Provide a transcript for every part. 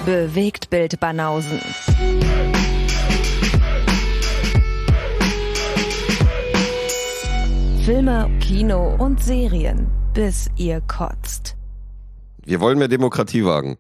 Bewegtbild Banausen. Filme, Kino und Serien, bis ihr kotzt. Wir wollen mehr Demokratie wagen.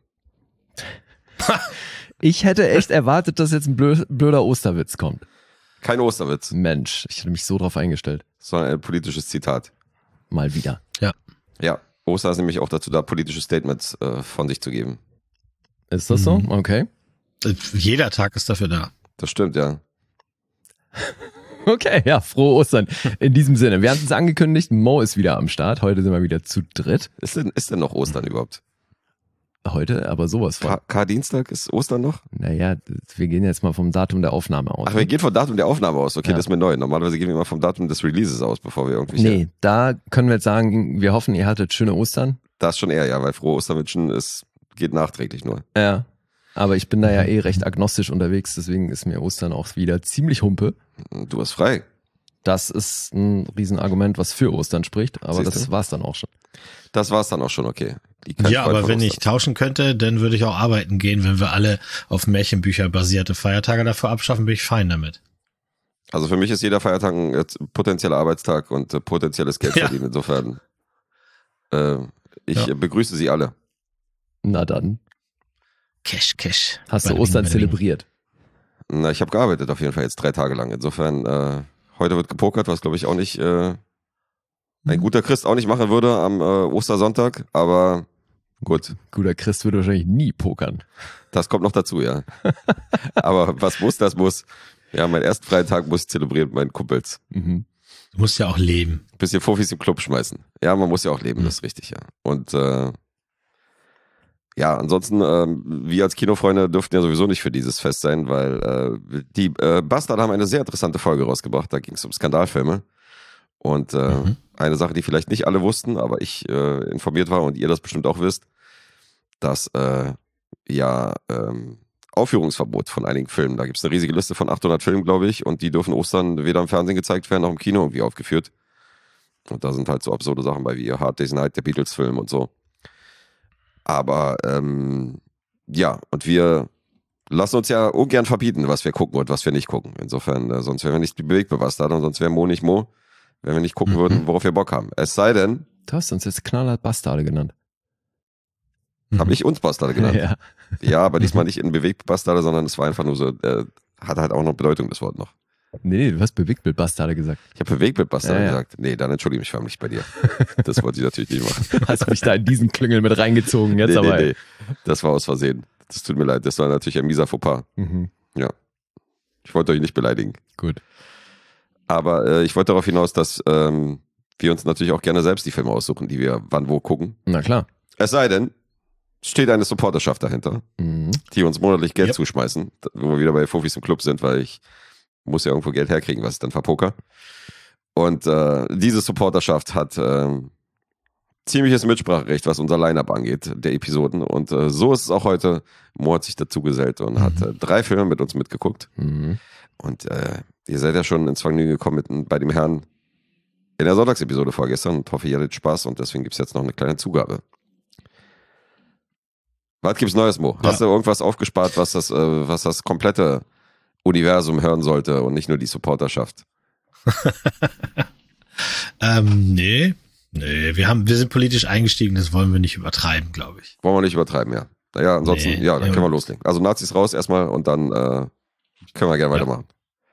Ich hätte echt erwartet, dass jetzt ein blöder Osterwitz kommt. Kein Osterwitz. Mensch, ich hätte mich so drauf eingestellt. Sondern ein politisches Zitat. Mal wieder. Ja, Oster ist nämlich auch dazu da, politische Statements von sich zu geben. Ist das so? Okay. Jeder Tag ist dafür da. Das stimmt, ja. Okay, ja, frohe Ostern. In diesem Sinne, wir hatten es angekündigt, Mo ist wieder am Start. Heute sind wir wieder zu dritt. Ist denn noch Ostern überhaupt? Heute, aber sowas von. K-Dienstag ist Ostern noch? Naja, wir gehen jetzt mal vom Datum der Aufnahme aus. Ach, wir gehen vom Datum der Aufnahme aus. Okay, Ja. das ist mir neu. Normalerweise gehen wir immer vom Datum des Releases aus, bevor wir irgendwie... Nee, da können wir jetzt sagen, wir hoffen, ihr hattet schöne Ostern. Das schon eher, ja, weil frohe Osterwünschen geht nachträglich nur. Ja, aber ich bin da ja recht agnostisch unterwegs, deswegen ist mir Ostern auch wieder ziemlich Humpe. Du hast frei. Das ist ein Riesenargument, was für Ostern spricht, aber Siehst du? das war's dann auch schon. Das war's dann auch schon, okay. Ja, aber wenn ich tauschen könnte, dann würde ich auch arbeiten gehen. Wenn wir alle auf Märchenbücher basierte Feiertage dafür abschaffen, bin ich fein damit. Also für mich ist jeder Feiertag ein potenzieller Arbeitstag und potenzielles Geld Ja. verdienen. Insofern, ich begrüße Sie alle. Na dann, Cash. hast du Bada Ostern bing, bada bing. zelebriert? Na, ich habe gearbeitet auf jeden Fall jetzt 3 Tage lang. Insofern, heute wird gepokert, was glaube ich auch nicht ein guter Christ auch nicht machen würde am Ostersonntag, aber gut, Guter Christ würde wahrscheinlich nie pokern. das kommt noch dazu, ja. Aber was muss, das muss. Ja, meinen ersten freien Tag muss ich zelebrieren mit meinen Kumpels. Mhm. Du musst ja auch leben. Bisschen Fuffis im Club schmeißen. Ja, man muss ja auch leben, das ist richtig, ja. Und ja, ansonsten, wir als Kinofreunde dürften ja sowieso nicht für dieses Fest sein, weil die Bastard haben eine sehr interessante Folge rausgebracht, da ging es um Skandalfilme. Und eine Sache, die vielleicht nicht alle wussten, aber ich informiert war und ihr das bestimmt auch wisst, dass Aufführungsverbot von einigen Filmen, da gibt es eine riesige Liste von 800 Filmen, glaube ich, und die dürfen Ostern weder im Fernsehen gezeigt werden, noch im Kino irgendwie aufgeführt. Und da sind halt so absurde Sachen bei wie Hard Day's Night, der Beatles-Film und so. Aber ja, und wir lassen uns ja ungern verbieten, was wir gucken und was wir nicht gucken. Insofern, sonst wären wir nicht die Bewegtbewasster und sonst wären Mo nicht Mo, wenn wir nicht gucken würden, worauf wir Bock haben. Es sei denn, Du hast uns jetzt knallhart Bastarde genannt. habe ich uns Bastarde genannt. Ja. Ja, aber diesmal nicht in Bewegtbastarde, sondern es war einfach nur so, hat halt auch noch Bedeutung, das Wort noch. Nee, du hast Bewegtbild-Bastarde gesagt. Ich habe Bewegtbildbastarde Ja. gesagt. Nee, dann entschuldige mich förmlich bei dir. Das wollte ich natürlich nicht machen. Hast mich da in diesen Klüngel mit reingezogen jetzt, aber. Nee. Das war aus Versehen. Das tut mir leid, das war natürlich ein mieser Fauxpas. Mhm. Ja. Ich wollte euch nicht beleidigen. Gut. Aber ich wollte darauf hinaus, dass wir uns natürlich auch gerne selbst die Filme aussuchen, die wir wann wo gucken. Na klar. Es sei denn, es steht eine Supporterschaft dahinter, Mhm. die uns monatlich Geld Yep. zuschmeißen, wo wir wieder bei Fufis im Club sind, weil ich muss ja irgendwo Geld herkriegen, was ich dann verpoker. Und diese Supporterschaft hat ziemliches Mitspracherecht, was unser Line-Up angeht, der Episoden. Und so ist es auch heute. Mo hat sich dazu gesellt und hat 3 Filme mit uns mitgeguckt. Mhm. Und ihr seid ja schon ins Vergnügen gekommen bei dem Herrn in der Sonntagsepisode vorgestern und hoffe, ihr hattet Spaß und deswegen gibt's jetzt noch eine kleine Zugabe. Was gibt's Neues, Mo? Ja. Hast du irgendwas aufgespart, was das komplette Universum hören sollte und nicht nur die Supporterschaft? Nee, wir sind politisch eingestiegen, das wollen wir nicht übertreiben, glaube ich. Wollen wir nicht übertreiben, ja. Naja, ansonsten, Nee, ja, dann ja. können wir loslegen. Also Nazis raus erstmal und dann können wir gerne weitermachen.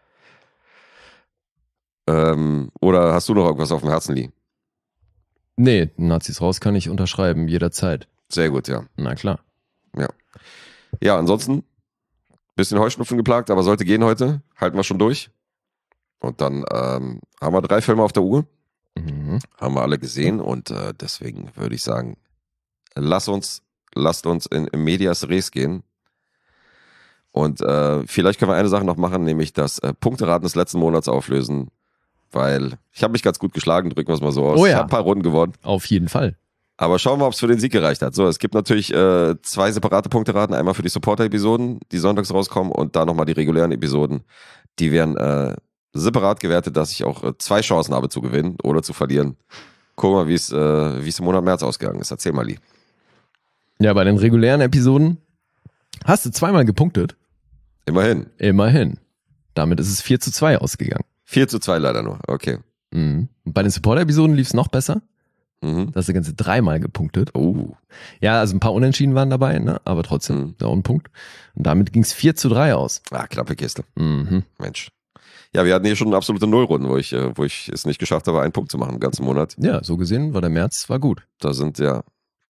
Oder hast du noch irgendwas auf dem Herzen liegen? Nee, Nazis raus kann ich unterschreiben, jederzeit. Sehr gut, ja. Na klar. Ja, ansonsten, bisschen Heuschnupfen geplagt, aber sollte gehen heute. Halten wir schon durch. Und dann haben wir 3 Filme auf der Uhr. Mhm. Haben wir alle gesehen und deswegen würde ich sagen, lasst uns in Medias Res gehen. Und vielleicht können wir eine Sache noch machen, nämlich das Punkteraten des letzten Monats auflösen, weil ich habe mich ganz gut geschlagen, drücken wir es mal so aus. Oh ja. Ich habe ein paar Runden gewonnen. Auf jeden Fall. Aber schauen wir, ob es für den Sieg gereicht hat. So, es gibt natürlich 2 separate Punkteraten, einmal für die Supporter-Episoden, die sonntags rauskommen und dann nochmal die regulären Episoden. Die werden separat gewertet, dass ich auch 2 Chancen habe zu gewinnen oder zu verlieren. Guck mal, wie es im Monat März ausgegangen ist. Erzähl mal, Lee. Ja, bei den regulären Episoden Hast du zweimal gepunktet? Immerhin. Immerhin. Damit ist es 4:2 ausgegangen. 4:2 leider nur, okay. Mhm. Und bei den Supporter-Episoden lief es noch besser. Mhm. Da hast du ganze 3-mal gepunktet. Oh. Ja, also ein paar Unentschieden waren dabei, ne? Aber trotzdem, da auch ein Punkt. Und damit ging es 4:3 aus. Ah, knappe Kiste. Mhm. Mensch. Ja, wir hatten hier schon absolute Nullrunden, wo ich es nicht geschafft habe, einen Punkt zu machen im ganzen Monat. Ja, so gesehen war der März war gut. Da sind ja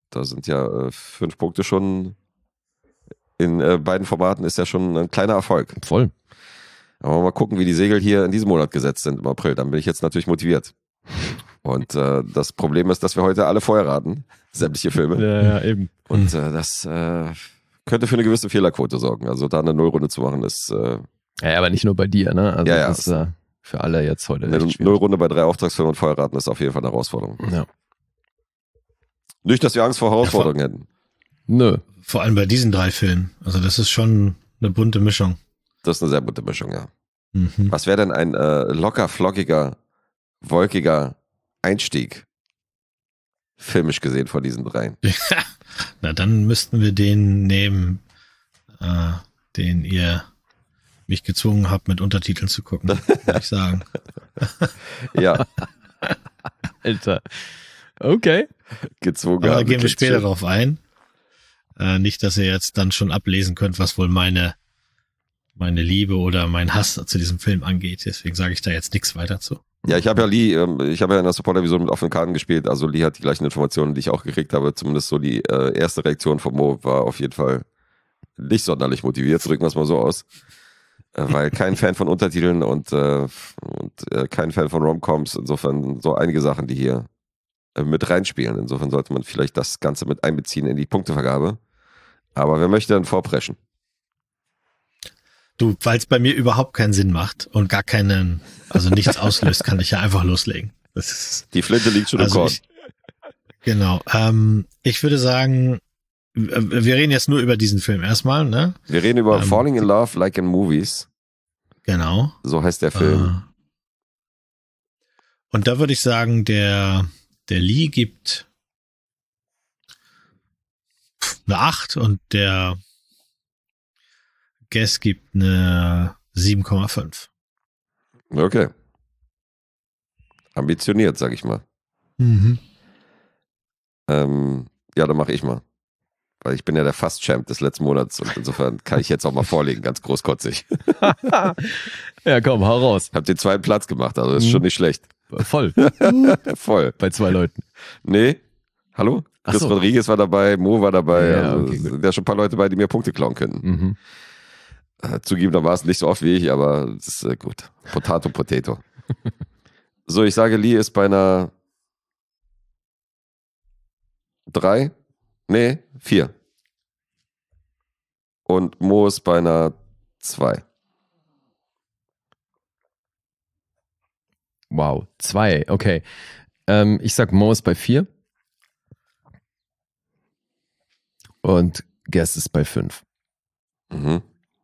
5 Punkte schon in beiden Formaten, ist ja schon ein kleiner Erfolg. Voll. Aber mal gucken, wie die Segel hier in diesem Monat gesetzt sind im April. Dann bin ich jetzt natürlich motiviert. Und das Problem ist, dass wir heute alle vorher raten, sämtliche Filme. Ja, eben. Und das könnte für eine gewisse Fehlerquote sorgen. Also da eine Nullrunde zu machen, ist Ja, aber nicht nur bei dir, ne? Also Ja, das ist für alle jetzt heute eine echt schwierig. Nullrunde bei 3 Auftragsfilmen und vorher raten ist auf jeden Fall eine Herausforderung. Ja. Nicht, dass wir Angst vor Herausforderungen hätten. Nö. Vor allem bei diesen 3 Filmen. Also das ist schon eine bunte Mischung. Das ist eine sehr bunte Mischung, ja. Mhm. Was wäre denn ein locker, flockiger, wolkiger Einstieg, filmisch gesehen, von diesen 3? Na, dann müssten wir den nehmen, den ihr mich gezwungen habt, mit Untertiteln zu gucken, würde ich sagen. Ja, Alter. Okay. gezwungen. Aber da haben, gehen wir klingt später schön. drauf ein. Nicht, dass ihr jetzt dann schon ablesen könnt, was wohl meine Liebe oder mein Hass zu diesem Film angeht. Deswegen sage ich da jetzt nichts weiter zu. Ja, ich habe ja in der Supporter-Episode mit offenen Karten gespielt, also Lee hat die gleichen Informationen, die ich auch gekriegt habe. Zumindest so die erste Reaktion von Mo war auf jeden Fall nicht sonderlich motiviert, drücken wir es mal so aus. Weil kein Fan von Untertiteln und kein Fan von Romcoms, insofern so einige Sachen, die hier mit reinspielen. Insofern sollte man vielleicht das Ganze mit einbeziehen in die Punktevergabe. Aber wer möchte dann vorpreschen? Du, weil es bei mir überhaupt keinen Sinn macht und gar keinen, also nichts auslöst, kann ich ja einfach loslegen. Das ist, Die Flinte liegt schon im Korn. Genau. Ich würde sagen, wir reden jetzt nur über diesen Film erstmal, ne? Wir reden über Falling in Love Like in Movies. Genau. So heißt der Film. Und da würde ich sagen, der Lee gibt eine 8 und der Guess gibt eine 7,5. Okay. Ambitioniert, sag ich mal. Mhm. Ja, dann mache ich mal. Weil ich bin ja der Fast-Champ des letzten Monats und insofern kann ich jetzt auch mal vorlegen, ganz großkotzig. Ja, komm, hau raus. Hab den 2. Platz gemacht, also ist schon nicht schlecht. Voll. Voll. Bei 2 Leuten. Nee. Hallo? Ach Chris so. Rodriguez war dabei, Mo war dabei. Ja, also okay, gut. sind ja schon ein paar Leute bei, die mir Punkte klauen könnten. Mhm. Zugegebenermaßen nicht so oft wie ich, aber es ist gut. Potato, Potato. So, ich sage, Lee ist bei einer 3. Nee, 4. Und Mo ist bei einer 2. Wow, 2, okay. Ich sag Mo ist bei 4. Und Guess ist bei 5. Mhm.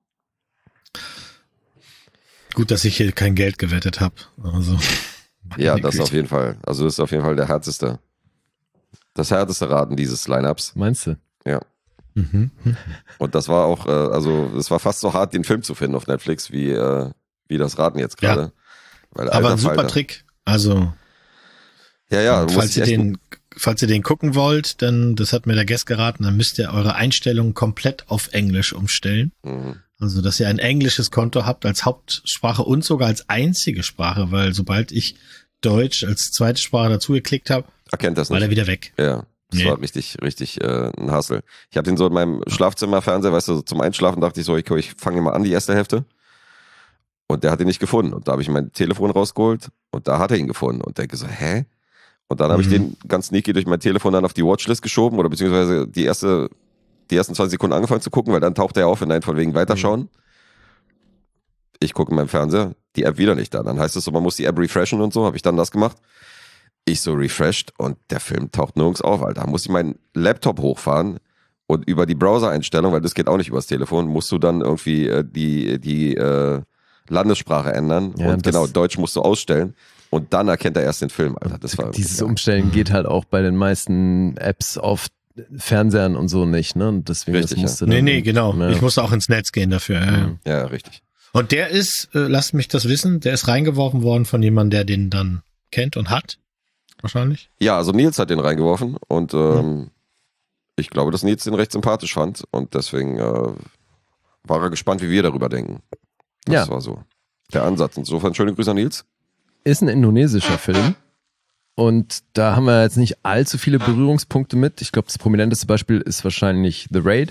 Gut, dass ich hier kein Geld gewettet habe. Also, Ja, meine das Güte. auf jeden Fall. Also das ist auf jeden Fall das härteste Raten dieses Lineups. Meinst du? Ja. Mhm. Und das war auch, es war fast so hart, den Film zu finden auf Netflix, wie das Raten jetzt gerade. Ja. Weil, Aber alter ein super Falter. Trick. Also, Ja, muss falls ich ihr echt den gucken wollt, dann, das hat mir der Guest geraten, dann müsst ihr eure Einstellungen komplett auf Englisch umstellen. Mhm. Also, dass ihr ein englisches Konto habt als Hauptsprache und sogar als einzige Sprache, weil sobald ich Deutsch als zweite Sprache dazu geklickt habe, Erkennt das war der nicht. wieder weg. Ja, das Nee. war richtig ein Hassel. Ich habe den so in meinem Schlafzimmerfernseher, weißt du, so zum Einschlafen dachte ich so, ich fange mal an, die erste Hälfte. Und der hat ihn nicht gefunden. Und da habe ich mein Telefon rausgeholt und da hat er ihn gefunden. Und denke so, hä? Und dann habe ich den ganz sneaky durch mein Telefon dann auf die Watchlist geschoben oder beziehungsweise die ersten 20 Sekunden angefangen zu gucken, weil dann taucht er auf in einem von wegen weiterschauen. Ich gucke in meinem Fernseher, die App wieder nicht da. Dann heißt es so, man muss die App refreshen und so, habe ich dann das gemacht. Ich so refreshed und der Film taucht nirgends auf, Alter. Da muss ich meinen Laptop hochfahren und über die Browser-Einstellung, weil das geht auch nicht übers Telefon, musst du dann irgendwie die Landessprache ändern Ja, und genau, Deutsch musst du ausstellen und dann erkennt er erst den Film, Alter. Das war Dieses Umstellen geht halt auch bei den meisten Apps auf Fernsehern und so nicht, ne? Und deswegen Richtig, das musste Nee, dann, nee, genau. Ja. Ich musste auch ins Netz gehen dafür. Ja. Ja, richtig. Und der ist, lasst mich das wissen, der ist reingeworfen worden von jemandem, der den dann kennt und hat. Wahrscheinlich. Ja, also Nils hat den reingeworfen und ich glaube, dass Nils den recht sympathisch fand und deswegen war er gespannt, wie wir darüber denken. Das war so der Ansatz. Insofern schöne Grüße an Nils. Ist ein indonesischer Film. Und da haben wir jetzt nicht allzu viele Berührungspunkte mit. Ich glaube, das prominenteste Beispiel ist wahrscheinlich The Raid,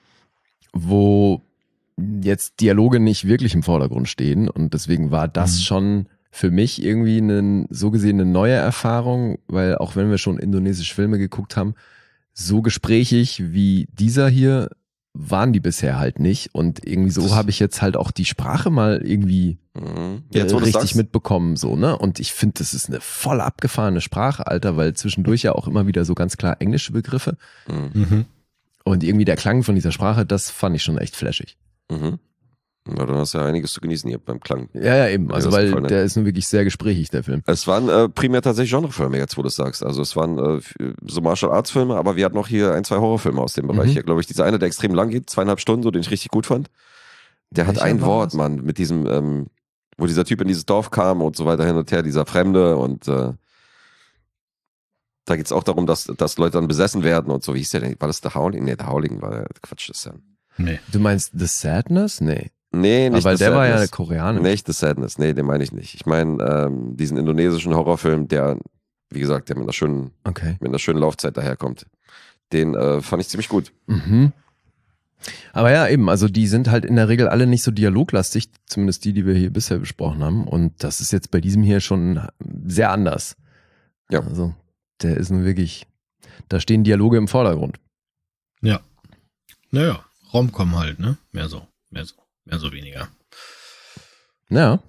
wo jetzt Dialoge nicht wirklich im Vordergrund stehen. Und deswegen war das schon für mich irgendwie so gesehen eine neue Erfahrung, weil auch wenn wir schon indonesische Filme geguckt haben, so gesprächig wie dieser hier waren die bisher halt nicht. Und irgendwie so habe ich jetzt halt auch die Sprache mal irgendwie Jetzt, wo du richtig sagst, mitbekommen, so, ne? Und ich finde, das ist eine voll abgefahrene Sprache, Alter, weil zwischendurch ja auch immer wieder so ganz klar englische Begriffe. Mhm. Und irgendwie der Klang von dieser Sprache, das fand ich schon echt flashig. Mhm. Na, dann hast du ja einiges zu genießen hier beim Klang. Ja, eben. Also, das weil gefallen hat. der ist nun wirklich sehr gesprächig, der Film. Es waren primär tatsächlich Genrefilme, jetzt wo du es sagst. Also es waren so Martial Arts Filme, aber wir hatten noch hier 1, 2 Horrorfilme aus dem Bereich. Hier, glaube ich, dieser eine, der extrem lang geht, 2,5 Stunden, so den ich richtig gut fand. Der hat Welcher ein war Wort, das? Mann, mit diesem, wo dieser Typ in dieses Dorf kam und so weiter hin und her, dieser Fremde und da geht's auch darum, dass Leute dann besessen werden und so. Wie hieß der denn? War das The Howling? Nee, The Howling war Quatsch, das ist ja. Nee. Du meinst The Sadness? Nee. Nee, nicht Aber The der war ja Sadness. koreanisch. Nicht The Sadness, nee, den meine ich nicht. Ich meine diesen indonesischen Horrorfilm, der, wie gesagt, der mit einer schönen Laufzeit daherkommt. Den fand ich ziemlich gut. Mhm. Aber ja, eben, also die sind halt in der Regel alle nicht so dialoglastig, zumindest die wir hier bisher besprochen haben. Und das ist jetzt bei diesem hier schon sehr anders. Ja. Also der ist nun wirklich, da stehen Dialoge im Vordergrund. Ja. Naja, Rom-Com halt, ne? Mehr so weniger. Ja.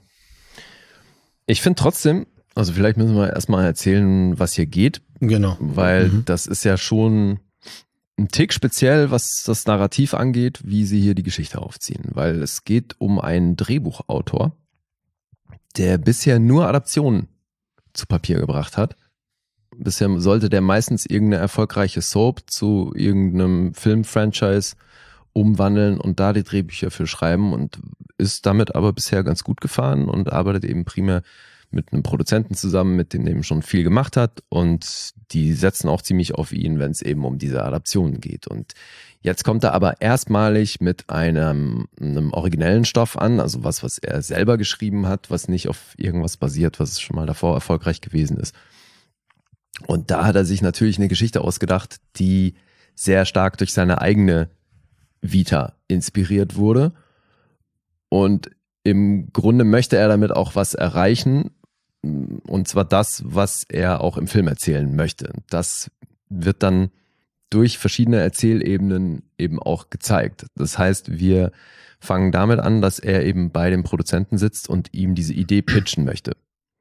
Ich finde trotzdem, also vielleicht müssen wir erstmal erzählen, was hier geht, Genau. weil das ist ja schon ein Tick speziell, was das Narrativ angeht, wie sie hier die Geschichte aufziehen, weil es geht um einen Drehbuchautor, der bisher nur Adaptionen zu Papier gebracht hat. Bisher sollte der meistens irgendeine erfolgreiche Soap zu irgendeinem Filmfranchise umwandeln und da die Drehbücher für schreiben und ist damit aber bisher ganz gut gefahren und arbeitet eben primär mit einem Produzenten zusammen, mit dem eben schon viel gemacht hat und die setzen auch ziemlich auf ihn, wenn es eben um diese Adaptionen geht. Und jetzt kommt er aber erstmalig mit einem originellen Stoff an, also was er selber geschrieben hat, was nicht auf irgendwas basiert, was schon mal davor erfolgreich gewesen ist. Und da hat er sich natürlich eine Geschichte ausgedacht, die sehr stark durch seine eigene Vita inspiriert wurde. Und im Grunde möchte er damit auch was erreichen. Und zwar das, was er auch im Film erzählen möchte. Das wird dann durch verschiedene Erzählebenen eben auch gezeigt. Das heißt, wir fangen damit an, dass er eben bei dem Produzenten sitzt und ihm diese Idee pitchen möchte.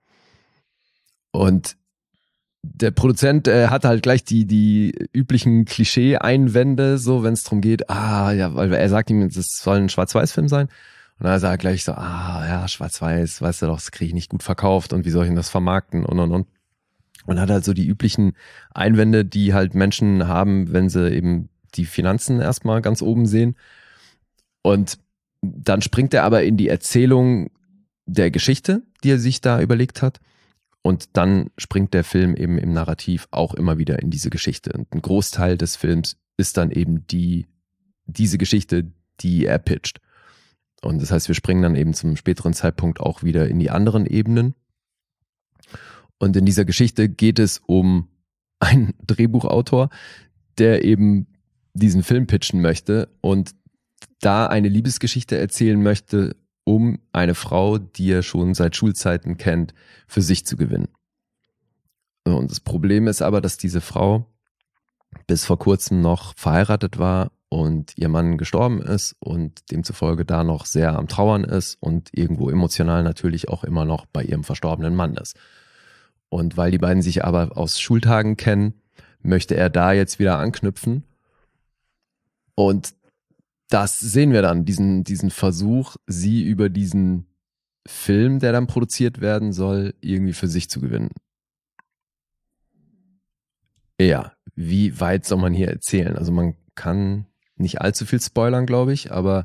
Und der Produzent hat halt gleich die üblichen Klischee-Einwände, so wenn es darum geht, ja, weil er sagt ihm, das soll ein Schwarz-Weiß-Film sein. Und dann sagt er gleich so, ja, Schwarz-Weiß, weißt du doch, das kriege ich nicht gut verkauft und wie soll ich denn das vermarkten und. Und hat halt so die üblichen Einwände, die halt Menschen haben, wenn sie eben die Finanzen erstmal ganz oben sehen. Und dann springt er aber in die Erzählung der Geschichte, die er sich da überlegt hat. Und dann springt der Film eben im Narrativ auch immer wieder in diese Geschichte. Und ein Großteil des Films ist dann eben diese Geschichte, die er pitcht. Und das heißt, wir springen dann eben zum späteren Zeitpunkt auch wieder in die anderen Ebenen. Und in dieser Geschichte geht es um einen Drehbuchautor, der eben diesen Film pitchen möchte und da eine Liebesgeschichte erzählen möchte, um eine Frau, die er schon seit Schulzeiten kennt, für sich zu gewinnen. Und das Problem ist aber, dass diese Frau bis vor kurzem noch verheiratet war und ihr Mann gestorben ist und demzufolge da noch sehr am Trauern ist und irgendwo emotional natürlich auch immer noch bei ihrem verstorbenen Mann ist. Und weil die beiden sich aber aus Schultagen kennen, möchte er da jetzt wieder anknüpfen. Und das sehen wir dann, diesen Versuch, sie über diesen Film, der dann produziert werden soll, irgendwie für sich zu gewinnen. Ja, wie weit soll man hier erzählen? Also man kann nicht allzu viel spoilern, glaube ich, aber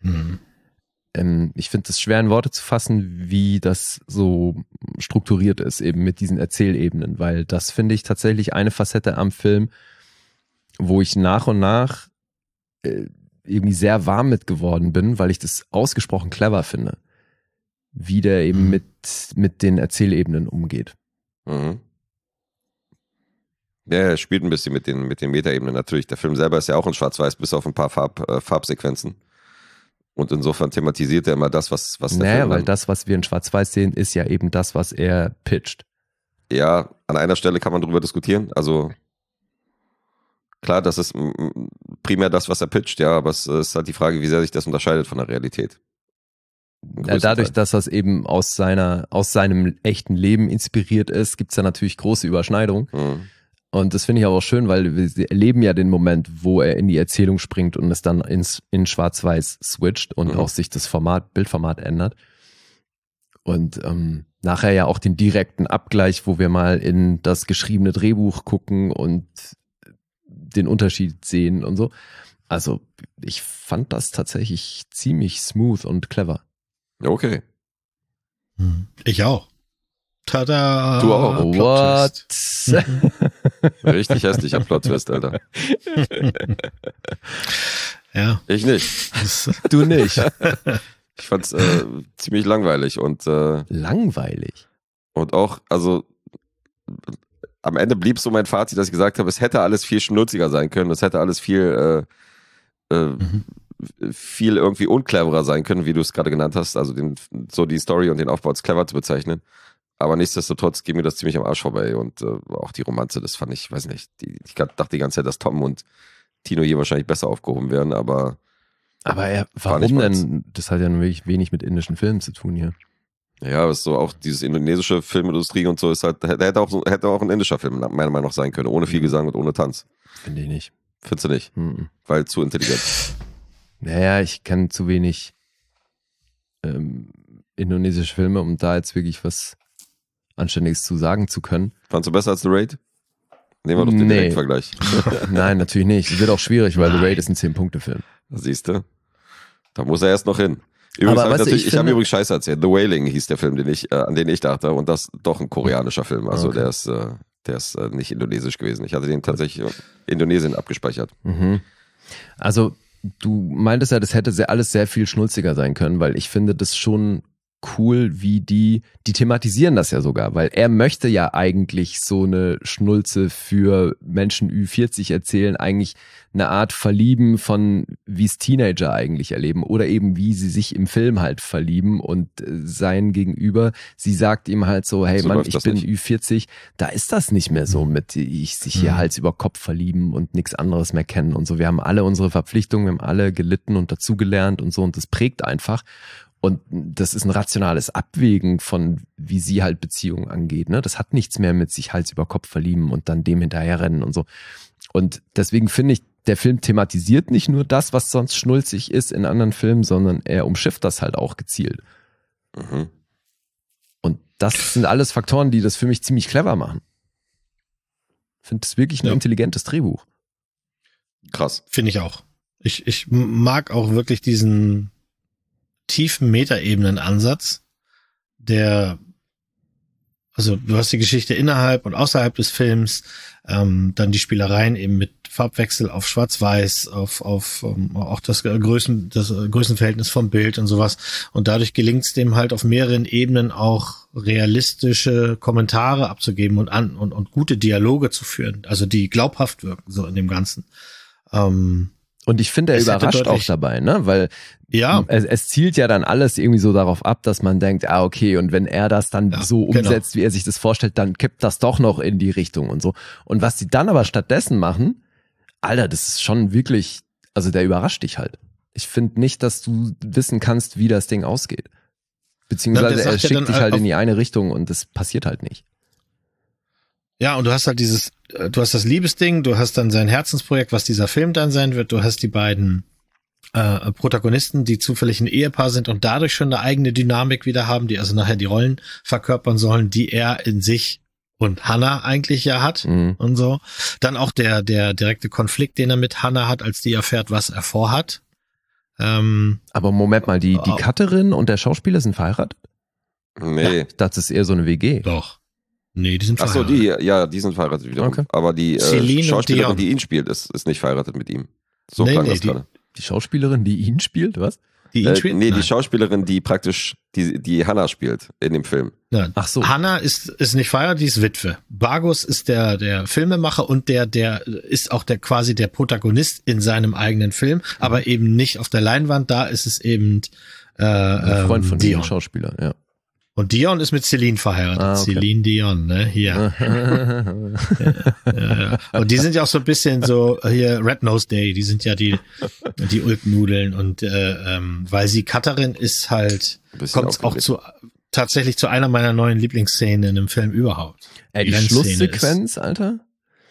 ich finde es schwer in Worte zu fassen, wie das so strukturiert ist, eben mit diesen Erzählebenen, weil das finde ich tatsächlich eine Facette am Film, wo ich nach und nach irgendwie sehr warm mit geworden bin, weil ich das ausgesprochen clever finde, wie der eben mit den Erzählebenen umgeht. Mhm. Ja, er spielt ein bisschen mit den Metaebenen natürlich. Der Film selber ist ja auch in Schwarz-Weiß, bis auf ein paar Farbsequenzen. Und insofern thematisiert er immer das, was der Film... Naja, weil das, was wir in Schwarz-Weiß sehen, ist ja eben das, was er pitcht. Ja, an einer Stelle kann man drüber diskutieren. Also klar, das ist primär das, was er pitcht, ja, aber es ist halt die Frage, wie sehr sich das unterscheidet von der Realität. Ja, dadurch, dass das eben aus seinem echten Leben inspiriert ist, gibt's da natürlich große Überschneidungen. Und das finde ich aber auch schön, weil wir erleben ja den Moment, wo er in die Erzählung springt und es dann in Schwarz-Weiß switcht und auch sich das Bildformat ändert. Und nachher ja auch den direkten Abgleich, wo wir mal in das geschriebene Drehbuch gucken und den Unterschied sehen und so. Also ich fand das tatsächlich ziemlich smooth und clever. Okay. Ich auch. Tada! Du auch. What? Richtig hässlicher Plot-Twist, Alter. Ja. Ich nicht. Du nicht. Ich fand's ziemlich langweilig und Langweilig? Und auch, also am Ende blieb so mein Fazit, dass ich gesagt habe, es hätte alles viel schnulziger sein können, es hätte alles viel irgendwie uncleverer sein können, wie du es gerade genannt hast, also so die Story und den Aufbau als clever zu bezeichnen. Aber nichtsdestotrotz ging mir das ziemlich am Arsch vorbei und auch die Romanze, das fand ich, weiß nicht, ich dachte die ganze Zeit, dass Tom und Tino hier wahrscheinlich besser aufgehoben werden, aber warum denn? Das hat ja nur wirklich wenig mit indischen Filmen zu tun hier. Ja, aber ist so auch dieses indonesische Filmindustrie und so ist halt, hätte auch ein indischer Film meiner Meinung nach sein können, ohne viel Gesang und ohne Tanz. Finde ich nicht. Findest du nicht? Weil zu intelligent. Naja, ich kenne zu wenig indonesische Filme, um da jetzt wirklich was Anständiges zu sagen zu können. Fandst du besser als The Raid? Nehmen wir doch den Direktvergleich. Nein, natürlich nicht. Es wird auch schwierig, weil The Raid ist ein 10-Punkte-Film. Siehst du? Da muss er erst noch hin. Übrigens, ich habe übrigens Scheiße erzählt. The Wailing hieß der Film, an den ich dachte, und das doch ein koreanischer Film. Also der ist nicht indonesisch gewesen. Ich hatte den tatsächlich in Indonesien abgespeichert. Also du meintest ja, das hätte alles sehr viel schnulziger sein können, weil ich finde das schon cool, wie die thematisieren das ja sogar, weil er möchte ja eigentlich so eine Schnulze für Menschen Ü40 erzählen, eigentlich eine Art Verlieben von, wie es Teenager eigentlich erleben oder eben wie sie sich im Film halt verlieben und sein Gegenüber, sie sagt ihm halt so, hey Mann, ich bin nicht. Ü40, da ist das nicht mehr so mit sich hier Hals über Kopf verlieben und nichts anderes mehr kennen und so. Wir haben alle unsere Verpflichtungen, wir haben alle gelitten und dazugelernt und so und das prägt einfach. Und das ist ein rationales Abwägen von, wie sie halt Beziehungen angeht. Ne? Das hat nichts mehr mit sich Hals über Kopf verlieben und dann dem hinterherrennen und so. Und deswegen finde ich, der Film thematisiert nicht nur das, was sonst schnulzig ist in anderen Filmen, sondern er umschifft das halt auch gezielt. Und das sind alles Faktoren, die das für mich ziemlich clever machen. Ich finde es wirklich ein intelligentes Drehbuch. Krass. Finde ich auch. Ich mag auch wirklich diesen tiefen Metaebenen-Ansatz, also du hast die Geschichte innerhalb und außerhalb des Films, dann die Spielereien eben mit Farbwechsel auf Schwarz-Weiß, auf auch das Größenverhältnis vom Bild und sowas. Und dadurch gelingt es dem halt auf mehreren Ebenen auch realistische Kommentare abzugeben und gute Dialoge zu führen, also die glaubhaft wirken so in dem Ganzen. Und ich finde, er überrascht auch dabei, ne? Weil es zielt ja dann alles irgendwie so darauf ab, dass man denkt, okay, und wenn er das dann so umsetzt, wie er sich das vorstellt, dann kippt das doch noch in die Richtung und so. Und was die dann aber stattdessen machen, Alter, das ist schon wirklich, also der überrascht dich halt. Ich finde nicht, dass du wissen kannst, wie das Ding ausgeht. Beziehungsweise er schickt dich halt in die eine Richtung und das passiert halt nicht. Ja, und du hast halt du hast das Liebesding, du hast dann sein Herzensprojekt, was dieser Film dann sein wird, du hast die beiden Protagonisten, die zufällig ein Ehepaar sind und dadurch schon eine eigene Dynamik wieder haben, die also nachher die Rollen verkörpern sollen, die er in sich und Hannah eigentlich ja hat und so. Dann auch der direkte Konflikt, den er mit Hannah hat, als die erfährt, was er vorhat. Aber Moment mal, die Cutterin und der Schauspieler sind verheiratet? Nee. Ja, das ist eher so eine WG. Doch. Nee, die sind Ach so, verheiratet. die sind verheiratet wiederum. Okay. Aber die Schauspielerin, die ihn spielt, ist nicht verheiratet mit ihm. So klang das gerade. Die Schauspielerin, die ihn spielt, was? Die ihn spielt? Nee, Nein. die Schauspielerin, die praktisch die Hannah spielt in dem Film. Nein. Ach so. Hannah ist nicht verheiratet, die ist Witwe. Bargus ist der Filmemacher und der ist auch quasi der Protagonist in seinem eigenen Film, aber eben nicht auf der Leinwand. Da ist es eben Ein Freund von Dion. dem Schauspieler, ja. Und Dion ist mit Celine verheiratet. Okay. Celine Dion, ne? Hier. Ja. Und die sind ja auch so ein bisschen so hier Red Nose Day. Die sind ja die Ulknudeln und weil sie Cutterin ist halt, kommt auch tatsächlich zu einer meiner neuen Lieblingsszenen in einem Film überhaupt. Die Schlusssequenz, Alter?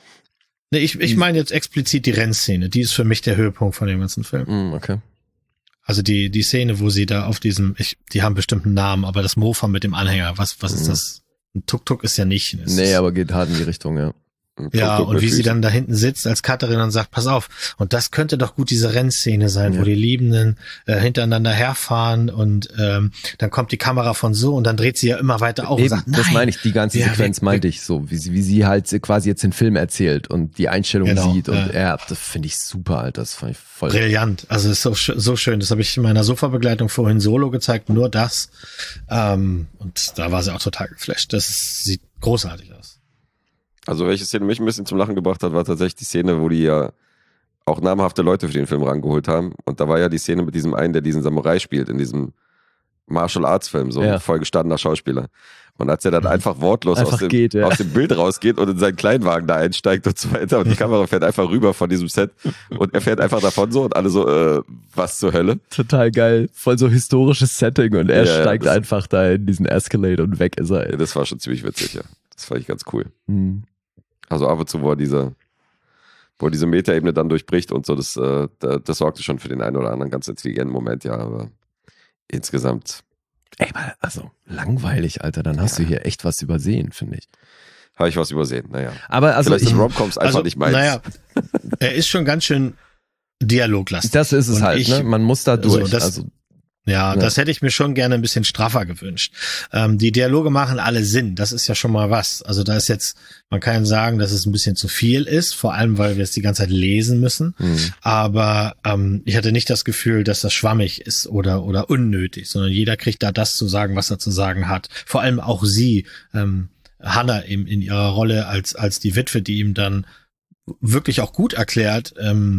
Ne, ich meine jetzt explizit die Rennszene. Die ist für mich der Höhepunkt von dem ganzen Film. Okay. Also die Szene, wo sie da auf diesem, die haben bestimmt einen Namen, aber das Mofa mit dem Anhänger, was ist das? Ein Tuk-Tuk ist ja nicht. Nee, aber geht hart in die Richtung, ja. Ja, und wie sie dann da hinten sitzt als Cutterin und sagt, pass auf, und das könnte doch gut diese Rennszene sein, wo die Liebenden hintereinander herfahren und dann kommt die Kamera von so und dann dreht sie ja immer weiter auf und sagt, nein. Das meine ich, die ganze Sequenz meinte ich so, wie sie halt quasi jetzt den Film erzählt und die Einstellung sieht und das finde ich super, Alter, das fand ich voll brillant, also ist so schön, das habe ich in meiner Sofabegleitung vorhin solo gezeigt, nur das und da war sie auch total geflasht, das sieht großartig aus. Also welche Szene mich ein bisschen zum Lachen gebracht hat, war tatsächlich die Szene, wo die ja auch namhafte Leute für den Film rangeholt haben. Und da war ja die Szene mit diesem einen, der diesen Samurai spielt, in diesem Martial Arts Film, so ein vollgestandener Schauspieler. Und als er dann einfach wortlos aus dem Bild rausgeht und in seinen Kleinwagen da einsteigt und so weiter und die Kamera fährt einfach rüber von diesem Set und er fährt einfach davon so und alle so, was zur Hölle? Total geil, voll so historisches Setting und er steigt einfach da in diesen Escalade und weg ist er. Ja, das war schon ziemlich witzig, ja. Das fand ich ganz cool. Also ab und zu, wo er diese Metaebene dann durchbricht und so, das sorgte schon für den einen oder anderen ganz intelligenten Moment, ja, aber insgesamt. Ey, also langweilig, Alter, dann hast du hier echt was übersehen, finde ich. Habe ich was übersehen, naja. Aber also vielleicht ist Romcoms einfach nicht meins. Naja, er ist schon ganz schön dialoglastig. Das ist es halt, ne? Man muss da durch. Das hätte ich mir schon gerne ein bisschen straffer gewünscht. Die Dialoge machen alle Sinn, das ist ja schon mal was. Also da ist jetzt, man kann sagen, dass es ein bisschen zu viel ist, vor allem, weil wir es die ganze Zeit lesen müssen. Aber ich hatte nicht das Gefühl, dass das schwammig ist oder unnötig, sondern jeder kriegt da das zu sagen, was er zu sagen hat. Vor allem auch sie, Hannah in ihrer Rolle als die Witwe, die ihm dann wirklich auch gut erklärt,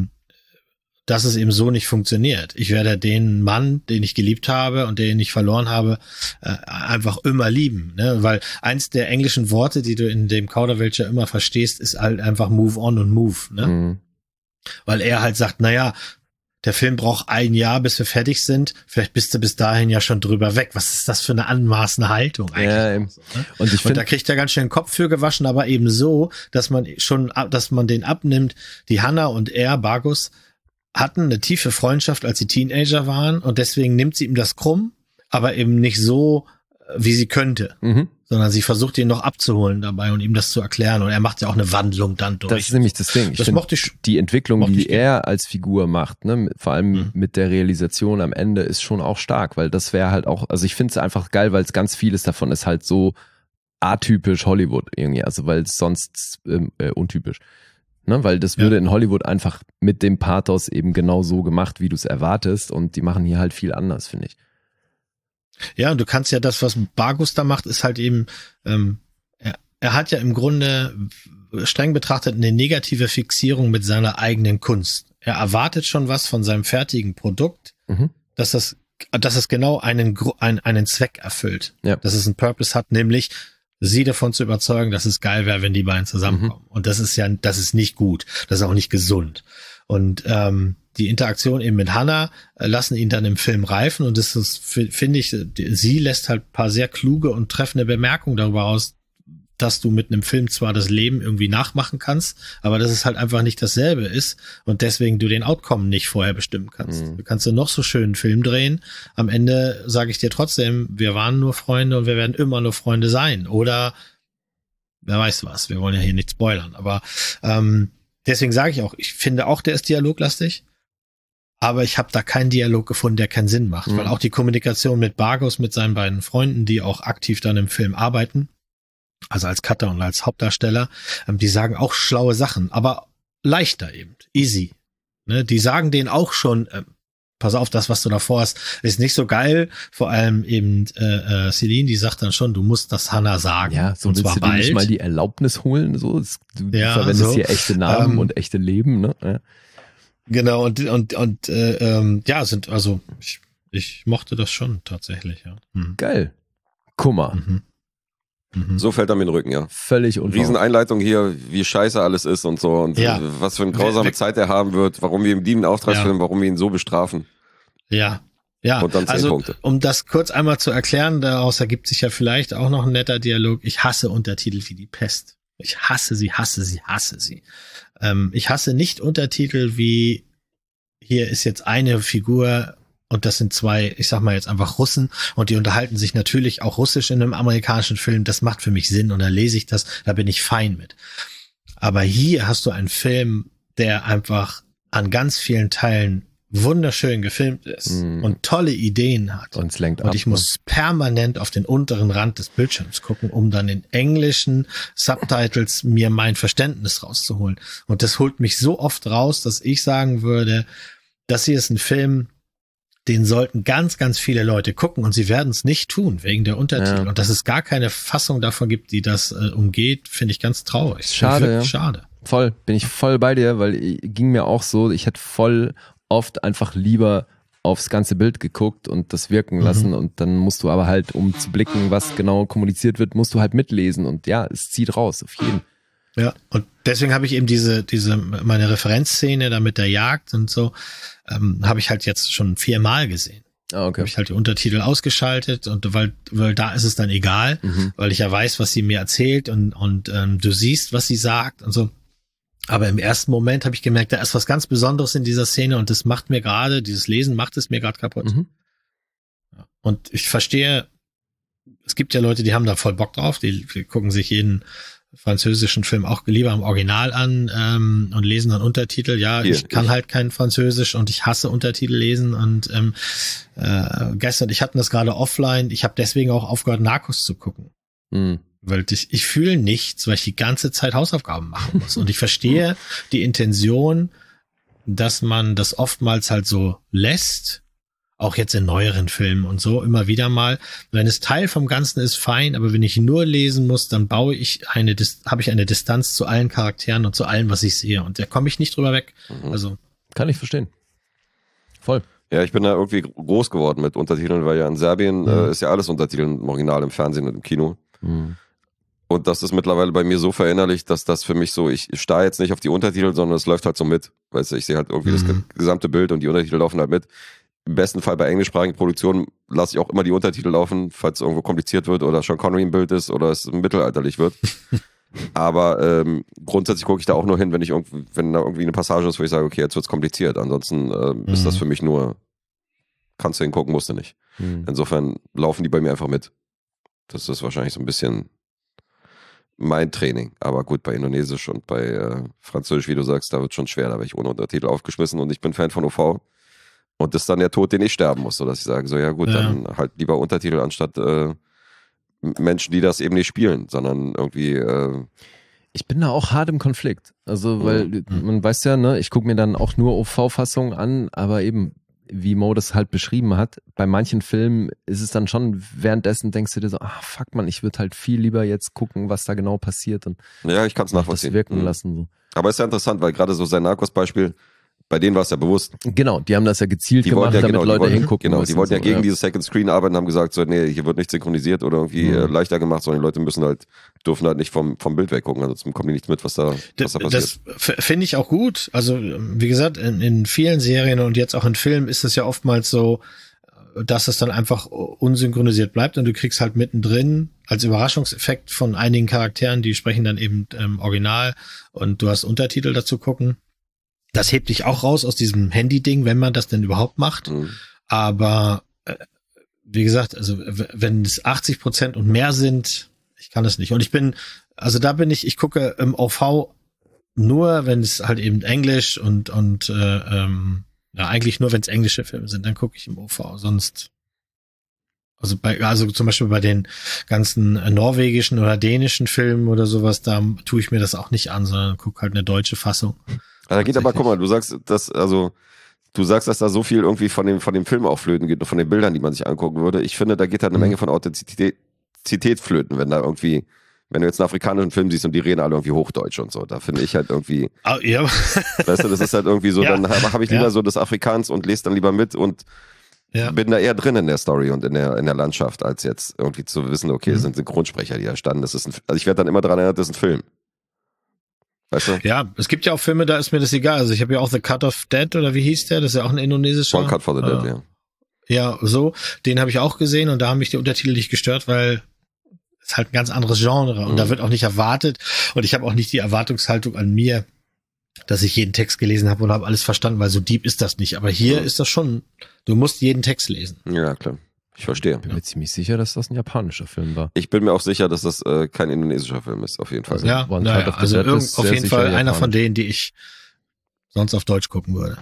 dass es eben so nicht funktioniert. Ich werde den Mann, den ich geliebt habe und den ich verloren habe, einfach immer lieben. Ne? Weil eins der englischen Worte, die du in dem Kauderwelsch ja immer verstehst, ist halt einfach move on und move. Ne? Weil er halt sagt, naja, der Film braucht 1 Jahr, bis wir fertig sind. Vielleicht bist du bis dahin ja schon drüber weg. Was ist das für eine anmaßende Haltung eigentlich? Ja, eben. So, ne? Und da kriegt er ganz schön den Kopf für gewaschen, aber eben so, dass man den abnimmt. Die Hannah und er, Bargus, hatten eine tiefe Freundschaft, als sie Teenager waren und deswegen nimmt sie ihm das krumm, aber eben nicht so, wie sie könnte, sondern sie versucht ihn noch abzuholen dabei und ihm das zu erklären und er macht ja auch eine Wandlung dann durch. Das ist nämlich das Ding. Die Entwicklung, die er als Figur macht, ne, vor allem mit der Realisation am Ende ist schon auch stark, weil das wäre halt auch, also ich finde es einfach geil, weil es ganz vieles davon ist halt so atypisch Hollywood irgendwie, also weil es sonst untypisch. Ne, weil das würde in Hollywood einfach mit dem Pathos eben genau so gemacht, wie du es erwartest und die machen hier halt viel anders, finde ich. Ja, und du kannst ja das, was Bargus da macht, ist halt eben, er hat ja im Grunde streng betrachtet eine negative Fixierung mit seiner eigenen Kunst. Er erwartet schon was von seinem fertigen Produkt, dass es genau einen Zweck erfüllt, dass es einen Purpose hat, nämlich sie davon zu überzeugen, dass es geil wäre, wenn die beiden zusammenkommen. Und das ist nicht gut. Das ist auch nicht gesund. Und die Interaktion eben mit Hannah lassen ihn dann im Film reifen. Und das ist, finde ich, sie lässt halt ein paar sehr kluge und treffende Bemerkungen darüber aus, dass du mit einem Film zwar das Leben irgendwie nachmachen kannst, aber dass es halt einfach nicht dasselbe ist und deswegen du den Outcome nicht vorher bestimmen kannst. Du kannst noch so schön einen Film drehen. Am Ende sage ich dir trotzdem, wir waren nur Freunde und wir werden immer nur Freunde sein. Oder wer weiß was. Wir wollen ja hier nicht spoilern. Aber deswegen sage ich auch, ich finde auch, der ist dialoglastig. Aber ich habe da keinen Dialog gefunden, der keinen Sinn macht. Weil auch die Kommunikation mit Bargos, mit seinen beiden Freunden, die auch aktiv dann im Film arbeiten, also als Cutter und als Hauptdarsteller, die sagen auch schlaue Sachen, aber leichter eben, easy. Ne? Die sagen denen auch schon, pass auf, das, was du davor hast, ist nicht so geil. Vor allem eben Celine, die sagt dann schon, du musst das Hannah sagen. Ja, so willst du dir nicht mal die Erlaubnis holen. So. Du verwendest hier echte Namen und echte Leben. Ne? Ja. Genau, und sind also ich mochte das schon tatsächlich, ja. Geil. Kummer. So fällt er mir in den Rücken, ja. Völlig unwahr. Rieseneinleitung hier, wie scheiße alles ist und so und was für eine grausame Zeit er haben wird, warum wir ihm dienen Auftragsfilm, warum wir ihn so bestrafen. Ja. Und dann 10 Punkte. Um das kurz einmal zu erklären, daraus ergibt sich ja vielleicht auch noch ein netter Dialog. Ich hasse Untertitel wie die Pest. Ich hasse sie. Ich hasse nicht Untertitel wie, hier ist jetzt eine Figur und das sind 2, ich sag mal jetzt einfach Russen und die unterhalten sich natürlich auch Russisch in einem amerikanischen Film. Das macht für mich Sinn und dann lese ich das, da bin ich fein mit. Aber hier hast du einen Film, der einfach an ganz vielen Teilen wunderschön gefilmt ist und tolle Ideen hat. Und es lenkt ab. Und ich muss permanent auf den unteren Rand des Bildschirms gucken, um dann in englischen Subtitles mir mein Verständnis rauszuholen. Und das holt mich so oft raus, dass ich sagen würde, das hier ist ein Film, den sollten ganz, ganz viele Leute gucken und sie werden es nicht tun, wegen der Untertitel. Ja. Und dass es gar keine Fassung davon gibt, die das umgeht, finde ich ganz traurig. Schade. Schade. Voll, bin ich voll bei dir, weil ging mir auch so, ich hätte voll oft einfach lieber aufs ganze Bild geguckt und das wirken lassen und dann musst du aber halt, um zu blicken, was genau kommuniziert wird, musst du halt mitlesen und ja, es zieht raus, auf jeden. Ja, und deswegen habe ich eben meine Referenzszene da mit der Jagd und so, habe ich halt jetzt schon 4-mal gesehen. Okay. Habe ich halt die Untertitel ausgeschaltet und weil da ist es dann egal, weil ich ja weiß, was sie mir erzählt und du siehst, was sie sagt und so. Aber im ersten Moment habe ich gemerkt, da ist was ganz Besonderes in dieser Szene und das macht mir gerade, dieses Lesen macht es mir gerade kaputt. Und ich verstehe, es gibt ja Leute, die haben da voll Bock drauf, die gucken sich jeden französischen Film auch lieber im Original an und lesen dann Untertitel. Ja, ich kann halt kein Französisch und ich hasse Untertitel lesen und gestern, ich hatte das gerade offline, ich habe deswegen auch aufgehört, Narcos zu gucken. Weil ich fühle nichts, weil ich die ganze Zeit Hausaufgaben machen muss. Und ich verstehe die Intention, dass man das oftmals halt so lässt, auch jetzt in neueren Filmen und so, immer wieder mal. Wenn es Teil vom Ganzen ist, fein, aber wenn ich nur lesen muss, dann habe ich eine Distanz zu allen Charakteren und zu allem, was ich sehe. Und da komme ich nicht drüber weg. Also kann ich verstehen. Voll. Ja, ich bin da irgendwie groß geworden mit Untertiteln, weil ja in Serbien ist ja alles Untertiteln im Original, im Fernsehen und im Kino. Und das ist mittlerweile bei mir so verinnerlicht, dass das für mich so, ich starre jetzt nicht auf die Untertitel, sondern es läuft halt so mit. Weißt du, ich sehe halt irgendwie das gesamte Bild und die Untertitel laufen halt mit. Im besten Fall bei englischsprachigen Produktionen lasse ich auch immer die Untertitel laufen, falls es irgendwo kompliziert wird oder Sean Connery im Bild ist oder es mittelalterlich wird. Aber grundsätzlich gucke ich da auch nur hin, wenn da irgendwie eine Passage ist, wo ich sage, okay, jetzt wird's kompliziert. Ansonsten ist das für mich nur, kannst du hingucken, musst du nicht. Insofern laufen die bei mir einfach mit. Das ist wahrscheinlich so ein bisschen mein Training. Aber gut, bei Indonesisch und bei Französisch, wie du sagst, da wird schon schwer. Da werde ich ohne Untertitel aufgeschmissen und ich bin Fan von OV. Und das ist dann der Tod, den ich sterben muss, sodass ich sage, so ja gut, dann halt lieber Untertitel anstatt Menschen, die das eben nicht spielen, sondern irgendwie ich bin da auch hart im Konflikt. Also, weil man weiß ja, ne, ich gucke mir dann auch nur OV-Fassungen an, aber eben, wie Mo das halt beschrieben hat, bei manchen Filmen ist es dann schon, währenddessen denkst du dir so, fuck man, ich würde halt viel lieber jetzt gucken, was da genau passiert und ja, ich kann es nachvollziehen. Das wirken lassen. So. Aber ist ja interessant, weil gerade so sein Narcos-Beispiel, bei denen war es ja bewusst. Genau, die haben das ja gezielt gemacht, damit Leute hingucken. Genau, die wollten ja gegen dieses Second Screen arbeiten, haben gesagt, so, nee, hier wird nicht synchronisiert oder irgendwie leichter gemacht, sondern die Leute dürfen halt nicht vom Bild weggucken, ansonsten kommen die nicht mit, was da passiert. Das finde ich auch gut. Also, wie gesagt, in vielen Serien und jetzt auch in Filmen ist es ja oftmals so, dass es dann einfach unsynchronisiert bleibt und du kriegst halt mittendrin als Überraschungseffekt von einigen Charakteren, die sprechen dann eben Original und du hast Untertitel dazu gucken. Das hebt dich auch raus aus diesem Handy-Ding, wenn man das denn überhaupt macht. Aber wie gesagt, also wenn es 80% und mehr sind, ich kann es nicht. Und ich bin Also da bin ich gucke im OV nur, wenn es halt eben Englisch und eigentlich nur, wenn es englische Filme sind, dann gucke ich im OV. Sonst, also zum Beispiel bei den ganzen norwegischen oder dänischen Filmen oder sowas, da tue ich mir das auch nicht an, sondern gucke halt eine deutsche Fassung. Da geht aber, guck mal, du sagst, dass da so viel irgendwie von dem Film auch flöten geht und von den Bildern, die man sich angucken würde. Ich finde, da geht halt eine Menge von Authentizität flöten, wenn du jetzt einen afrikanischen Film siehst und die reden alle irgendwie Hochdeutsch und so. Da finde ich halt irgendwie, Ja. weißt du, das ist halt irgendwie so, Ja. dann habe ich lieber so das Afrikaans und lese dann lieber mit und bin da eher drin in der Story und in der Landschaft, als jetzt irgendwie zu wissen, okay, das sind Synchronsprecher, die da standen. Also ich werde dann immer daran erinnert, das ist ein Film. Weißt du? Ja, es gibt ja auch Filme, da ist mir das egal. Also ich habe ja auch The Cut of Dead, oder wie hieß der? Das ist ja auch ein indonesischer. One Cut for the Dead, ja. Ja, so. Den habe ich auch gesehen und da haben mich die Untertitel nicht gestört, weil es halt ein ganz anderes Genre und da wird auch nicht erwartet und ich habe auch nicht die Erwartungshaltung an mir, dass ich jeden Text gelesen habe und habe alles verstanden, weil so deep ist das nicht. Aber hier ist das schon, du musst jeden Text lesen. Ja, klar. Ich verstehe. Ich bin mir ziemlich sicher, dass das ein japanischer Film war. Ich bin mir auch sicher, dass das kein indonesischer Film ist, auf jeden Fall. Also, One Cut of the also Dead ist auf sehr jeden sicher Fall einer japanisch. von denen, die ich sonst auf Deutsch gucken würde.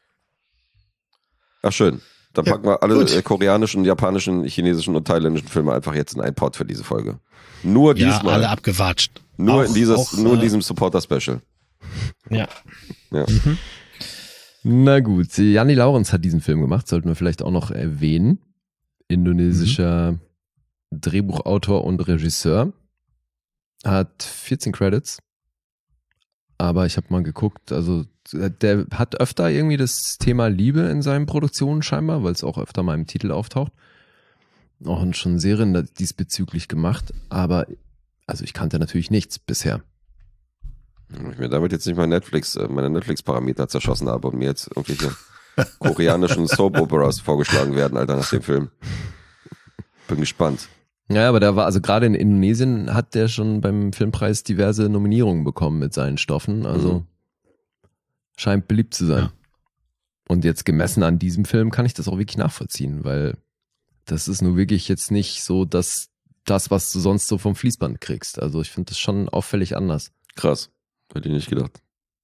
Ach, schön. Dann Ja, packen wir alle gut. koreanischen, japanischen, chinesischen und thailändischen Filme einfach jetzt in einen Pot für diese Folge. Nur Ja, diesmal. alle abgewatscht. Nur in auch, diesem Supporter-Special. Ja. Ja. Na gut, Janni Laurens hat diesen Film gemacht, sollten wir vielleicht auch noch erwähnen. Indonesischer Drehbuchautor und Regisseur. Hat 14 Credits. Aber ich habe mal geguckt, also der hat öfter irgendwie das Thema Liebe in seinen Produktionen scheinbar, weil es auch öfter mal im Titel auftaucht. Auch schon Serien diesbezüglich gemacht, aber also ich kannte natürlich nichts bisher. Ich mir damit jetzt nicht meine Netflix-Parameter zerschossen habe und mir jetzt irgendwelche koreanischen Soap-Operas vorgeschlagen werden, Alter, nach dem Film. Bin gespannt. Ja, aber der war, also gerade in Indonesien hat der schon beim Filmpreis diverse Nominierungen bekommen mit seinen Stoffen, also scheint beliebt zu sein. Ja. Und jetzt gemessen an diesem Film kann ich das auch wirklich nachvollziehen, weil das ist nur wirklich jetzt nicht so das, was du sonst so vom Fließband kriegst. Also ich finde das schon auffällig anders. Krass. Hätte ich nicht gedacht.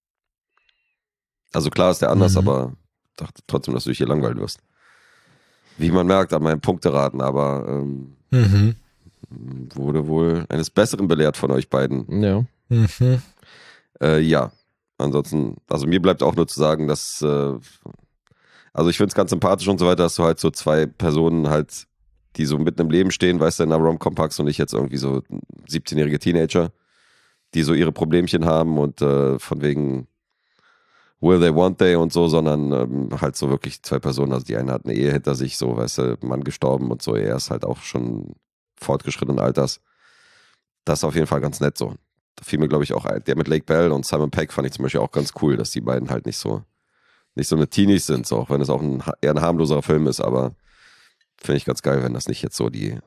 Also klar ist der anders, aber dachte trotzdem, dass du dich hier langweilen wirst. Wie man merkt an meinen Punkteraten, aber wurde wohl eines Besseren belehrt von euch beiden. Ja. Ja, ansonsten, also mir bleibt auch nur zu sagen, dass, also ich finde es ganz sympathisch und so weiter, dass du halt so zwei Personen halt, die so mitten im Leben stehen, weißt du, in einer Rom-Com packst und nicht jetzt irgendwie so 17-jährige Teenager, die so ihre Problemchen haben und von wegen will they, want they und so, sondern halt so wirklich zwei Personen, also die eine hat eine Ehe hinter sich, so, weißt du, Mann gestorben und so, er ist halt auch schon fortgeschrittenen Alters. Das ist auf jeden Fall ganz nett so. Da fiel mir, glaube ich, auch der mit Lake Bell und Simon Pegg fand ich zum Beispiel auch ganz cool, dass die beiden halt nicht so eine Teenies sind, so, auch wenn es auch eher ein harmloserer Film ist, aber finde ich ganz geil, wenn das nicht jetzt so die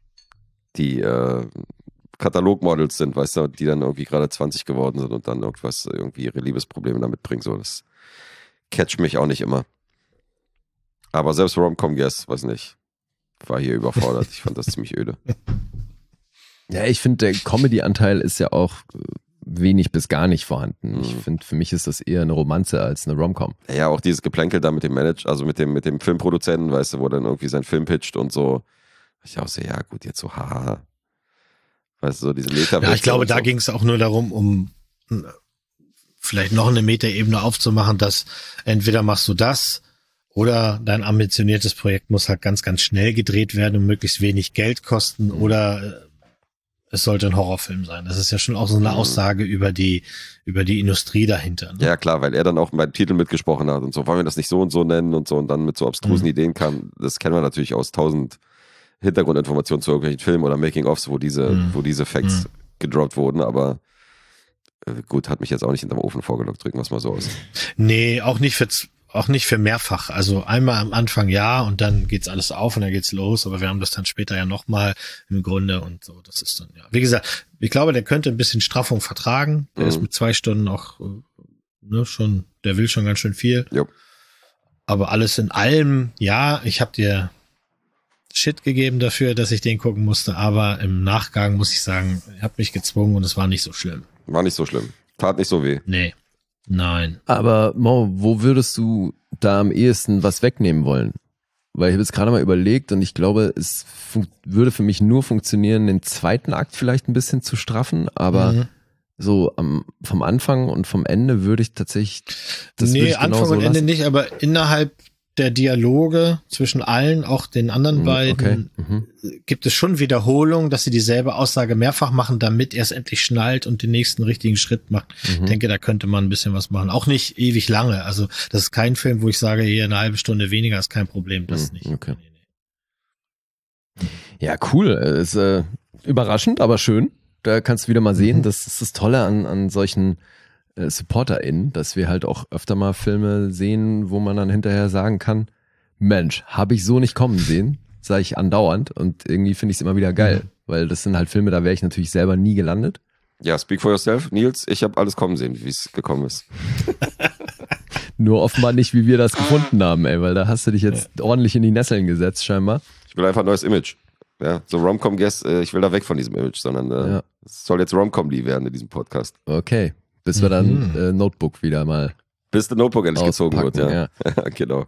Katalogmodels sind, weißt du, die dann irgendwie gerade 20 geworden sind und dann irgendwie ihre Liebesprobleme damit bringen, so, das catcht mich auch nicht immer. Aber selbst Rom-Com-Guest, weiß nicht, war hier überfordert, ich fand das ziemlich öde. Ja, ich finde, der Comedy-Anteil ist ja auch wenig bis gar nicht vorhanden. Ich finde, für mich ist das eher eine Romanze als eine Rom-Com. Ja, auch dieses Geplänkel da mit dem Manager, also mit dem Filmproduzenten, weißt du, wo dann irgendwie sein Film pitcht und so. Ich auch so, ja gut, jetzt so, haha. Weißt du, so diese Meta. Ja, ich glaube, da ging es auch nur darum, um vielleicht noch eine Metaebene aufzumachen, dass entweder machst du das oder dein ambitioniertes Projekt muss halt ganz, ganz schnell gedreht werden und möglichst wenig Geld kosten oder es sollte ein Horrorfilm sein. Das ist ja schon auch so eine Aussage über die Industrie dahinter. Ne? Ja, klar, weil er dann auch beim Titel mitgesprochen hat und so, wollen wir das nicht so und so nennen und so und dann mit so abstrusen Ideen kam. Das kennen wir natürlich aus 1000 Hintergrundinformationen zu irgendwelchen Filmen oder Making-ofs, wo diese Facts gedroppt wurden, aber gut, hat mich jetzt auch nicht hinterm Ofen vorgelockt, drücken wir es mal so aus. Nee, auch nicht für mehrfach. Also einmal am Anfang ja und dann geht's alles auf und dann geht's los, aber wir haben das dann später ja nochmal im Grunde und so, das ist dann, ja. Wie gesagt, ich glaube, der könnte ein bisschen Straffung vertragen. Der ist mit 2 Stunden auch, schon, der will schon ganz schön viel. Jo. Aber alles in allem, ja, ich habe dir Shit gegeben dafür, dass ich den gucken musste, aber im Nachgang muss ich sagen, ich habe mich gezwungen und es war nicht so schlimm. War nicht so schlimm. Tat nicht so weh. Nee. Nein. Aber Mo, wo würdest du da am ehesten was wegnehmen wollen? Weil ich habe jetzt gerade mal überlegt und ich glaube, es würde für mich nur funktionieren, den zweiten Akt vielleicht ein bisschen zu straffen, aber so vom Anfang und vom Ende würde ich tatsächlich das würde ich Anfang und Ende nicht, aber innerhalb der Dialoge zwischen allen, auch den anderen beiden, gibt es schon Wiederholungen, dass sie dieselbe Aussage mehrfach machen, damit er es endlich schnallt und den nächsten richtigen Schritt macht. Ich denke, da könnte man ein bisschen was machen. Auch nicht ewig lange. Also das ist kein Film, wo ich sage, hier eine halbe Stunde weniger ist kein Problem. Das nicht. Okay. Ja, cool. Ist überraschend, aber schön. Da kannst du wieder mal sehen, das ist das Tolle an solchen SupporterInnen, dass wir halt auch öfter mal Filme sehen, wo man dann hinterher sagen kann, Mensch, habe ich so nicht kommen sehen, sage ich andauernd und irgendwie finde ich es immer wieder geil, weil das sind halt Filme, da wäre ich natürlich selber nie gelandet. Ja, speak for yourself. Nils, ich habe alles kommen sehen, wie es gekommen ist. Nur offenbar nicht, wie wir das gefunden haben, ey, weil da hast du dich jetzt ordentlich in die Nesseln gesetzt scheinbar. Ich will einfach ein neues Image. Ja, so Rom-Com-Guest, ich will da weg von diesem Image, sondern es soll jetzt Rom-Com-Ly werden in diesem Podcast. Okay, bis wir dann Notebook wieder mal bis der Notebook endlich gezogen wird, ja. Genau.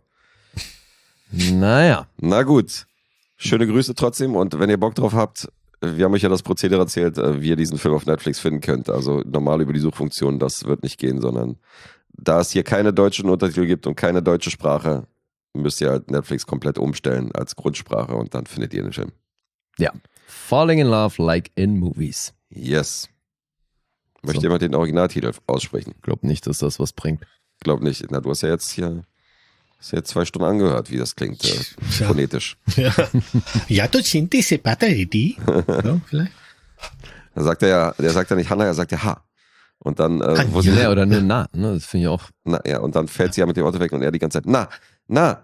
Naja. Na gut. Schöne Grüße trotzdem und wenn ihr Bock drauf habt, wir haben euch ja das Prozedere erzählt, wie ihr diesen Film auf Netflix finden könnt. Also normal über die Suchfunktion, das wird nicht gehen, sondern da es hier keine deutschen Untertitel gibt und keine deutsche Sprache, müsst ihr halt Netflix komplett umstellen als Grundsprache und dann findet ihr den Film. Ja. Falling in Love like in movies. Yes. Möchte jemand den Originaltitel aussprechen? Glaub nicht, dass das was bringt. Glaub nicht. Na, du hast ja jetzt 2 Stunden angehört, wie das klingt, phonetisch. Ja, das sind diese Batterie. So, vielleicht. Der sagt ja nicht Hannah, er sagt ja Ha. Und dann, wo sie Ja, oder nur na, ne? Das finde ich auch. Na, ja, und dann fällt sie ja mit dem Auto weg und er die ganze Zeit, na.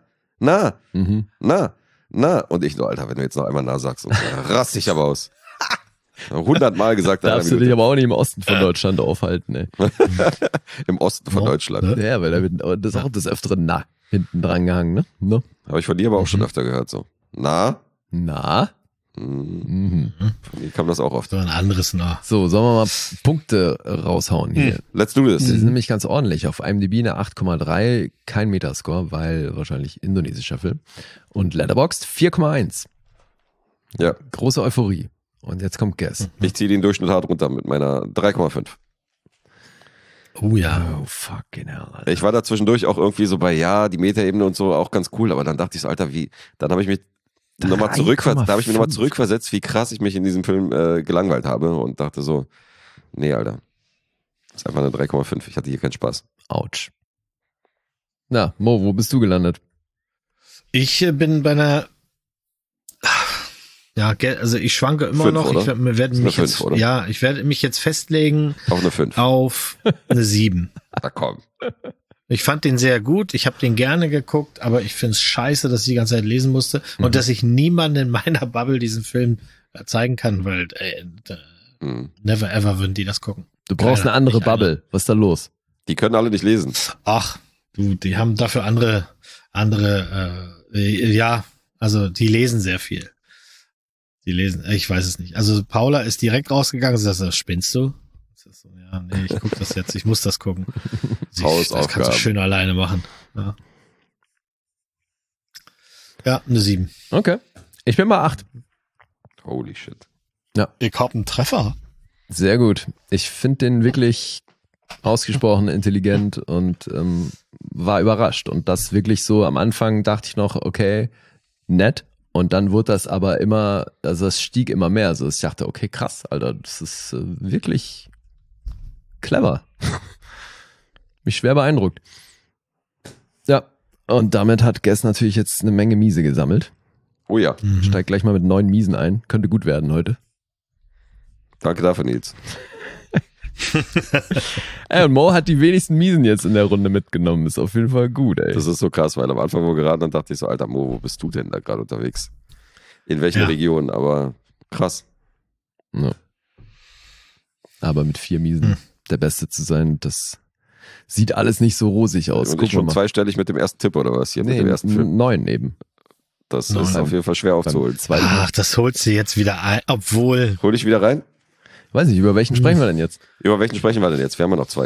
Und ich nur, Alter, wenn du jetzt noch einmal na sagst, und rast dich aber aus. 100 Mal gesagt. Darfst du dich aber auch nicht im Osten von Deutschland aufhalten, ey. Im Osten von Deutschland. Ja, weil da wird das auch des Öfteren na hinten dran gehangen, ne? No? Habe ich von dir aber auch schon öfter gehört, so. Na? Mhm. Von mir kam das auch oft. So ein anderes Na. So, sollen wir mal Punkte raushauen hier. Let's do this. Das ist nämlich ganz ordentlich. Auf IMDb eine 8,3, kein Metascore, weil wahrscheinlich indonesischer Film. Und Letterboxd 4,1. Ja. Große Euphorie. Und jetzt kommt Guess. Ich ziehe den Durchschnitt hart runter mit meiner 3,5. Oh ja. Oh, fucking hell. Alter. Ich war da zwischendurch auch irgendwie so bei, die Metaebene und so auch ganz cool, aber dann dachte ich so, Alter, dann habe ich mich nochmal zurückversetzt, wie krass ich mich in diesem Film gelangweilt habe und dachte so, nee, Alter, das ist einfach eine 3,5. Ich hatte hier keinen Spaß. Autsch. Na, Mo, wo bist du gelandet? Ich bin bei einer, also ich schwanke immer 5, noch. oder? Ich werde mich jetzt festlegen Auf eine 5. auf eine 7. Na komm. Ich fand den sehr gut, ich habe den gerne geguckt, aber ich finde es scheiße, dass ich die ganze Zeit lesen musste und dass ich niemanden in meiner Bubble diesen Film zeigen kann, weil never ever würden die das gucken. Du brauchst eine andere Bubble. Was ist da los? Die können alle nicht lesen. Ach, die haben dafür andere, also die lesen sehr viel. Die lesen, ich weiß es nicht. Also Paula ist direkt rausgegangen, sie sagt, spinnst du? So, ja, nee, ich guck das jetzt, ich muss das gucken. Das kannst du schön alleine machen. Ja, eine 7. Okay. Ich bin bei 8. Holy shit. Ja. Ich hab einen Treffer. Sehr gut. Ich finde den wirklich ausgesprochen intelligent und war überrascht. Und das wirklich so, am Anfang dachte ich noch, okay, nett. Und dann wurde das aber immer, also es stieg immer mehr. Also ich dachte, okay, krass, Alter, das ist wirklich clever. Mich schwer beeindruckt. Ja, und damit hat Guess natürlich jetzt eine Menge Miese gesammelt. Oh ja. Steigt gleich mal mit 9 Miesen ein. Könnte gut werden heute. Danke dafür, Nils. Ey, und Mo hat die wenigsten Miesen jetzt in der Runde mitgenommen. Ist auf jeden Fall gut, ey. Das ist so krass, weil am Anfang, wo wir geraten, dann dachte ich so, Alter Mo, wo bist du denn da gerade unterwegs? In welchen Regionen? Aber krass. Ja. Aber mit 4 Miesen der Beste zu sein, das sieht alles nicht so rosig aus. Und ich schon zweistellig mit dem ersten Tipp, oder was? Hier mit dem ersten Film. 9 eben. Das Nein. ist auf jeden Fall schwer aufzuholen. Ach, das holt sie jetzt wieder ein, obwohl... Hol dich wieder rein? Weiß nicht, über welchen sprechen wir denn jetzt? Über welchen sprechen wir denn jetzt? Wir haben ja noch 2.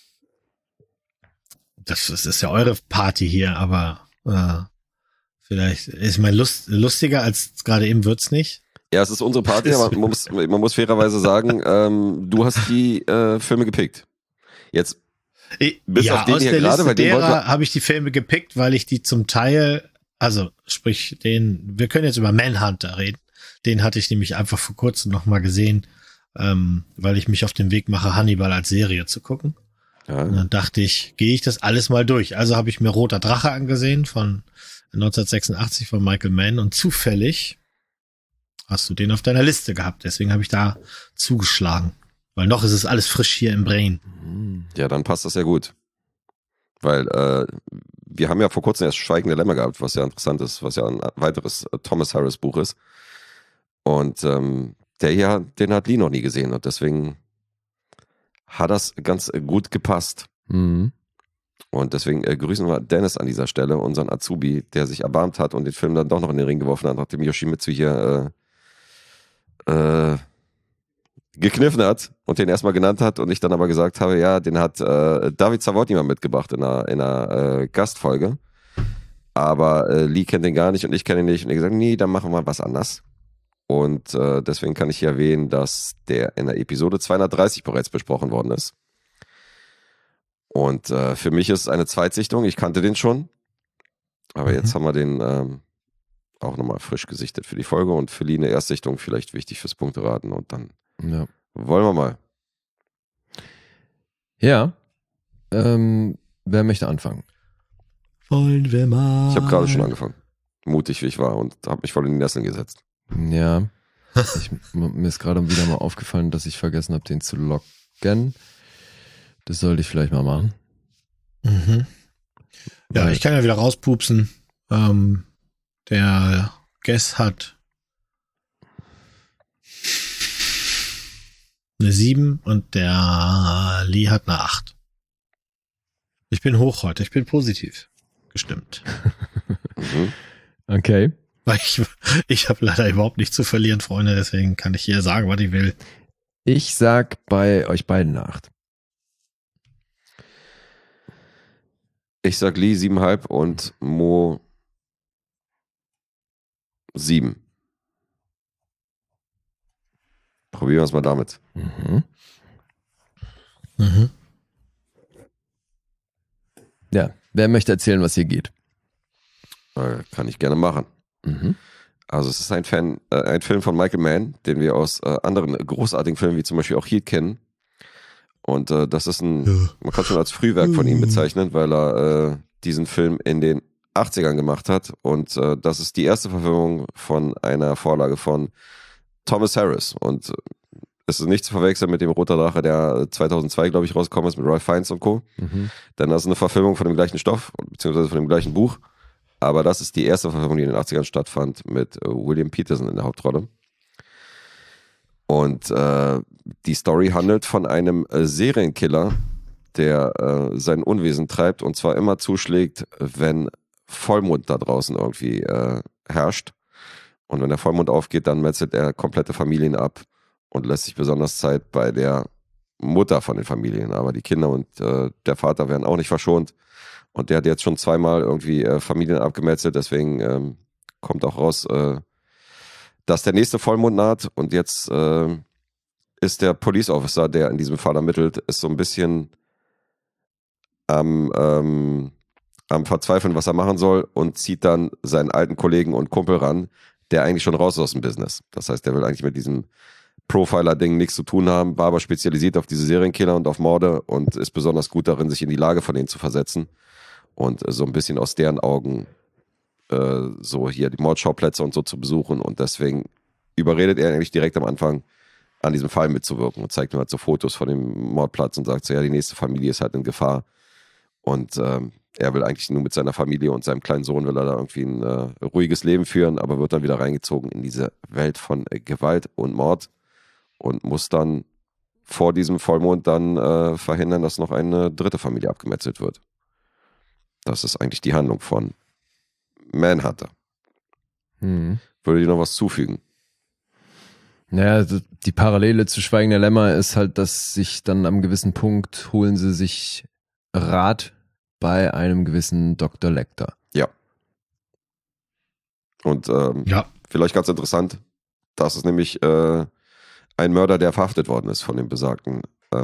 Das ist ja eure Party hier, aber vielleicht ist mein lustiger als gerade eben wird's nicht. Ja, es ist unsere Party, aber man muss fairerweise sagen, du hast die Filme gepickt. Jetzt bis auf den aus hier der gerade, Liste bei dem wollten derer habe ich die Filme gepickt, weil ich die zum Teil, also sprich wir können jetzt über Manhunter reden, den hatte ich nämlich einfach vor kurzem nochmal gesehen, weil ich mich auf den Weg mache, Hannibal als Serie zu gucken. Ja. Und dann dachte ich, gehe ich das alles mal durch. Also habe ich mir Roter Drache angesehen von 1986 von Michael Mann und zufällig hast du den auf deiner Liste gehabt. Deswegen habe ich da zugeschlagen. Weil noch ist es alles frisch hier im Brain. Ja, dann passt das ja gut. Weil wir haben ja vor kurzem erst Schweigende Lämmer gehabt, was ja interessant ist, was ja ein weiteres Thomas Harris Buch ist. Und der hier, den hat Lee noch nie gesehen und deswegen hat das ganz gut gepasst. Mhm. Und deswegen grüßen wir Dennis an dieser Stelle, unseren Azubi, der sich erbarmt hat und den Film dann doch noch in den Ring geworfen hat, nachdem Yoshimitsu hier gekniffen hat und den erstmal genannt hat und ich dann aber gesagt habe, ja, den hat David Zawodny mal mitgebracht in einer Gastfolge. Aber Lee kennt den gar nicht und ich kenne ihn nicht. Und ich gesagt, nee, dann machen wir was anders. Und deswegen kann ich hier erwähnen, dass der in der Episode 230 bereits besprochen worden ist. Und für mich ist es eine Zweitsichtung. Ich kannte den schon. Aber jetzt haben wir den auch nochmal frisch gesichtet für die Folge und für Lee eine Erstsichtung vielleicht wichtig fürs Punkteraten. Und dann wollen wir mal. Ja. Wer möchte anfangen? Wollen wir mal. Ich habe gerade schon angefangen. Mutig wie ich war und habe mich voll in die Nesseln gesetzt. Ja. Mir ist gerade wieder mal aufgefallen, dass ich vergessen habe, den zu loggen. Das sollte ich vielleicht mal machen. Mhm. Ja, ich kann ja wieder rauspupsen. Der Guess hat eine 7 und der Lee hat eine 8. Ich bin hoch heute, ich bin positiv gestimmt. Okay. Weil ich habe leider überhaupt nichts zu verlieren, Freunde, deswegen kann ich hier sagen, was ich will. Ich sag bei euch beiden 8. Ich sag Lee 7,5 und Mo 7. Probieren wir es mal damit. Ja, wer möchte erzählen, was hier geht? Kann ich gerne machen. Also es ist ein Film von Michael Mann, den wir aus anderen großartigen Filmen wie zum Beispiel auch Heat kennen. Und das ist man kann schon als Frühwerk von ihm bezeichnen, weil er diesen Film in den 80ern gemacht hat. Und das ist die erste Verfilmung von einer Vorlage von Thomas Harris. Und es ist nicht zu verwechseln mit dem Roter Drache, der 2002, glaube ich, rausgekommen ist mit Ralph Fiennes und Co. Denn das ist eine Verfilmung von dem gleichen Stoff, beziehungsweise von dem gleichen Buch. Aber das ist die erste Verfilmung, die in den 80ern stattfand, mit William Peterson in der Hauptrolle. Und die Story handelt von einem Serienkiller, der sein Unwesen treibt und zwar immer zuschlägt, wenn Vollmond da draußen irgendwie herrscht. Und wenn der Vollmond aufgeht, dann metzelt er komplette Familien ab und lässt sich besonders Zeit bei der Mutter von den Familien. Aber die Kinder und der Vater werden auch nicht verschont. Und der hat jetzt schon zweimal irgendwie Familien abgemetzelt, deswegen kommt auch raus, dass der nächste Vollmond naht und jetzt ist der Police Officer, der in diesem Fall ermittelt, ist so ein bisschen am Verzweifeln, was er machen soll und zieht dann seinen alten Kollegen und Kumpel ran, der eigentlich schon raus ist aus dem Business. Das heißt, der will eigentlich mit diesem Profiler-Ding nichts zu tun haben, war aber spezialisiert auf diese Serienkiller und auf Morde und ist besonders gut darin, sich in die Lage von denen zu versetzen und so ein bisschen aus deren Augen so hier die Mordschauplätze und so zu besuchen und deswegen überredet er eigentlich direkt am Anfang an diesem Fall mitzuwirken und zeigt ihm halt so Fotos von dem Mordplatz und sagt so, ja, die nächste Familie ist halt in Gefahr und er will eigentlich nur mit seiner Familie und seinem kleinen Sohn will er da irgendwie ein ruhiges Leben führen, aber wird dann wieder reingezogen in diese Welt von Gewalt und Mord und muss dann vor diesem Vollmond dann verhindern, dass noch eine dritte Familie abgemetzelt wird. Das ist eigentlich die Handlung von Manhunter. Würde dir noch was zufügen? Naja, die Parallele zu Schweigen der Lämmer ist halt, dass sich dann am gewissen Punkt holen sie sich Rat bei einem gewissen Dr. Lecter. Ja. Und vielleicht ganz interessant, das ist nämlich ein Mörder, der verhaftet worden ist von dem besagten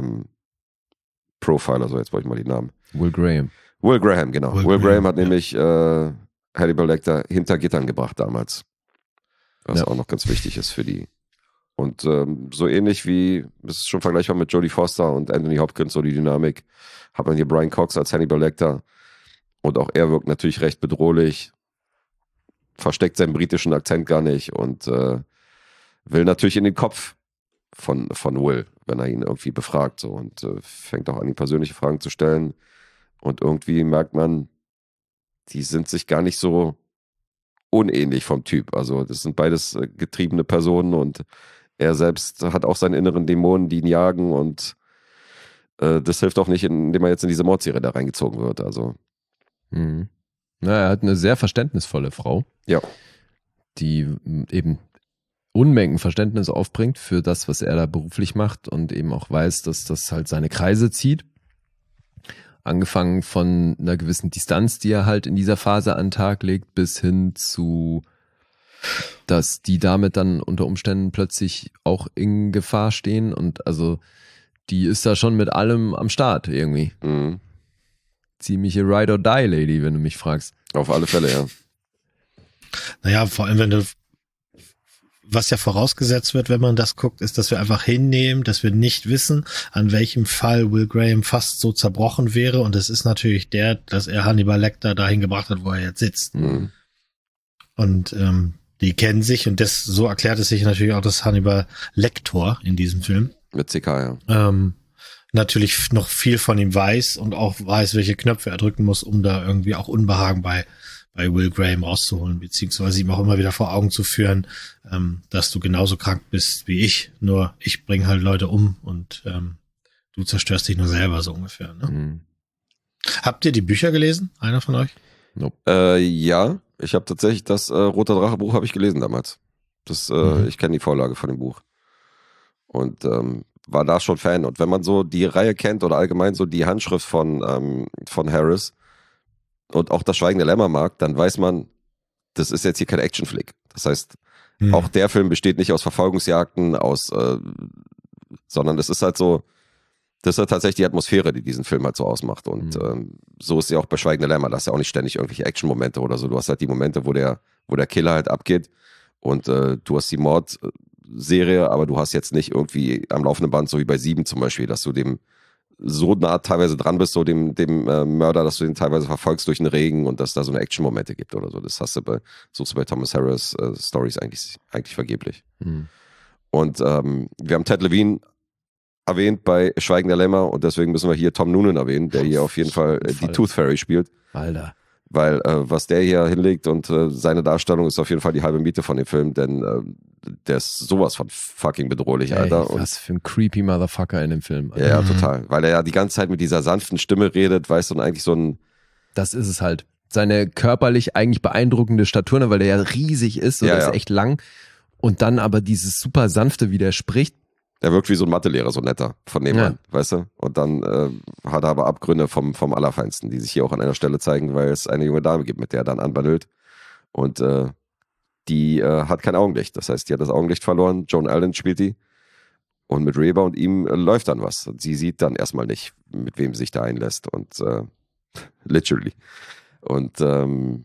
Profiler, so jetzt wollte ich mal die Namen. Will Graham, genau. Will Graham hat nämlich Hannibal Lecter hinter Gittern gebracht damals. Was auch noch ganz wichtig ist für die. Und so ähnlich wie, das ist schon vergleichbar mit Jodie Foster und Anthony Hopkins, so die Dynamik, hat man hier Brian Cox als Hannibal Lecter. Und auch er wirkt natürlich recht bedrohlich, versteckt seinen britischen Akzent gar nicht und will natürlich in den Kopf von Will, wenn er ihn irgendwie befragt. So, und fängt auch an, ihm persönliche Fragen zu stellen. Und irgendwie merkt man, die sind sich gar nicht so unähnlich vom Typ. Also das sind beides getriebene Personen und er selbst hat auch seine inneren Dämonen, die ihn jagen und das hilft auch nicht, indem er jetzt in diese Mordserie da reingezogen wird. Also. Na, er hat eine sehr verständnisvolle Frau. Ja. Die eben Unmengen Verständnis aufbringt für das, was er da beruflich macht und eben auch weiß, dass das halt seine Kreise zieht. Angefangen von einer gewissen Distanz, die er halt in dieser Phase an den Tag legt, bis hin zu, dass die damit dann unter Umständen plötzlich auch in Gefahr stehen und also die ist da schon mit allem am Start irgendwie. Mhm. Ziemliche Ride or Die Lady, wenn du mich fragst. Auf alle Fälle, ja. Naja, vor allem was ja vorausgesetzt wird, wenn man das guckt, ist, dass wir einfach hinnehmen, dass wir nicht wissen, an welchem Fall Will Graham fast so zerbrochen wäre. Und es ist natürlich dass er Hannibal Lecter dahin gebracht hat, wo er jetzt sitzt. Mhm. Und die kennen sich und so erklärt es sich natürlich auch, dass Hannibal Lecter in diesem Film mit CK, ja. Natürlich noch viel von ihm weiß und auch weiß, welche Knöpfe er drücken muss, um da irgendwie auch Unbehagen bei Will Graham rauszuholen, beziehungsweise ihm auch immer wieder vor Augen zu führen, dass du genauso krank bist wie ich, nur ich bringe halt Leute um und du zerstörst dich nur selber, so ungefähr. Ne? Mhm. Habt ihr die Bücher gelesen? Einer von euch? Nope. Ja, ich habe tatsächlich das Roter Drache Buch habe ich gelesen damals. Ich kenne die Vorlage von dem Buch. Und war da schon Fan. Und wenn man so die Reihe kennt oder allgemein so die Handschrift von Harris und auch das Schweigen der Lämmer mag, dann weiß man, das ist jetzt hier kein Actionflick. Das heißt, auch der Film besteht nicht aus Verfolgungsjagden, sondern es ist halt so, das ist halt tatsächlich die Atmosphäre, die diesen Film halt so ausmacht. Und so ist ja auch bei Schweigen der Lämmer. Da hast ja auch nicht ständig irgendwelche Action-Momente oder so. Du hast halt die Momente, wo der Killer halt abgeht und du hast die Mordserie, aber du hast jetzt nicht irgendwie am laufenden Band, so wie bei 7 zum Beispiel, dass du dem so nah teilweise dran bist, so dem Mörder, dass du den teilweise verfolgst durch den Regen und dass da so eine Action-Momente gibt oder so. Das suchst du bei Thomas Harris Stories eigentlich vergeblich. Und wir haben Ted Levine erwähnt bei Schweigen der Lämmer und deswegen müssen wir hier Tom Noonan erwähnen, der hier auf jeden Fall die Tooth Fairy spielt. Alter. Weil was der hier hinlegt und seine Darstellung ist auf jeden Fall die halbe Miete von dem Film, denn der ist sowas von fucking bedrohlich, Alter. Ey, was für ein creepy Motherfucker in dem Film. Alter. Ja, total. Weil er ja die ganze Zeit mit dieser sanften Stimme redet, weißt du, und eigentlich so ein... Das ist es halt. Seine körperlich eigentlich beeindruckende Statur, ne, weil der ja riesig ist, so, der ist echt lang. Und dann aber dieses super sanfte, wie der spricht. Der wirkt wie so ein Mathelehrer, so netter von nebenan, weißt du? Und dann hat er aber Abgründe vom Allerfeinsten, die sich hier auch an einer Stelle zeigen, weil es eine junge Dame gibt, mit der er dann anbandelt. Und die hat kein Augenlicht. Das heißt, die hat das Augenlicht verloren. Joan Allen spielt die. Und mit Reba und ihm läuft dann was. Und sie sieht dann erstmal nicht, mit wem sie sich da einlässt. Und literally. Und und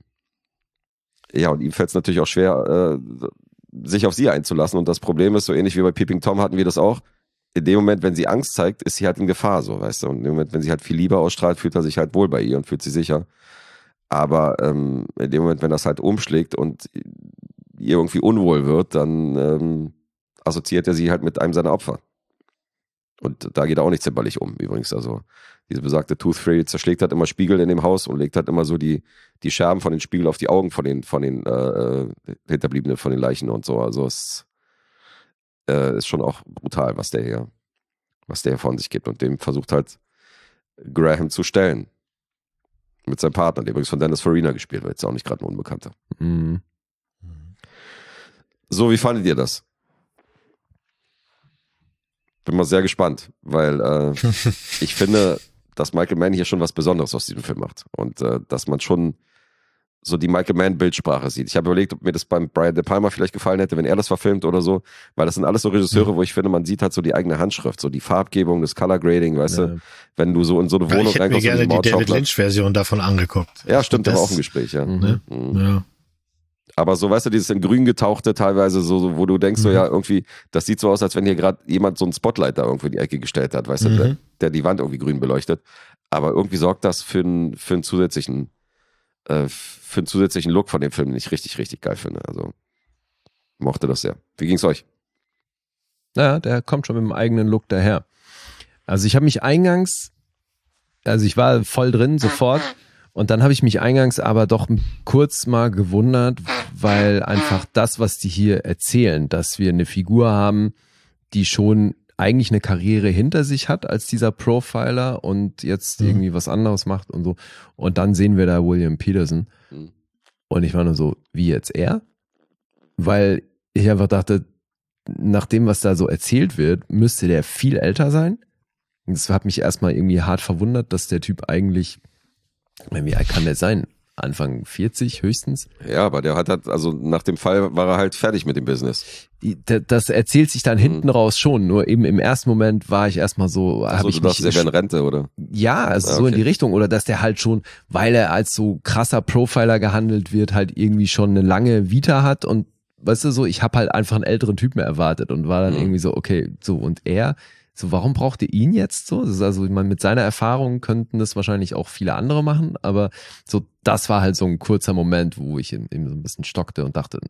ihm fällt es natürlich auch schwer, sich auf sie einzulassen. Und das Problem ist, so ähnlich wie bei Peeping Tom hatten wir das auch. In dem Moment, wenn sie Angst zeigt, ist sie halt in Gefahr, so, weißt du. Und in dem Moment, wenn sie halt viel Liebe ausstrahlt, fühlt er sich halt wohl bei ihr und fühlt sich sicher. Aber in dem Moment, wenn das halt umschlägt und ihr irgendwie unwohl wird, dann assoziiert er sie halt mit einem seiner Opfer. Und da geht er auch nicht zimperlich um, übrigens. Also diese besagte Tooth Fairy zerschlägt halt immer Spiegel in dem Haus und legt halt immer so die Scherben von den Spiegeln auf die Augen von den Hinterbliebenen von den Leichen und so. Also es ist schon auch brutal, was der hier von sich gibt. Und dem versucht halt Graham zu stellen. Mit seinem Partner, der übrigens von Dennis Farina gespielt wird. Ist auch nicht gerade ein Unbekannter. Mhm. So, wie fandet ihr das? Bin mal sehr gespannt, weil ich finde, dass Michael Mann hier schon was Besonderes aus diesem Film macht. Und dass man schon so die Michael Mann-Bildsprache sieht. Ich habe überlegt, ob mir das beim Brian De Palma vielleicht gefallen hätte, wenn er das verfilmt oder so, weil das sind alles so Regisseure, wo ich finde, man sieht halt so die eigene Handschrift, so die Farbgebung, das Color Grading, weißt du, wenn du so in so eine Wohnung reinkommst. Ich hätte mir gerne die David Lynch-Version davon angeguckt. Ja, stimmt, das war auch ein Gespräch, ja. Ja. Aber so, weißt du, dieses in grün getauchte teilweise, so wo du denkst, so ja, irgendwie, das sieht so aus, als wenn hier gerade jemand so ein Spotlight da irgendwo in die Ecke gestellt hat, weißt du, der die Wand irgendwie grün beleuchtet. Aber irgendwie sorgt das für einen zusätzlichen Look von dem Film, den ich richtig, richtig geil finde. Also, mochte das sehr. Wie ging's euch? Naja, der kommt schon mit dem eigenen Look daher. Also ich habe mich eingangs, ich war voll drin, sofort. Und dann habe ich mich eingangs aber doch kurz mal gewundert, weil einfach das, was die hier erzählen, dass wir eine Figur haben, die schon eigentlich eine Karriere hinter sich hat als dieser Profiler und jetzt irgendwie was anderes macht und so. Und dann sehen wir da William Peterson. Und ich war nur so, wie jetzt er? Weil ich einfach dachte, nach dem, was da so erzählt wird, müsste der viel älter sein. Und das hat mich erstmal irgendwie hart verwundert, dass der Typ eigentlich, wie alt kann der sein? Anfang 40 höchstens. Ja, aber der hat also nach dem Fall war er halt fertig mit dem Business. Das erzählt sich dann hinten raus schon, nur eben im ersten Moment war ich erstmal so, also du dachtest, der wäre in Rente, oder? Ja, also so in die Richtung, oder dass der halt schon, weil er als so krasser Profiler gehandelt wird, halt irgendwie schon eine lange Vita hat und weißt du so, ich habe halt einfach einen älteren Typen erwartet und war dann irgendwie so, okay, so und er, so warum braucht ihr ihn jetzt so? Das ist also, ich meine, mit seiner Erfahrung könnten das wahrscheinlich auch viele andere machen, aber so, das war halt so ein kurzer Moment, wo ich eben so ein bisschen stockte und dachte,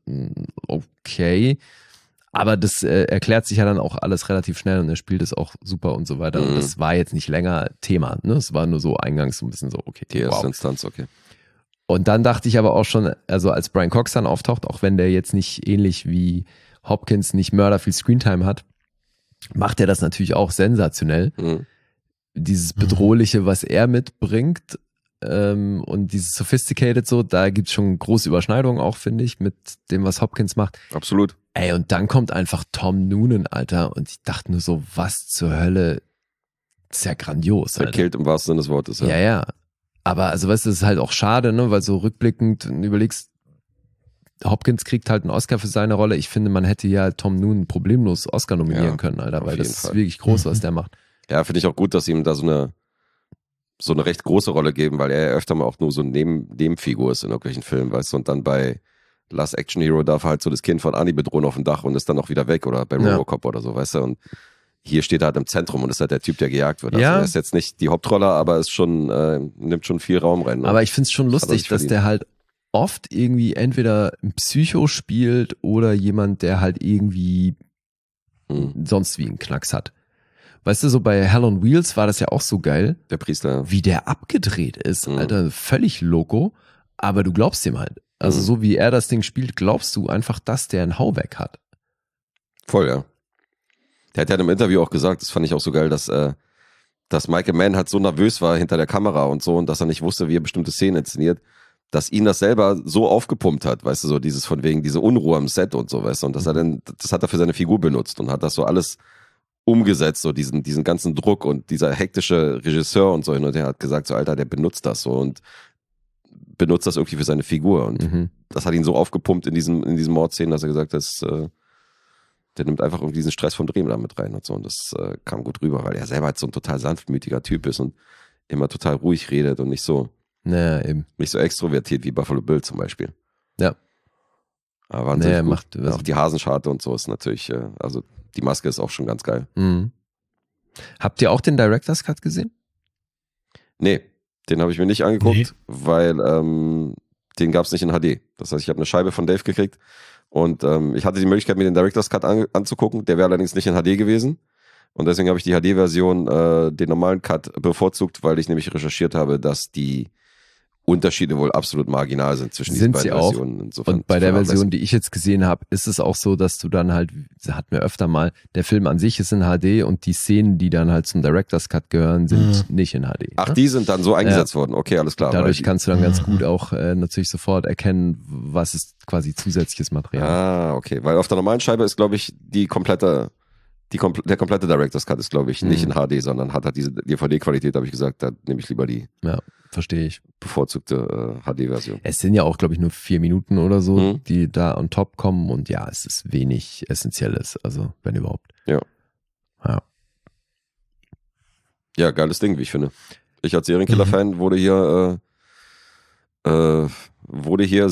okay, aber das erklärt sich ja dann auch alles relativ schnell und er spielt es auch super und so weiter und das war jetzt nicht länger Thema, ne? Es war nur so eingangs so ein bisschen so, okay, die erste Instanz, okay. Und dann dachte ich aber auch schon, also als Brian Cox dann auftaucht, auch wenn der jetzt nicht ähnlich wie Hopkins nicht mörder viel Screentime hat, macht er das natürlich auch sensationell. Dieses Bedrohliche, was er mitbringt und dieses Sophisticated so, da gibt's schon große Überschneidungen auch, finde ich, mit dem, was Hopkins macht. Absolut. Ey, und dann kommt einfach Tom Noonan, Alter, und ich dachte nur so, was zur Hölle, das ist ja grandios, Alter. Der killt im wahrsten Sinne des Wortes, ja. Ja. Aber also weißt du, das ist halt auch schade, ne, weil so rückblickend überlegst, Hopkins kriegt halt einen Oscar für seine Rolle. Ich finde, man hätte ja Tom Noonan problemlos Oscar nominieren können, Alter, weil das ist wirklich groß, was der macht. Ja, finde ich auch gut, dass sie ihm da so eine recht große Rolle geben, weil er öfter mal auch nur so eine Nebenfigur ist in irgendwelchen Filmen, weißt du, und dann bei Last Action Hero darf er halt so das Kind von Annie bedrohen auf dem Dach und ist dann auch wieder weg oder bei Robocop oder so, weißt du, und hier steht er halt im Zentrum und ist halt der Typ, der gejagt wird. Also er ist jetzt nicht die Hauptrolle, aber ist schon, nimmt schon viel Raum rein. Ne? Aber ich finde es schon lustig, dass der halt oft irgendwie entweder ein Psycho spielt oder jemand, der halt irgendwie sonst wie einen Knacks hat. Weißt du, so bei Hell on Wheels war das ja auch so geil. Der Priester. Wie der abgedreht ist, Alter, völlig loco, aber du glaubst ihm halt. Also so wie er das Ding spielt, glaubst du einfach, dass der einen Hau weg hat. Voll, ja. Der hat ja in einem Interview auch gesagt, das fand ich auch so geil, dass Michael Mann halt so nervös war hinter der Kamera und so und dass er nicht wusste, wie er bestimmte Szenen inszeniert, dass ihn das selber so aufgepumpt hat, weißt du, so dieses von wegen, diese Unruhe am Set und so, weißt du, und das hat er für seine Figur benutzt und hat das so alles umgesetzt, so diesen ganzen Druck und dieser hektische Regisseur und so hin und her hat gesagt, so Alter, der benutzt das so und benutzt das irgendwie für seine Figur und das hat ihn so aufgepumpt in diesen Mordszenen, dass er gesagt hat, der nimmt einfach irgendwie diesen Stress vom Drehen da mit rein und so. Und das kam gut rüber, weil er selber halt so ein total sanftmütiger Typ ist und immer total ruhig redet und nicht so extrovertiert wie Buffalo Bill zum Beispiel. Ja. Aber wahnsinnig gut. Auch die Hasenscharte und so ist natürlich, also die Maske ist auch schon ganz geil. Habt ihr auch den Director's Cut gesehen? Nee, den habe ich mir nicht angeguckt, weil den gab es nicht in HD. Das heißt, ich habe eine Scheibe von Dave gekriegt. Und ich hatte die Möglichkeit, mir den Director's Cut anzugucken. Der wäre allerdings nicht in HD gewesen. Und deswegen habe ich die HD-Version, den normalen Cut, bevorzugt, weil ich nämlich recherchiert habe, dass die Unterschiede wohl absolut marginal sind zwischen diesen Sind beiden sie auch. Versionen. Insofern Und bei der Version, die ich jetzt gesehen habe, ist es auch so, dass du dann halt, hatten wir öfter mal, der Film an sich ist in HD und die Szenen, die dann halt zum Director's Cut gehören, sind nicht in HD. Ach, die sind dann so eingesetzt worden. Okay, alles klar. Dadurch kannst du dann ganz gut auch natürlich sofort erkennen, was ist quasi zusätzliches Material. Ah, okay. Weil auf der normalen Scheibe ist, glaube ich, der komplette Director's Cut ist, glaube ich, nicht in HD, sondern hat halt diese DVD-Qualität, habe ich gesagt, da nehme ich lieber die Ja, verstehe ich. bevorzugte HD-Version. Es sind ja auch, glaube ich, nur 4 Minuten oder so, die da on top kommen und ja, es ist wenig Essentielles, also wenn überhaupt. Ja. Ja. Ja, geiles Ding, wie ich finde. Ich als Serienkiller-Fan wurde hier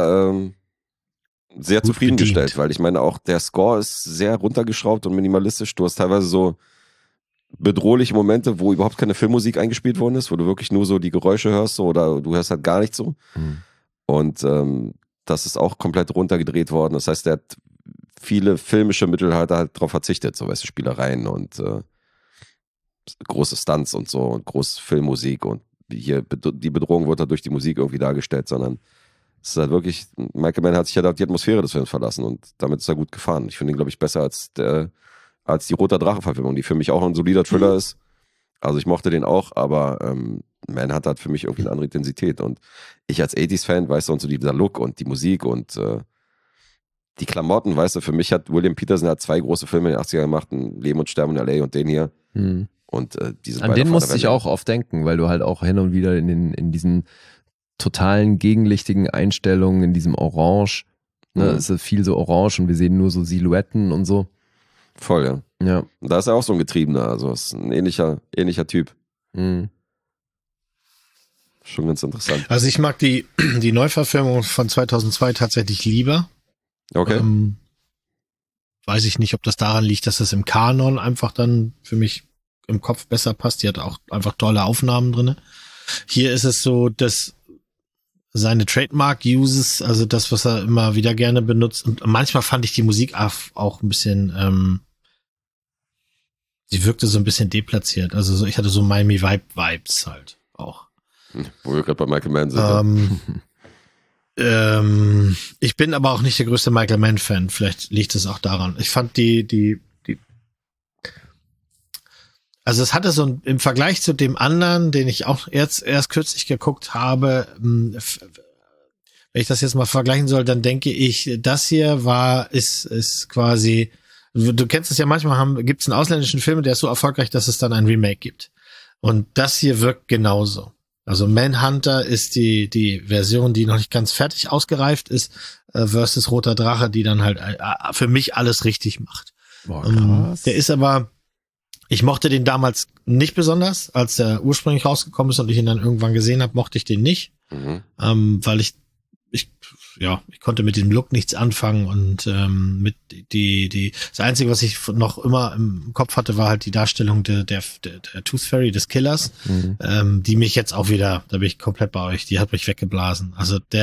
sehr Gut zufriedengestellt, bedient. weil ich meine auch, der Score ist sehr runtergeschraubt und minimalistisch. Du hast teilweise so bedrohliche Momente, wo überhaupt keine Filmmusik eingespielt worden ist, wo du wirklich nur so die Geräusche hörst so, oder du hörst halt gar nichts so. Und das ist auch komplett runtergedreht worden. Das heißt, der hat viele filmische Mittel halt drauf verzichtet, so weißt du, Spielereien und große Stunts und so und große Filmmusik und hier die Bedrohung wird halt durch die Musik irgendwie dargestellt, sondern es ist halt wirklich, Michael Mann hat sich halt auf die Atmosphäre des Films verlassen und damit ist er gut gefahren. Ich finde ihn, glaube ich, besser als die Roter Drache-Verfilmung, die für mich auch ein solider Thriller ist. Also ich mochte den auch, aber Man hat halt für mich irgendwie eine andere Intensität und ich als 80s-Fan, weißt du, und so dieser Look und die Musik und die Klamotten, weißt du, für mich hat William Peterson hat 2 große Filme in den 80er gemacht, ein Leben und Sterben in L.A. und den hier. Und diese An den musste ich auch oft denken, weil du halt auch hin und wieder in diesen totalen gegenlichtigen Einstellungen, in diesem Orange, ne, es ist viel so orange und wir sehen nur so Silhouetten und so. Voll, ja. Ja. Und da ist er auch so ein Getriebener, also ist ein ähnlicher Typ. Schon ganz interessant. Also ich mag die Neuverfilmung von 2002 tatsächlich lieber. Okay. Weiß ich nicht, ob das daran liegt, dass das im Kanon einfach dann für mich im Kopf besser passt. Die hat auch einfach tolle Aufnahmen drinne. Hier ist es so, dass seine Trademark-Uses, also das, was er immer wieder gerne benutzt, und manchmal fand ich die Musik auch ein bisschen, sie wirkte so ein bisschen deplatziert. Also so, ich hatte so Miami-Vibes halt auch. Wo wir gerade bei Michael Mann sind. Ich bin aber auch nicht der größte Michael Mann-Fan. Vielleicht liegt es auch daran. Ich fand also es hatte so im Vergleich zu dem anderen, den ich auch erst kürzlich geguckt habe, wenn ich das jetzt mal vergleichen soll, dann denke ich, das hier ist quasi, du kennst es ja manchmal, gibt's einen ausländischen Film, der ist so erfolgreich, dass es dann ein Remake gibt. Und das hier wirkt genauso. Also Manhunter ist die Version, die noch nicht ganz fertig ausgereift ist, versus Roter Drache, die dann halt für mich alles richtig macht. Boah, krass. Der ist aber, ich mochte den damals nicht besonders, als der ursprünglich rausgekommen ist und ich ihn dann irgendwann gesehen habe, mochte ich den nicht, weil ich konnte mit dem Look nichts anfangen und mit das Einzige, was ich noch immer im Kopf hatte, war halt die Darstellung der Tooth Fairy, des Killers, die mich jetzt auch wieder, da bin ich komplett bei euch, die hat mich weggeblasen.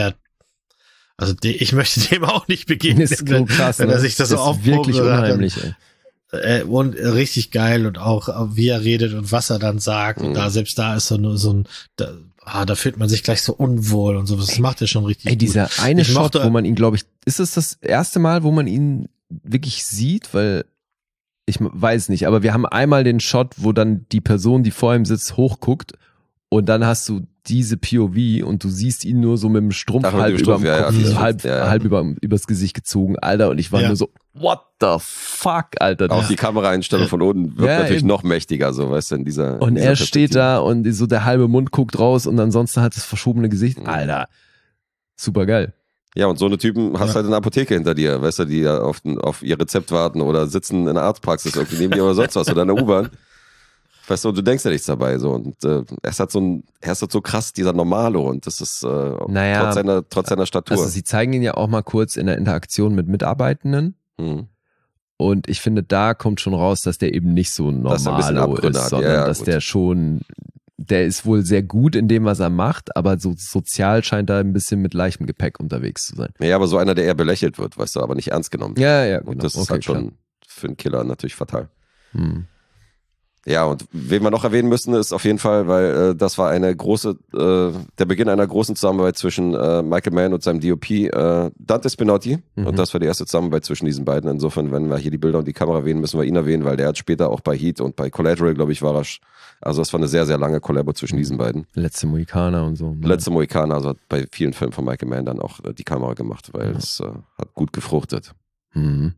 Ich möchte dem auch nicht begegnen, ist so krass, wenn er sich das so aufpumpt. Wirklich unheimlich, ey. Und richtig geil und auch wie er redet und was er dann sagt und selbst da ist so ein da fühlt man sich gleich so unwohl und so, das macht er schon richtig gut. Dieser eine Shot, wo man ihn, glaube ich, ist es das erste Mal, wo man ihn wirklich sieht, weil ich weiß nicht, aber wir haben einmal den Shot, wo dann die Person, die vor ihm sitzt, hochguckt und dann hast du diese POV und du siehst ihn nur so mit dem Strumpf halb über dem Kopf, halb übers Gesicht gezogen, Alter, und ich war nur so, what the fuck, Alter. Auch die Kameraeinstellung von unten wirkt natürlich noch mächtiger, so, weißt du, in dieser Und er Perspektive. steht da und so der halbe Mund guckt raus und ansonsten hat das verschobene Gesicht, Alter, super geil. Ja, und so eine Typen hast halt in der Apotheke hinter dir, weißt du, die auf ihr Rezept warten oder sitzen in der Arztpraxis irgendwie neben dir oder sonst was oder in der U-Bahn. Weißt du, du denkst ja nichts dabei, so, und er ist halt so krass, dieser Normalo, und das ist trotz seiner Statur. Also sie zeigen ihn ja auch mal kurz in der Interaktion mit Mitarbeitenden und ich finde, da kommt schon raus, dass der eben nicht so ein Normalo ist, sondern dass der schon, der ist wohl sehr gut in dem, was er macht, aber so sozial scheint er ein bisschen mit leichtem Gepäck unterwegs zu sein. Ja, aber so einer, der eher belächelt wird, weißt du, aber nicht ernst genommen. Ja, und das ist halt schon für einen Killer natürlich fatal. Ja, und wen wir noch erwähnen müssen, ist auf jeden Fall, weil das war der Beginn einer großen Zusammenarbeit zwischen Michael Mann und seinem DOP Dante Spinotti. Und das war die erste Zusammenarbeit zwischen diesen beiden. Insofern, wenn wir hier die Bilder und die Kamera erwähnen, müssen wir ihn erwähnen, weil der hat später auch bei Heat und bei Collateral, glaube ich, war er. Also das war eine sehr, sehr lange Kollabo zwischen diesen beiden. Letzte Mohikaner und so. Letzte Mohikaner, also hat bei vielen Filmen von Michael Mann dann auch die Kamera gemacht, weil es hat gut gefruchtet. Mhm.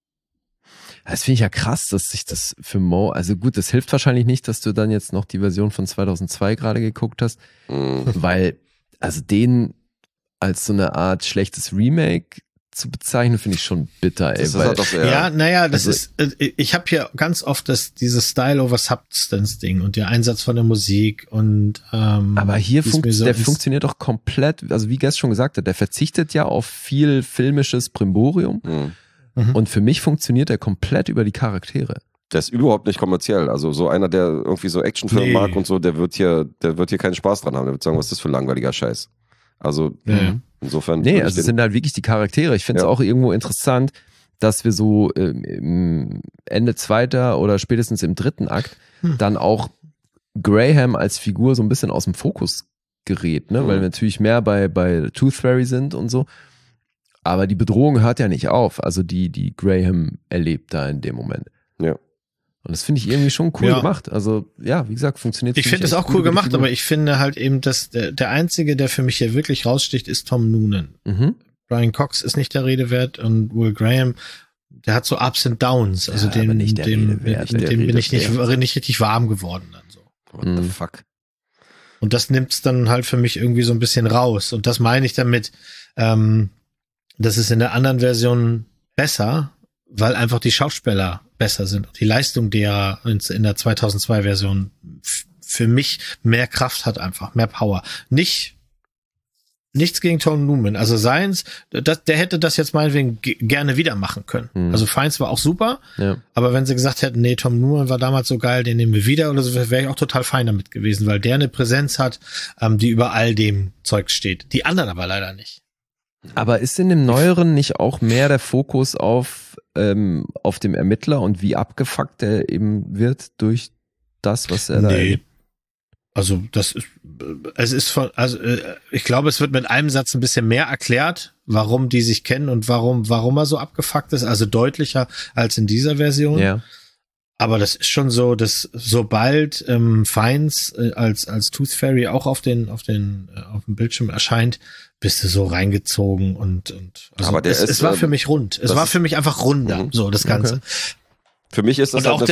Das finde ich ja krass, dass sich das für Mo, also gut, das hilft wahrscheinlich nicht, dass du dann jetzt noch die Version von 2002 gerade geguckt hast, weil, also den als so eine Art schlechtes Remake zu bezeichnen, finde ich schon bitter, ey. Das ist halt auch, ja, naja, das ist, ich habe hier ganz oft dieses Style over Substance Ding und der Einsatz von der Musik und aber hier funktioniert doch komplett, also wie Gast schon gesagt hat, der verzichtet ja auf viel filmisches Brimborium. Und für mich funktioniert er komplett über die Charaktere. Der ist überhaupt nicht kommerziell. Also so einer, der irgendwie so Actionfilme mag und so, der wird hier keinen Spaß dran haben. Der wird sagen, was ist das für ein langweiliger Scheiß. Also insofern. Nee, also es sind halt wirklich die Charaktere. Ich finde es auch irgendwo interessant, dass wir so im Ende 2. oder spätestens im 3. Akt dann auch Graham als Figur so ein bisschen aus dem Fokus gerät, ne? Weil wir natürlich mehr bei Tooth Fairy sind und so. Aber die Bedrohung hört ja nicht auf, also die Graham erlebt da in dem Moment. Ja. Und das finde ich irgendwie schon cool gemacht. Also ja, wie gesagt, funktioniert. Ich finde es auch cool gemacht, aber ich finde halt eben, dass der Einzige, der für mich hier wirklich raussticht, ist Tom Noonan. Brian Cox ist nicht der Rede wert und Will Graham, der hat so Ups and Downs. Also dem bin ich nicht richtig warm geworden dann so. What the fuck? Und das nimmt's dann halt für mich irgendwie so ein bisschen raus. Und das meine ich damit, das ist in der anderen Version besser, weil einfach die Schauspieler besser sind. Die Leistung derer in der 2002 Version für mich mehr Kraft hat einfach, mehr Power. Nichts gegen Tom Noonan. Also Science, der hätte das jetzt meinetwegen gerne wieder machen können. Also Fiennes war auch super, aber wenn sie gesagt hätten, nee, Tom Noonan war damals so geil, den nehmen wir wieder oder so, wäre ich auch total fein damit gewesen, weil der eine Präsenz hat, die über all dem Zeug steht. Die anderen aber leider nicht. Aber ist in dem Neueren nicht auch mehr der Fokus auf dem Ermittler und wie abgefuckt er eben wird durch das, was er da erlebt? Also ich glaube, es wird mit einem Satz ein bisschen mehr erklärt, warum die sich kennen und warum er so abgefuckt ist, also deutlicher als in dieser Version. Ja. Aber das ist schon so, dass sobald Fiennes als Tooth Fairy auch auf dem Bildschirm erscheint, bist du so reingezogen und also aber es war für mich rund. Es war für mich einfach runder, so das Ganze. Okay. Für mich ist das und auch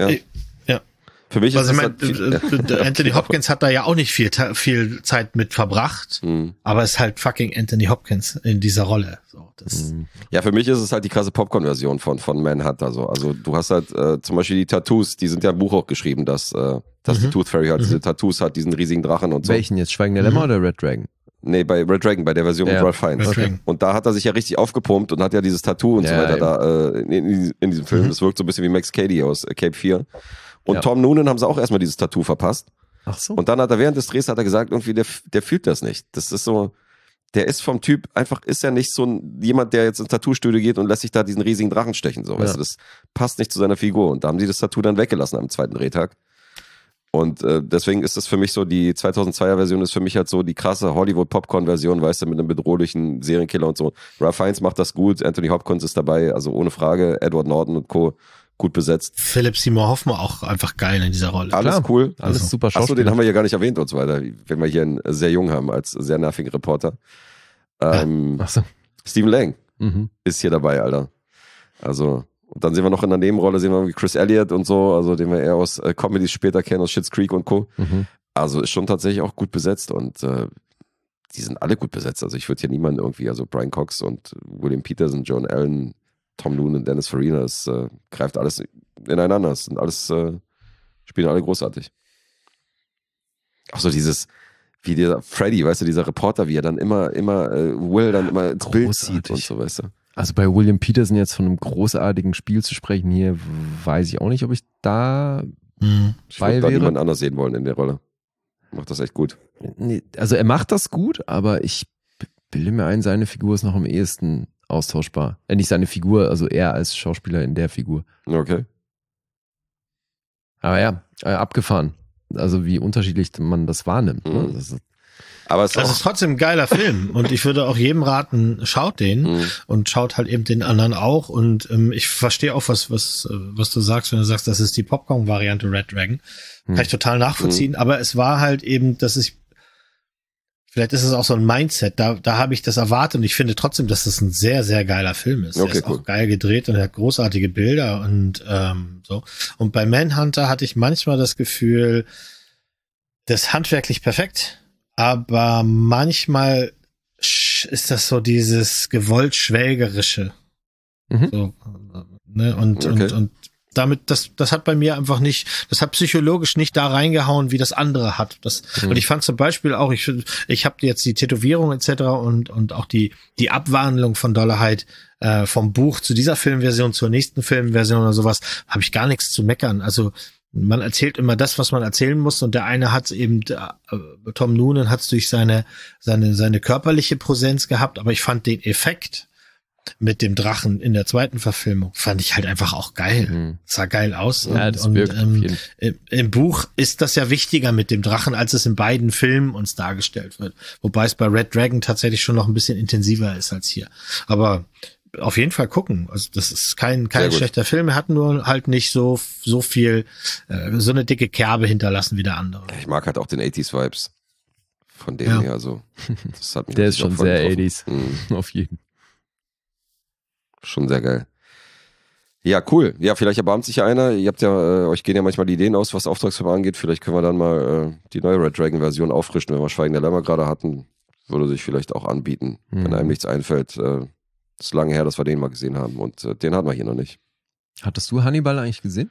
Für mich ist Anthony Hopkins hat da ja auch nicht viel Zeit mit verbracht, aber ist halt fucking Anthony Hopkins in dieser Rolle. So, ja, für mich ist es halt die krasse Popcorn-Version von Manhunter. So. Also du hast halt zum Beispiel die Tattoos, die sind ja im Buch auch geschrieben, dass die Tooth Fairy halt diese Tattoos hat, diesen riesigen Drachen und so. Welchen jetzt? Schweigen der Lämmer oder Red Dragon? Nee, bei Red Dragon, bei der Version mit Ralph Fiennes. Okay. Und da hat er sich ja richtig aufgepumpt und hat ja dieses Tattoo und so weiter da in diesem Film. Das wirkt so ein bisschen wie Max Cady aus Cape 4. Und Tom Noonan haben sie auch erstmal dieses Tattoo verpasst. Ach so. Und dann hat er während des Drehs gesagt, irgendwie, der fühlt das nicht. Das ist so, der ist vom Typ, einfach ist er nicht so jemand, der jetzt ins Tattoo-Studio geht und lässt sich da diesen riesigen Drachen stechen. So, weißt du, das passt nicht zu seiner Figur. Und da haben sie das Tattoo dann weggelassen am 2. Drehtag. Und deswegen ist das für mich so, die 2002er Version ist für mich halt so die krasse Hollywood-Popcorn-Version, weißt du, mit einem bedrohlichen Serienkiller und so. Ralph Fiennes macht das gut, Anthony Hopkins ist dabei, also ohne Frage, Edward Norton und Co. gut besetzt. Philip Seymour Hoffman auch einfach geil in dieser Rolle. Alles cool. Alles super Schauspieler. Achso, den haben wir hier gar nicht erwähnt und so weiter, wenn wir hier einen sehr jung haben als sehr nervigen Reporter. Stephen Lang ist hier dabei, Alter. Also, und dann sehen wir noch in der Nebenrolle, sehen wir wie Chris Elliott und so, also den wir eher aus Comedies später kennen, aus Schitt's Creek und Co. Also ist schon tatsächlich auch gut besetzt und die sind alle gut besetzt. Also ich würde hier niemanden irgendwie, also Brian Cox und William Peterson, Joan Allen, Tom Noonan, Dennis Farina, das greift alles ineinander. Das sind alles, spielen alle großartig. Auch so dieses, wie dieser Freddy, weißt du, dieser Reporter, wie er dann immer Will dann immer ins Bild zieht und so, weißt du. Also bei William Peterson jetzt von einem großartigen Spiel zu sprechen hier, weiß ich auch nicht, ob ich da ich würde da niemand anders sehen wollen in der Rolle. Macht das echt gut. Nee, also er macht das gut, aber ich bilde mir ein, seine Figur ist noch am ehesten austauschbar. Nicht seine Figur, also er als Schauspieler in der Figur. Okay. Aber ja, abgefahren. Also wie unterschiedlich man das wahrnimmt. Ne? Mhm. Das ist, Aber es Das ist trotzdem ein geiler Film und ich würde auch jedem raten, schaut den und schaut halt eben den anderen auch und ich verstehe auch, was du sagst, wenn du sagst, das ist die Popcorn-Variante Red Dragon. Kann ich total nachvollziehen, aber es war halt eben, vielleicht ist es auch so ein Mindset, da habe ich das erwartet und ich finde trotzdem, dass das ein sehr, sehr geiler Film ist. Okay, Er ist cool. auch geil gedreht und er hat großartige Bilder und so. Und bei Manhunter hatte ich manchmal das Gefühl, das ist handwerklich perfekt, aber manchmal ist das so dieses gewollt Schwelgerische. Mhm. So, ne? Und damit, das hat bei mir einfach nicht, das hat psychologisch nicht da reingehauen, wie das andere hat. Und ich fand zum Beispiel auch, ich habe jetzt die Tätowierung etc. und auch die Abwandlung von Dollarhide vom Buch zu dieser Filmversion, zur nächsten Filmversion oder sowas, habe ich gar nichts zu meckern. Also man erzählt immer das, was man erzählen muss und der eine hat eben, Tom Noonan hat es durch seine körperliche Präsenz gehabt, aber ich fand den Effekt mit dem Drachen in der zweiten Verfilmung fand ich halt einfach auch geil. Sah geil aus. Ja, das wirkt auf jeden Fall. Im Buch ist das ja wichtiger mit dem Drachen, als es in beiden Filmen uns dargestellt wird. Wobei es bei Red Dragon tatsächlich schon noch ein bisschen intensiver ist als hier. Aber auf jeden Fall gucken. Also das ist kein schlechter Film. Er hat nur halt nicht so viel, so eine dicke Kerbe hinterlassen wie der andere. Ich mag halt auch den 80s-Vibes von dem her. Also, das hat mich der ist schon voll sehr getroffen. 80s. Auf jeden. Schon sehr geil. Ja, cool. Ja, vielleicht erbarmt sich ja einer. Ihr habt ja, euch gehen ja manchmal die Ideen aus, was Auftragsfirma angeht. Vielleicht können wir dann mal die neue Red Dragon-Version auffrischen, wenn wir Schweigen der Lämmer gerade hatten. Würde sich vielleicht auch anbieten, wenn einem nichts einfällt. Ist lange her, dass wir den mal gesehen haben und den hatten wir hier noch nicht. Hattest du Hannibal eigentlich gesehen?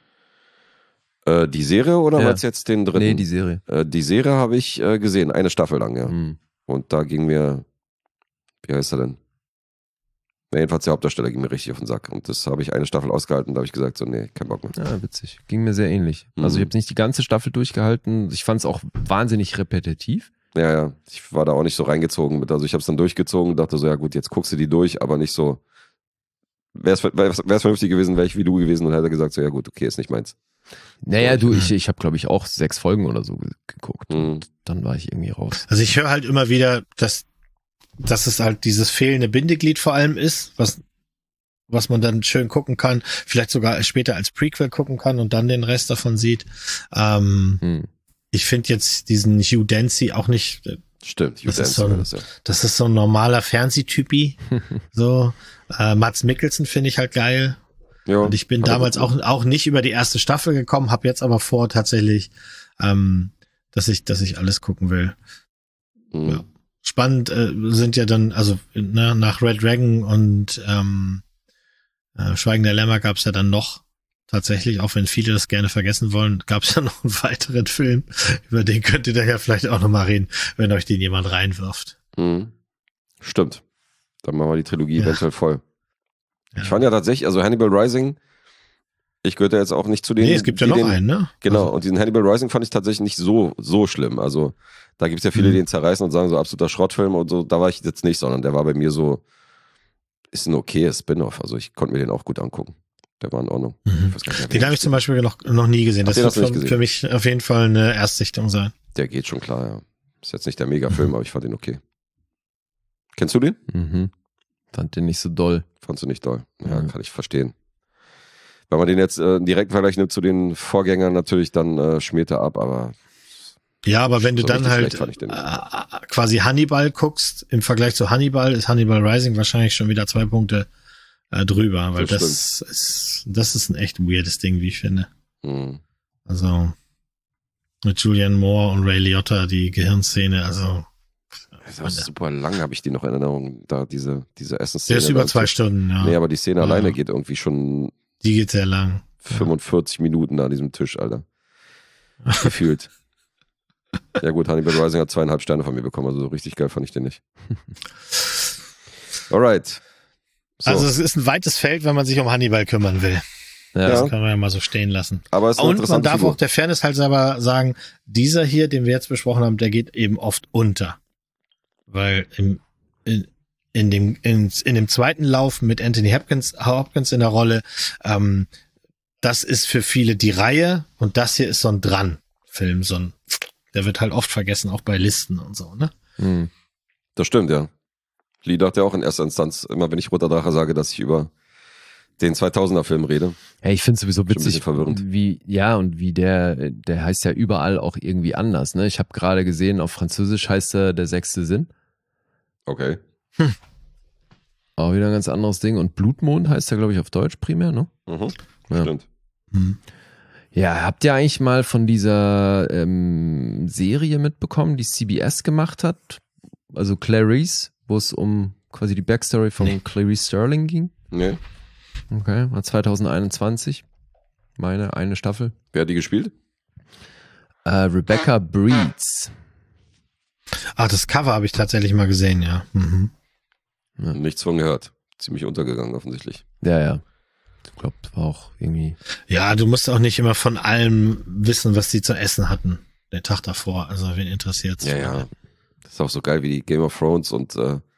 Die Serie oder meinst du jetzt den dritten? Nee, die Serie. Die Serie habe ich gesehen, eine Staffel lang, ja. Und da ging mir, wie heißt er denn? Ja, jedenfalls der Hauptdarsteller ging mir richtig auf den Sack. Und das habe ich eine Staffel ausgehalten, da habe ich gesagt, so nee, kein Bock mehr. Ja, witzig. Ging mir sehr ähnlich. Also ich habe nicht die ganze Staffel durchgehalten. Ich fand es auch wahnsinnig repetitiv. Ja, ich war da auch nicht so reingezogen mit. Also ich habe es dann durchgezogen und dachte so, ja gut, jetzt guckst du die durch, aber nicht so. Wäre es vernünftig gewesen, wäre ich wie du gewesen und hätte gesagt so, ja gut, okay, ist nicht meins. Naja, ich habe glaube ich auch 6 Folgen oder so geguckt. Und dann war ich irgendwie raus. Also ich höre halt immer wieder, dass es halt dieses fehlende Bindeglied vor allem ist, was man dann schön gucken kann, vielleicht sogar später als Prequel gucken kann und dann den Rest davon sieht. Ich finde jetzt diesen Hugh Dancy auch nicht. Stimmt, das ist so ein normaler Fernsehtypi. So, Mads Mikkelsen finde ich halt geil. Ja, und ich bin damals auch nicht über die erste Staffel gekommen, habe jetzt aber vor tatsächlich, dass ich alles gucken will. Ja. Spannend sind ja dann, also nach Red Dragon und Schweigen der Lämmer gab es ja dann noch tatsächlich, auch wenn viele das gerne vergessen wollen, gab es ja noch einen weiteren Film, über den könnt ihr da ja vielleicht auch nochmal reden, wenn euch den jemand reinwirft. Stimmt. Dann machen wir die Trilogie eventuell voll. Ja. Ich fand ja tatsächlich, also Hannibal Rising, ich gehörte jetzt auch nicht zu den... Nee, es gibt ja noch einen, ne? Genau, und diesen Hannibal Rising fand ich tatsächlich nicht so schlimm. Also da gibt es ja viele, die ihn zerreißen und sagen, so absoluter Schrottfilm und so, da war ich jetzt nicht, sondern der war bei mir so, ist ein okayes Spin-off. Also ich konnte mir den auch gut angucken. Der war in Ordnung. Den habe ich zum Beispiel noch nie gesehen. Das wird für mich auf jeden Fall eine Erstsichtung sein. Der geht schon klar, ja. Ist jetzt nicht der Mega-Film, aber ich fand den okay. Kennst du den? Fand den nicht so doll. Fandst du nicht doll? Ja, kann ich verstehen. Wenn man den jetzt direkt Vergleich nimmt zu den Vorgängern, natürlich dann schmiert er ab, aber... Ja, aber wenn du dann halt quasi Hannibal guckst, im Vergleich zu Hannibal ist Hannibal Rising wahrscheinlich schon wieder 2 Punkte drüber, weil das ist ein echt weirdes Ding, wie ich finde. Also mit Julianne Moore und Ray Liotta, die Gehirnszene, also das ist super lang, habe ich die noch in Erinnerung, da diese Essensszene. Der ist über 2 Stunden, ja. Nee, aber die Szene alleine geht irgendwie schon... Die geht sehr lang. 45 Minuten an diesem Tisch, Alter. Gefühlt. Ja gut, Hannibal Rising hat 2,5 Sterne von mir bekommen, also so richtig geil fand ich den nicht. Alright. So. Also es ist ein weites Feld, wenn man sich um Hannibal kümmern will. Ja. Das kann man ja mal so stehen lassen. Aber es ist und man darf auch der Fairness halt selber sagen, dieser hier, den wir jetzt besprochen haben, der geht eben oft unter. Weil in dem zweiten Lauf mit Anthony Hopkins in der Rolle das ist für viele die Reihe und das hier ist so ein Dran-Film, der wird halt oft vergessen, auch bei Listen und so, ne? Hm. Das stimmt, ja. Lee dachte auch in erster Instanz, immer wenn ich Roter Drache sage, dass ich über den 2000er-Film rede. Hey, ich finde es sowieso Schon ein bisschen witzig, verwirrend. wie der heißt ja überall auch irgendwie anders, ne? Ich habe gerade gesehen, auf Französisch heißt er Der sechste Sinn. Okay. Auch wieder ein ganz anderes Ding. Und Blutmond heißt ja, glaube ich, auf Deutsch primär, ne? Mhm. Ja. Stimmt. Ja, habt ihr eigentlich mal von dieser Serie mitbekommen, die CBS gemacht hat? Also Clarice, wo es um quasi die Backstory von Clarice Sterling ging? Nee. Okay, war 2021. Eine Staffel. Wer hat die gespielt? Rebecca Breeds. Ach, das Cover habe ich tatsächlich mal gesehen, ja. Mhm. Ja. Nichts von gehört. Ziemlich untergegangen offensichtlich. Ja. Ich glaube, das war auch irgendwie. Ja, du musst auch nicht immer von allem wissen, was die zu essen hatten. Der Tag davor. Also, wen interessiert's? Ja. Das ist auch so geil wie die Game of Thrones und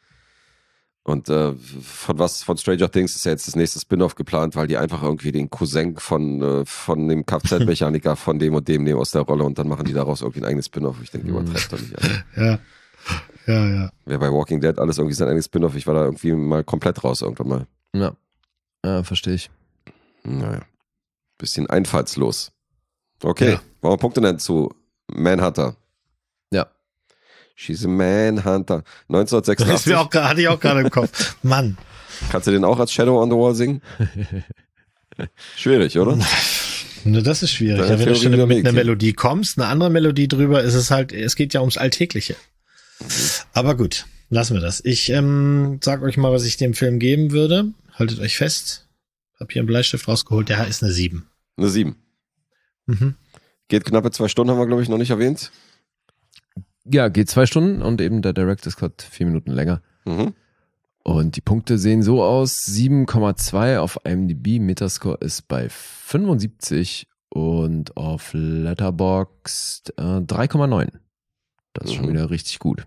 von Stranger Things ist ja jetzt das nächste Spin-off geplant, weil die einfach irgendwie den Cousin von dem Kfz-Mechaniker von dem und dem nehmen aus der Rolle und dann machen die daraus irgendwie ein eigenes Spin-off. Ich denke, übertreibt doch nicht. Alter. Ja. Wer bei Walking Dead alles irgendwie sein eigenes Spin-off, ich war da irgendwie mal komplett raus irgendwann mal. Ja, verstehe ich. Naja. Bisschen einfallslos. Okay, Ja. wollen wir Punkte nennen zu Manhunter. Ja. She's a Manhunter. Das 1986. hatte ich auch gerade im Kopf. Mann. Kannst du den auch als Shadow on the Wall singen? Schwierig, oder? Ne, das ist schwierig. Deine Ja, wenn du Theorie schon mit widerlegt, einer ja. Melodie kommst, eine andere Melodie drüber, ist es halt, es geht ja ums Alltägliche. Aber gut, lassen wir das. Ich sag euch mal, was ich dem Film geben würde. Haltet euch fest. Hab hier einen Bleistift rausgeholt. Der ist eine 7. Eine 7. Mhm. Geht knappe 2 Stunden, haben wir, glaube ich, noch nicht erwähnt. Ja, geht 2 Stunden und eben der Director's Cut 4 Minuten länger. Mhm. Und die Punkte sehen so aus: 7,2 auf IMDb, Metascore ist bei 75 und auf Letterboxd 3,9. Das ist schon wieder richtig gut.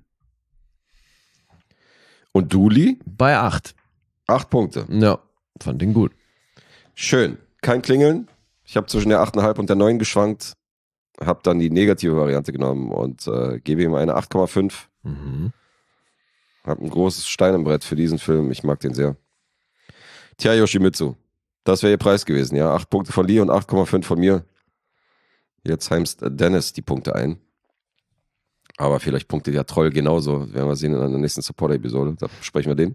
Und Duli? Bei 8. 8 Punkte. Ja, fand den gut. Schön. Kein Klingeln. Ich habe zwischen der 8,5 und der 9 geschwankt. Habe dann die negative Variante genommen und gebe ihm eine 8,5. Mhm. Hab ein großes Stein im Brett für diesen Film. Ich mag den sehr. Tja, Yoshimitsu. Das wäre ihr Preis gewesen, ja. 8 Punkte von Lee und 8,5 von mir. Jetzt heimst Dennis die Punkte ein. Aber vielleicht punktet ja Troll genauso. Werden wir sehen in einer nächsten Supporter-Episode. Da besprechen wir den.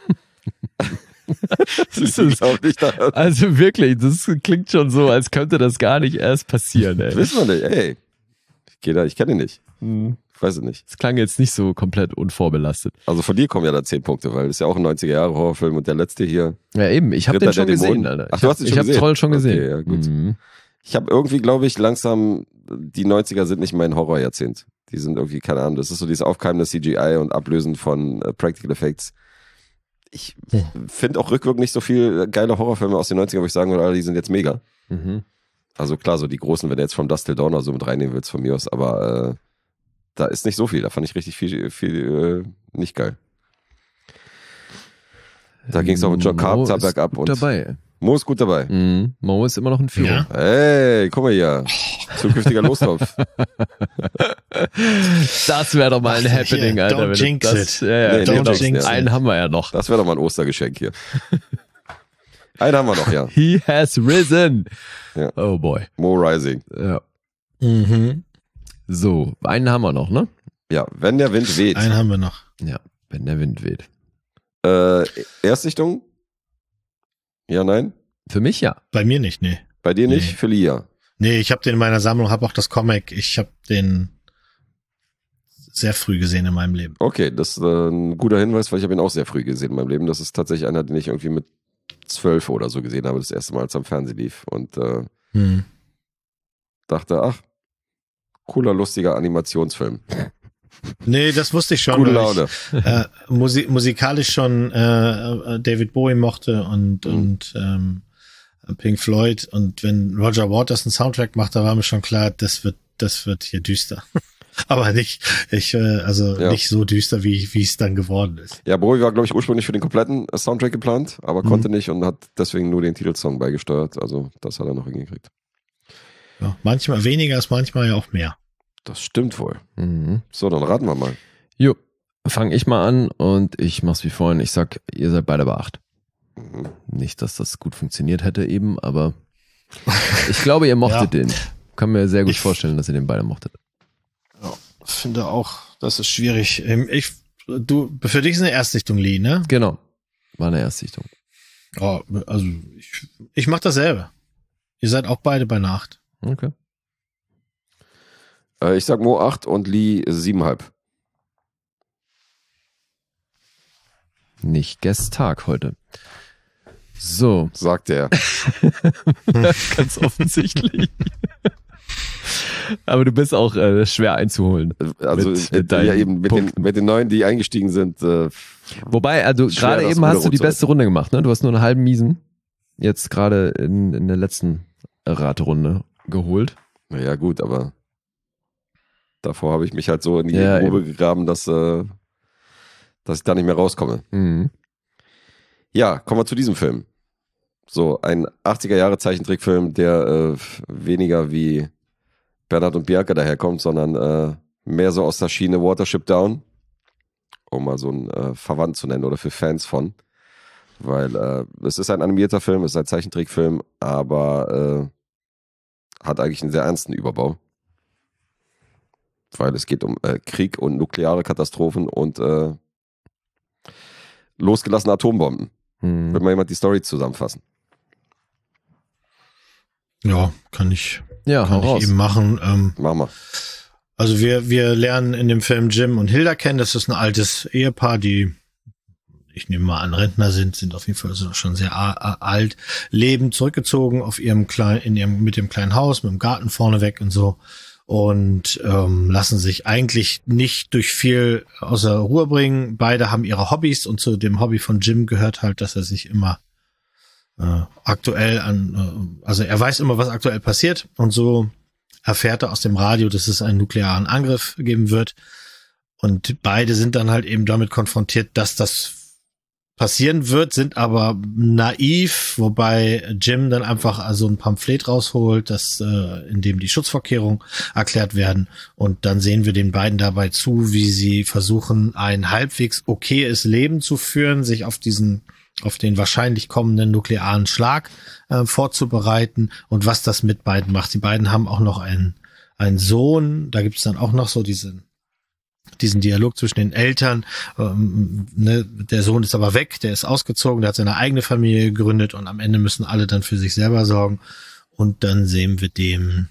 Das ist auch nicht da. Also wirklich, das klingt schon so, als könnte das gar nicht erst passieren, ey. Wissen wir nicht, ey. Ich kenne ihn nicht. Hm. Ich weiß es nicht. Das klang jetzt nicht so komplett unvorbelastet. Also von dir kommen ja dann 10 Punkte, weil das ist ja auch ein 90er-Jahre-Horrorfilm und der letzte hier. Ja eben, ich habe den Ritter schon der gesehen, Dämonen. Alter. Ach, du hast ihn schon Ich habe gesehen? Troll schon gesehen. Okay, ja, gut. Mhm. Ich habe irgendwie, glaube ich, langsam, die 90er sind nicht mein Horrorjahrzehnt. Die sind irgendwie, keine Ahnung, das ist so dieses aufkeimende CGI und Ablösen von Practical Effects. Ich finde auch rückwirkend nicht so viel geile Horrorfilme aus den 90ern, wo ich sagen würde, die sind jetzt mega. Mhm. Also klar, so die großen, wenn du jetzt From Dusk Till Dawn oder so mit reinnehmen willst von mir aus, aber da ist nicht so viel. Da fand ich richtig viel nicht geil. Da ging es auch mit John Carpenter bergab. Gut dabei. Mo ist gut dabei. Mhm. Mo ist immer noch in Führung. Ja. Hey, guck mal hier. Zukünftiger Lostopf. Das wäre doch mal ein Ach, Happening, hier, Alter. don't wenn jinx das, it. ja, Nee, don't don't jinx jinx it. Einen haben wir ja noch. Das wäre doch mal ein Ostergeschenk hier. Einen haben wir noch, ja. He has risen. Ja. Oh boy. Mo Rising. Ja. Mhm. So, einen haben wir noch, ne? Ja, wenn der Wind weht. Einen haben wir noch. Ja, wenn der Wind weht. Erstsichtung? Ja, nein? Für mich ja. Bei mir nicht, nee. Bei dir nicht? Nee. Für Lia. Nee, ich habe den in meiner Sammlung, habe auch das Comic. Ich habe den sehr früh gesehen in meinem Leben. Okay, das ist ein guter Hinweis, weil ich habe ihn auch sehr früh gesehen in meinem Leben. Das ist tatsächlich einer, den ich irgendwie mit 12 oder so gesehen habe, das erste Mal, als er am Fernsehen lief. Und dachte, ach, cooler, lustiger Animationsfilm. Nee, das wusste ich schon. Gute weil Laune. ich, musikalisch schon David Bowie mochte und Pink Floyd. Und wenn Roger Waters einen Soundtrack macht, da war mir schon klar, das wird hier düster. Aber nicht so düster, wie es dann geworden ist. Ja, Bowie war, glaube ich, ursprünglich für den kompletten Soundtrack geplant, aber konnte nicht und hat deswegen nur den Titelsong beigesteuert. Also das hat er noch hingekriegt. Ja, manchmal weniger ist manchmal ja auch mehr. Das stimmt wohl. Mhm. So, dann raten wir mal. Jo, fange ich mal an und ich mach's wie vorhin. Ich sag, ihr seid beide bei 8. Mhm. Nicht, dass das gut funktioniert hätte eben, aber ich glaube, ihr mochtet den. Kann mir sehr gut vorstellen, dass ihr den beide mochtet. Ja, finde auch, das ist schwierig. Für dich ist eine Erstsichtung, Lee, ne? Genau, war eine Erstsichtung. Oh, also ich mach dasselbe. Ihr seid auch beide bei Nacht. Okay. Ich sag Mo 8 und Lee 7,5. Nicht Guest-Tag heute. So. Sagt er. Ganz offensichtlich. Aber du bist auch schwer einzuholen. Also mit den Neuen, die eingestiegen sind. Wobei, also gerade eben hast du die beste Runde gemacht, ne? Du hast nur einen halben Miesen jetzt gerade in der letzten Raterunde geholt. Naja, gut, aber davor habe ich mich halt so in die Grube gegraben, dass ich da nicht mehr rauskomme. Mhm. Ja, kommen wir zu diesem Film. So, ein 80er-Jahre-Zeichentrickfilm, der weniger wie Bernhard und Bianca daherkommt, sondern mehr so aus der Schiene Watership Down, um mal so einen Verwandt zu nennen oder für Fans von. Weil es ist ein animierter Film, es ist ein Zeichentrickfilm, aber hat eigentlich einen sehr ernsten Überbau. Weil es geht um Krieg und nukleare Katastrophen und losgelassene Atombomben. Will mal jemand die Story zusammenfassen? Ja, kann ich raus. eben machen. Mach mal. Also wir lernen in dem Film Jim und Hilda kennen. Das ist ein altes Ehepaar, die, ich nehme mal an, Rentner sind auf jeden Fall schon sehr alt, leben zurückgezogen mit dem kleinen Haus, mit dem Garten vorneweg und so. Und lassen sich eigentlich nicht durch viel außer Ruhe bringen. Beide haben ihre Hobbys und zu dem Hobby von Jim gehört halt, dass er sich immer also er weiß immer, was aktuell passiert und so erfährt er aus dem Radio, dass es einen nuklearen Angriff geben wird. Und beide sind dann halt eben damit konfrontiert, dass das passieren wird, sind aber naiv, wobei Jim dann einfach so ein Pamphlet rausholt, in dem die Schutzvorkehrungen erklärt werden. Und dann sehen wir den beiden dabei zu, wie sie versuchen, ein halbwegs okayes Leben zu führen, sich auf den wahrscheinlich kommenden nuklearen Schlag vorzubereiten und was das mit beiden macht. Die beiden haben auch noch einen Sohn, da gibt es dann auch noch so diesen Dialog zwischen den Eltern. Der Sohn ist aber weg, der ist ausgezogen, der hat seine eigene Familie gegründet und am Ende müssen alle dann für sich selber sorgen. Und dann sehen wir dem,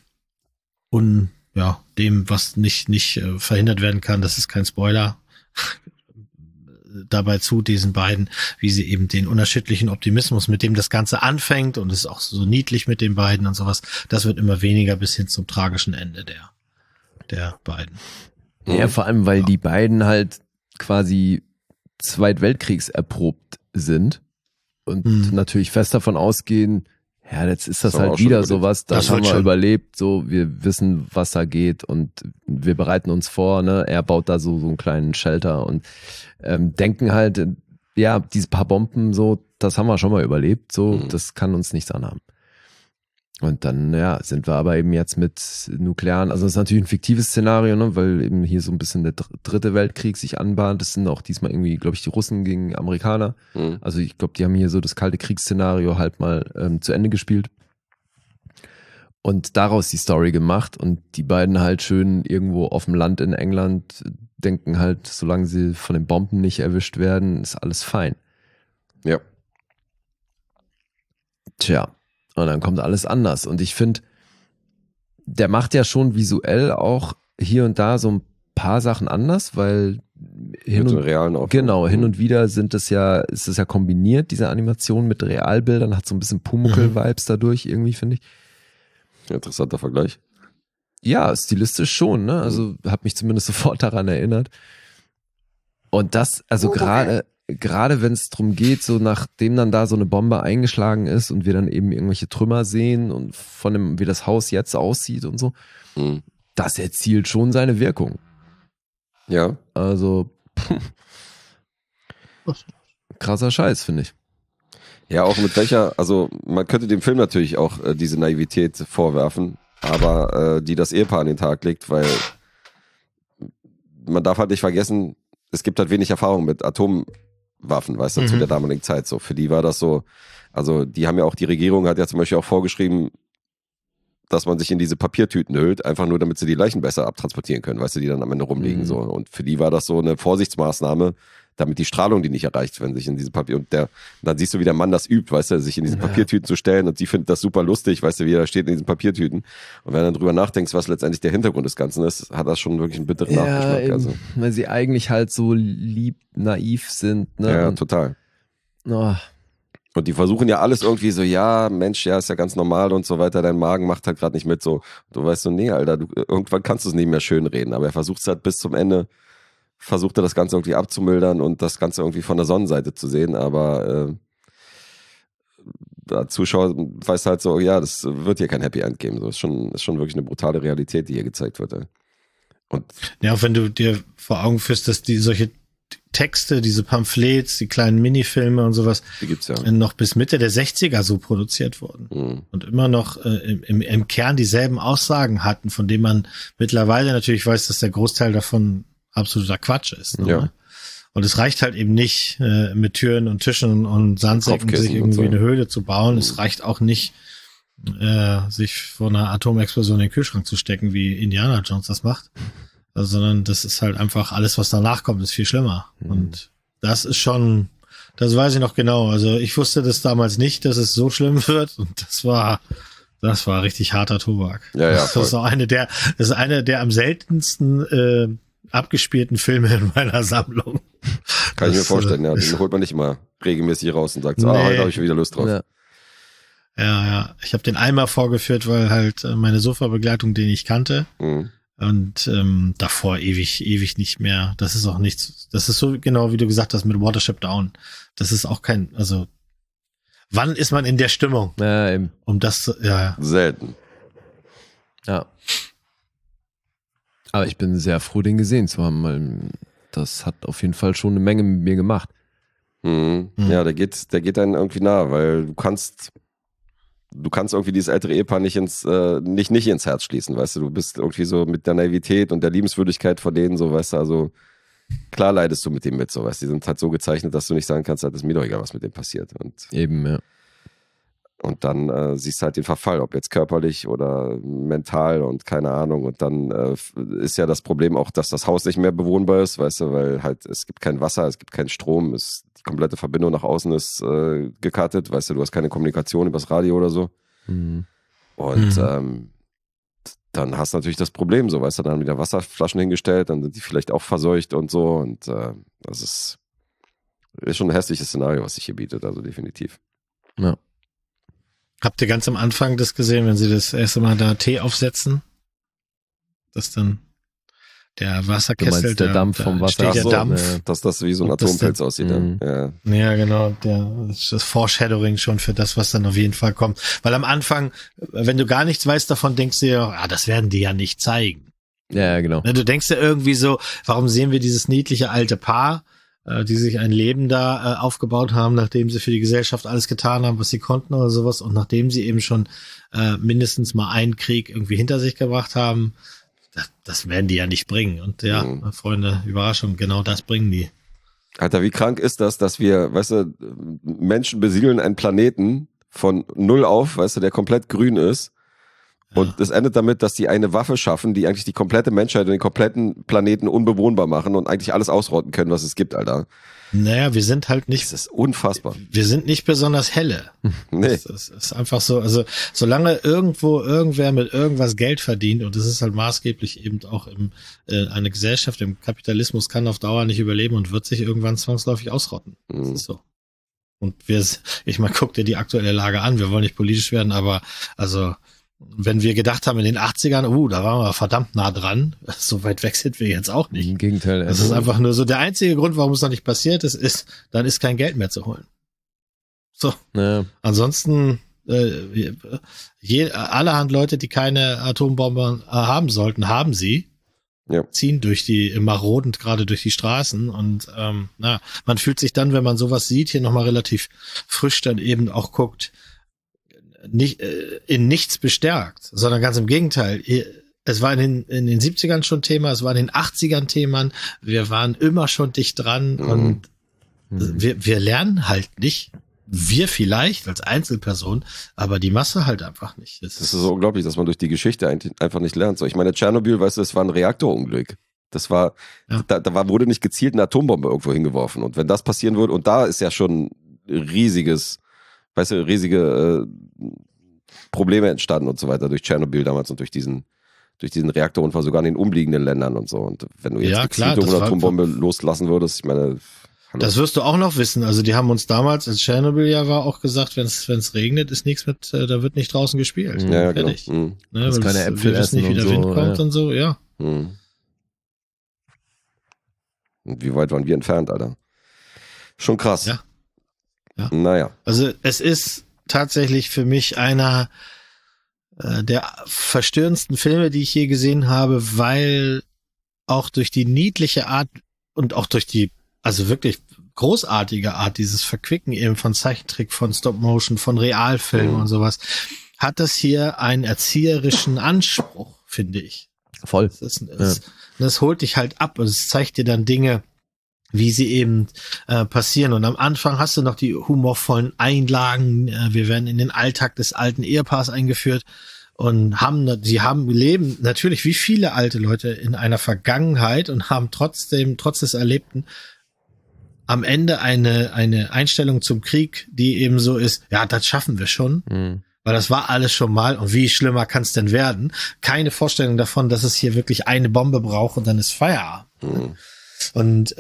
was nicht verhindert werden kann, das ist kein Spoiler, dabei zu diesen beiden, wie sie eben den unerschütterlichen Optimismus, mit dem das Ganze anfängt, und es ist auch so niedlich mit den beiden und sowas, das wird immer weniger bis hin zum tragischen Ende der beiden. Ja, vor allem, weil die beiden halt quasi Zweitweltkriegs erprobt sind und natürlich fest davon ausgehen, ja, jetzt ist das halt wieder sowas, das haben wir überlebt, so, wir wissen, was da geht und wir bereiten uns vor, ne, er baut da so einen kleinen Shelter und denken halt, ja, diese paar Bomben, so, das haben wir schon mal überlebt, so, das kann uns nichts anhaben. Und dann, ja, sind wir aber eben jetzt mit nuklearen, also das ist natürlich ein fiktives Szenario, ne, weil eben hier so ein bisschen der dritte Weltkrieg sich anbahnt. Das sind auch diesmal irgendwie, glaube ich, die Russen gegen Amerikaner. Also ich glaube, die haben hier so das kalte Kriegsszenario halt mal zu Ende gespielt und daraus die Story gemacht. Und die beiden halt schön irgendwo auf dem Land in England denken halt, solange sie von den Bomben nicht erwischt werden, ist alles fein. Ja. Tja. Und dann kommt alles anders. Und ich finde, der macht ja schon visuell auch hier und da so ein paar Sachen anders, weil hin und wieder ist es ja kombiniert, diese Animation mit Realbildern, hat so ein bisschen Pumuckl-Vibes dadurch irgendwie, finde ich. Interessanter Vergleich. Ja, stilistisch schon, ne? Also hat mich zumindest sofort daran erinnert. Und das, also gerade wenn es darum geht, so nachdem dann da so eine Bombe eingeschlagen ist und wir dann eben irgendwelche Trümmer sehen und von dem, wie das Haus jetzt aussieht und so, das erzielt schon seine Wirkung. Ja. Also, krasser Scheiß, finde ich. Ja, auch mit welcher, also man könnte dem Film natürlich auch diese Naivität vorwerfen, aber die das Ehepaar an den Tag legt, weil man darf halt nicht vergessen, es gibt halt wenig Erfahrung mit Atomwaffen, weißt du, zu der damaligen Zeit so. Für die war das so, also die haben ja auch, die Regierung hat ja zum Beispiel auch vorgeschrieben, dass man sich in diese Papiertüten hüllt, einfach nur damit sie die Leichen besser abtransportieren können, weißt du, die dann am Ende rumliegen so. Und für die war das so eine Vorsichtsmaßnahme, damit die Strahlung die nicht erreicht, wenn sich in diese Papier, und dann siehst du, wie der Mann das übt, weißt du, sich in diese Papiertüten zu stellen, und sie findet das super lustig, weißt du, wie er da steht in diesen Papiertüten. Und wenn du dann drüber nachdenkst, was letztendlich der Hintergrund des Ganzen ist, hat das schon wirklich einen bitteren Nachgeschmack. Eben, Also. weil sie eigentlich halt so lieb, naiv sind. Ne? Ja, Und, total. oh, Und die versuchen ja alles irgendwie so, ja, Mensch, ja, ist ja ganz normal und so weiter, dein Magen macht halt gerade nicht mit so. Du weißt so, nee, Alter, irgendwann kannst du es nicht mehr schön reden, aber er versucht es halt bis zum Ende, versucht er das Ganze irgendwie abzumildern und das Ganze irgendwie von der Sonnenseite zu sehen, aber der Zuschauer weiß halt so, ja, das wird hier kein Happy End geben. So, ist schon wirklich eine brutale Realität, die hier gezeigt wird. Ey. Und ja, auch wenn du dir vor Augen führst, dass die solche Texte, diese Pamphlets, die kleinen Minifilme und sowas, die gibt's ja noch bis Mitte der 60er so produziert wurden und immer noch im Kern dieselben Aussagen hatten, von denen man mittlerweile natürlich weiß, dass der Großteil davon absoluter Quatsch ist. Ne? Ja. Und es reicht halt eben nicht, mit Türen und Tischen und Sandsäcken sich irgendwie so eine Höhle zu bauen. Es reicht auch nicht, sich vor einer Atomexplosion in den Kühlschrank zu stecken, wie Indiana Jones das macht. Also, sondern das ist halt einfach alles, was danach kommt, ist viel schlimmer. Und das ist schon, das weiß ich noch genau. Also ich wusste das damals nicht, dass es so schlimm wird. Und das war richtig harter Tobak. Ja, das ist auch eine der am seltensten abgespielten Filme in meiner Sammlung. Kann ich mir vorstellen, ja. Den holt man nicht immer regelmäßig raus und sagt so, heute habe ich wieder Lust drauf. ja. Ja. Ich habe den einmal vorgeführt, weil halt meine Sofabegleitung den ich kannte. Und davor ewig nicht mehr. Das ist auch nichts. Das ist so genau, wie du gesagt hast, mit Watership Down. Das ist auch kein, also wann ist man in der Stimmung? Ja, eben. Um das zu, ja. Selten. Ja. Aber ich bin sehr froh, den gesehen zu haben, weil das hat auf jeden Fall schon eine Menge mit mir gemacht. Ja, der geht dann irgendwie nah, weil du kannst irgendwie dieses ältere Ehepaar nicht ins Herz schließen, weißt du, du bist irgendwie so mit der Naivität und der Liebenswürdigkeit von denen, so, weißt du, also klar leidest du mit dem mit, so, weißt du, die sind halt so gezeichnet, dass du nicht sagen kannst, halt, ist mir doch egal, was mit dem passiert. Und Eben, ja. Und dann siehst du halt den Verfall, ob jetzt körperlich oder mental und keine Ahnung. Und dann ist ja das Problem auch, dass das Haus nicht mehr bewohnbar ist, weißt du, weil halt es gibt kein Wasser, es gibt keinen Strom, die komplette Verbindung nach außen ist gekartet, weißt du, hast keine Kommunikation übers Radio oder so. Und dann hast du natürlich das Problem, so, weißt du, dann haben wieder Wasserflaschen hingestellt, dann sind die vielleicht auch verseucht und so. Und das ist schon ein hässliches Szenario, was sich hier bietet, also definitiv. Ja. Habt ihr ganz am Anfang das gesehen, wenn sie das erste Mal da Tee aufsetzen? Dass dann der Wasserkessel, der Dampf vom Wasser, der Dampf. Dass das wie so ein Atompilz aussieht. Ja. Ja, genau. Das Foreshadowing schon für das, was dann auf jeden Fall kommt. Weil am Anfang, wenn du gar nichts weißt davon, denkst du ja, das werden die ja nicht zeigen. Ja, genau. Du denkst ja irgendwie so, warum sehen wir dieses niedliche alte Paar, die sich ein Leben da aufgebaut haben, nachdem sie für die Gesellschaft alles getan haben, was sie konnten oder sowas, und nachdem sie eben schon mindestens mal einen Krieg irgendwie hinter sich gebracht haben, das werden die ja nicht bringen. Und ja, Freunde, Überraschung, genau das bringen die. Alter, wie krank ist das, dass wir, weißt du, Menschen besiedeln einen Planeten von null auf, weißt du, der komplett grün ist. Und es endet damit, dass sie eine Waffe schaffen, die eigentlich die komplette Menschheit und den kompletten Planeten unbewohnbar machen und eigentlich alles ausrotten können, was es gibt, Alter. Naja, wir sind halt nicht... Das ist unfassbar. Wir sind nicht besonders helle. Nee. Das ist einfach so, also solange irgendwer mit irgendwas Geld verdient, und das ist halt maßgeblich eben auch eine Gesellschaft im Kapitalismus kann auf Dauer nicht überleben und wird sich irgendwann zwangsläufig ausrotten. Das ist so. Und guck dir die aktuelle Lage an, wir wollen nicht politisch werden, aber also... Wenn wir gedacht haben in den 80ern, da waren wir verdammt nah dran, so weit weg sind wir jetzt auch nicht. Im Gegenteil. Das ist einfach nur so, der einzige Grund, warum es noch nicht passiert ist, dann ist kein Geld mehr zu holen. So. Ja. Ansonsten allerhand Leute, die keine Atombombe haben sollten, haben sie. Ja. Ziehen marodend gerade durch die Straßen und man fühlt sich dann, wenn man sowas sieht, hier nochmal relativ frisch dann eben auch guckt, nicht in nichts bestärkt, sondern ganz im Gegenteil. Es war in den 70ern schon Thema, es war in den 80ern Thema, wir waren immer schon dicht dran und wir lernen halt nicht. Wir vielleicht als Einzelperson, aber die Masse halt einfach nicht. Das ist so unglaublich, dass man durch die Geschichte einfach nicht lernt. So, ich meine, Tschernobyl, weißt du, das war ein Reaktorunglück. Das war, wurde nicht gezielt eine Atombombe irgendwo hingeworfen. Und wenn das passieren würde, und da ist ja schon riesige Probleme entstanden und so weiter durch Tschernobyl damals und durch diesen Reaktorunfall sogar in den umliegenden Ländern und so. Und wenn du jetzt gezielt eine Atombombe loslassen würdest, ich meine, das wirst du auch noch wissen. Also die haben uns damals, als Tschernobyl ja war, auch gesagt, wenn es regnet, ist nichts mit, da wird nicht draußen gespielt. Ja, fertig. Genau. Ne, keine Äpfel essen nicht, wie der Wind kommt und so, ja. Und wie weit waren wir entfernt, Alter? Schon krass. Ja. Naja. Also es ist tatsächlich für mich einer der verstörendsten Filme, die ich je gesehen habe, weil auch durch die niedliche Art und auch durch die also wirklich großartige Art, dieses Verquicken eben von Zeichentrick, von Stop-Motion, von Realfilm und sowas, hat das hier einen erzieherischen Anspruch, finde ich. Voll. Das holt dich halt ab und es zeigt dir dann Dinge, wie sie eben passieren. Und am Anfang hast du noch die humorvollen Einlagen, wir werden in den Alltag des alten Ehepaars eingeführt und leben natürlich wie viele alte Leute in einer Vergangenheit und haben trotz des Erlebten am Ende eine Einstellung zum Krieg, die eben so ist, ja, das schaffen wir schon, weil das war alles schon mal und wie schlimmer kann es denn werden? Keine Vorstellung davon, dass es hier wirklich eine Bombe braucht und dann ist Feierabend. Und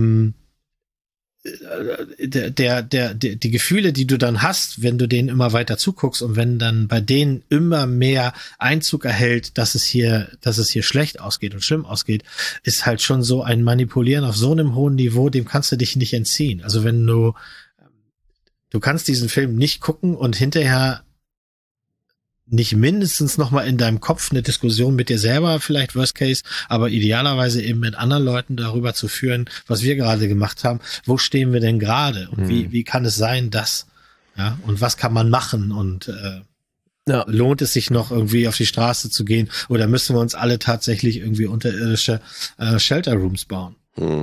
die Gefühle, die du dann hast, wenn du denen immer weiter zuguckst und wenn dann bei denen immer mehr Einzug erhält, dass es hier schlecht ausgeht und schlimm ausgeht, ist halt schon so ein Manipulieren auf so einem hohen Niveau, dem kannst du dich nicht entziehen. Also wenn du kannst diesen Film nicht gucken und hinterher nicht mindestens noch mal in deinem Kopf eine Diskussion mit dir selber, vielleicht Worst Case, aber idealerweise eben mit anderen Leuten darüber zu führen, was wir gerade gemacht haben. Wo stehen wir denn gerade? Und wie kann es sein, dass, ja, und was kann man machen? Und lohnt es sich noch irgendwie auf die Straße zu gehen? Oder müssen wir uns alle tatsächlich irgendwie unterirdische Shelter Rooms bauen?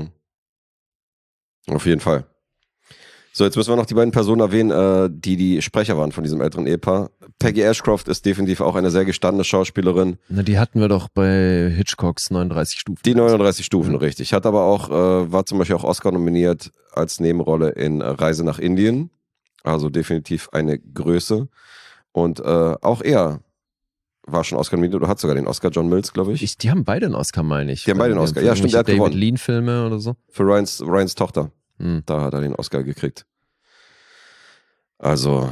Auf jeden Fall. So, jetzt müssen wir noch die beiden Personen erwähnen, die Sprecher waren von diesem älteren Ehepaar. Peggy Ashcroft ist definitiv auch eine sehr gestandene Schauspielerin. Na, die hatten wir doch bei Hitchcocks 39 Stufen. Die 39 Stufen, richtig. Hat aber auch, war zum Beispiel auch Oscar nominiert als Nebenrolle in Reise nach Indien. Also definitiv eine Größe. Und auch er war schon Oscar nominiert oder hat sogar den Oscar, John Mills, glaube ich. Die haben beide einen Oscar, meine ich. Die haben beide einen Oscar, ja stimmt, der hat gewonnen. David Lean-Filme oder so. Für Ryans Tochter. Da hat er den Oscar gekriegt. Also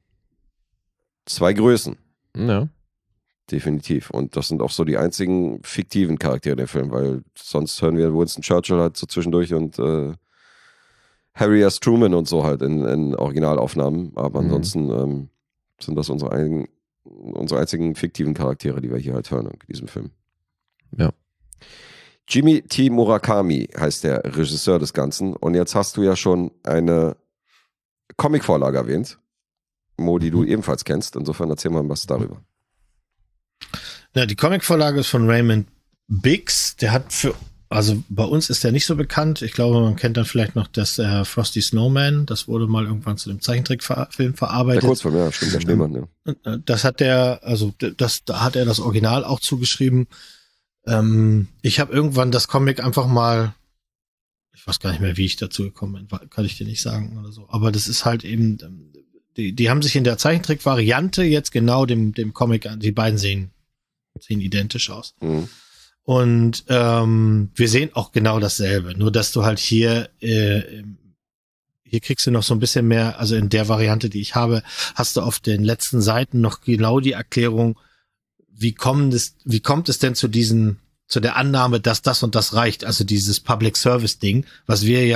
2 Größen. Ja. Definitiv. Und das sind auch so die einzigen fiktiven Charaktere der Film, weil sonst hören wir Winston Churchill halt so zwischendurch und Harry S. Truman und so halt in Originalaufnahmen. Aber ansonsten sind das unsere einzigen fiktiven Charaktere, die wir hier halt hören in diesem Film. Ja. Jimmy T. Murakami heißt der Regisseur des Ganzen. Und jetzt hast du ja schon eine Comicvorlage erwähnt, Mo, die du ebenfalls kennst. Insofern erzähl mal was darüber. Ja, die Comicvorlage ist von Raymond Biggs. Der hat also bei uns ist der nicht so bekannt. Ich glaube, man kennt dann vielleicht noch das Frosty Snowman. Das wurde mal irgendwann zu dem Zeichentrickfilm verarbeitet. Der Kurzfilm, ja, stimmt, der Schneemann, ja. Da hat er das Original auch zugeschrieben. Ich habe irgendwann das Comic einfach mal, ich weiß gar nicht mehr, wie ich dazu gekommen bin, kann ich dir nicht sagen oder so. Aber das ist halt eben, die haben sich in der Zeichentrick-Variante jetzt genau dem Comic, die beiden sehen identisch aus. Und wir sehen auch genau dasselbe, nur dass du halt hier kriegst du noch so ein bisschen mehr, also in der Variante, die ich habe, hast du auf den letzten Seiten noch genau die Erklärung, wie kommt es denn zu der Annahme, dass das und das reicht, also dieses Public Service Ding, was wir ja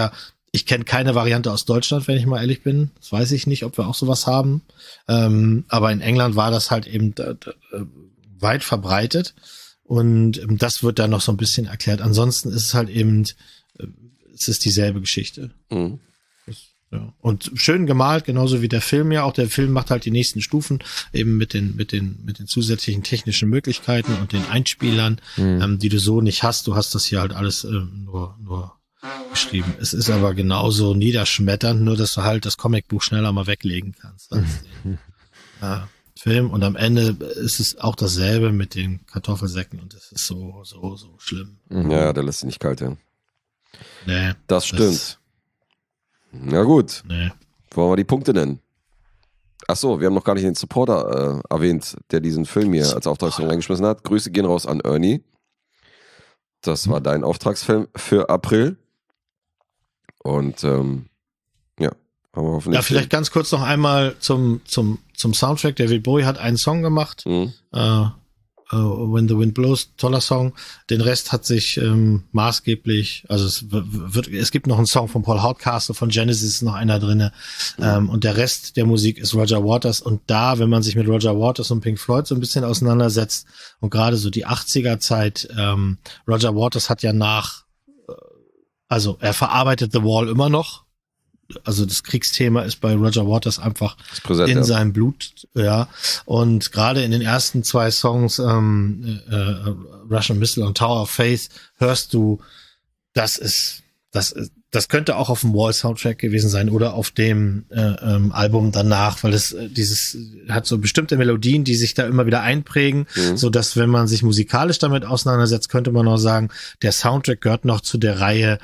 Ich kenne keine Variante aus Deutschland, wenn ich mal ehrlich bin. Das weiß ich nicht, ob wir auch sowas haben. Aber in England war das halt eben weit verbreitet. Und das wird dann noch so ein bisschen erklärt. Ansonsten ist es halt eben, es ist dieselbe Geschichte. Mhm. Ja. Und schön gemalt, genauso wie der Film ja. Auch der Film macht halt die nächsten Stufen eben mit den zusätzlichen technischen Möglichkeiten und den Einspielern, die du so nicht hast. Du hast das hier halt alles nur geschrieben. Es ist aber genauso niederschmetternd, nur dass du halt das Comicbuch schneller mal weglegen kannst als den Film. Und am Ende ist es auch dasselbe mit den Kartoffelsäcken und es ist so schlimm. Ja, der lässt sich nicht kalt, ja. Nee. Das stimmt. Na gut. Nee. Wollen wir die Punkte nennen? Ach so, wir haben noch gar nicht den Supporter erwähnt, der diesen Film hier als Auftragsfilm reingeschmissen hat. Grüße gehen raus an Ernie. Das war dein Auftragsfilm für April. Und ja, haben wir hoffentlich. Ja, vielleicht ganz kurz noch einmal zum Soundtrack. David Bowie hat einen Song gemacht. When the Wind Blows, toller Song. Den Rest hat sich maßgeblich, also es gibt noch einen Song von Paul Hardcastle, von Genesis ist noch einer drinne. Und der Rest der Musik ist Roger Waters. Und da, wenn man sich mit Roger Waters und Pink Floyd so ein bisschen auseinandersetzt und gerade so die 80er Zeit, Roger Waters hat ja also er verarbeitet The Wall immer noch. Also das Kriegsthema ist bei Roger Waters einfach präsent, in seinem Blut, ja. Und gerade in den ersten 2 Songs, Russian Missile und Tower of Faith, hörst du, das könnte auch auf dem Wall-Soundtrack gewesen sein oder auf dem Album danach, weil es hat so bestimmte Melodien, die sich da immer wieder einprägen, so dass wenn man sich musikalisch damit auseinandersetzt, könnte man auch sagen, der Soundtrack gehört noch zu der Reihe,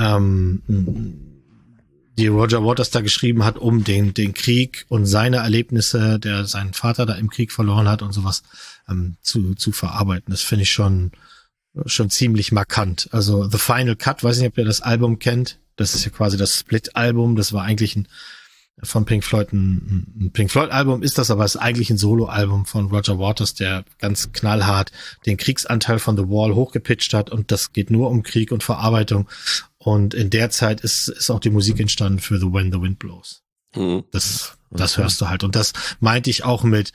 die Roger Waters da geschrieben hat, um den Krieg und seine Erlebnisse, der seinen Vater da im Krieg verloren hat und sowas zu verarbeiten. Das finde ich schon ziemlich markant. Also The Final Cut, weiß nicht, ob ihr das Album kennt. Das ist ja quasi das Split-Album. Das war eigentlich von Pink Floyd ein Pink Floyd-Album ist das, aber es ist eigentlich ein Solo-Album von Roger Waters, der ganz knallhart den Kriegsanteil von The Wall hochgepitcht hat und das geht nur um Krieg und Verarbeitung. Und in der Zeit ist auch die Musik entstanden für The When the Wind Blows. Das hörst du halt. Und das meinte ich auch mit,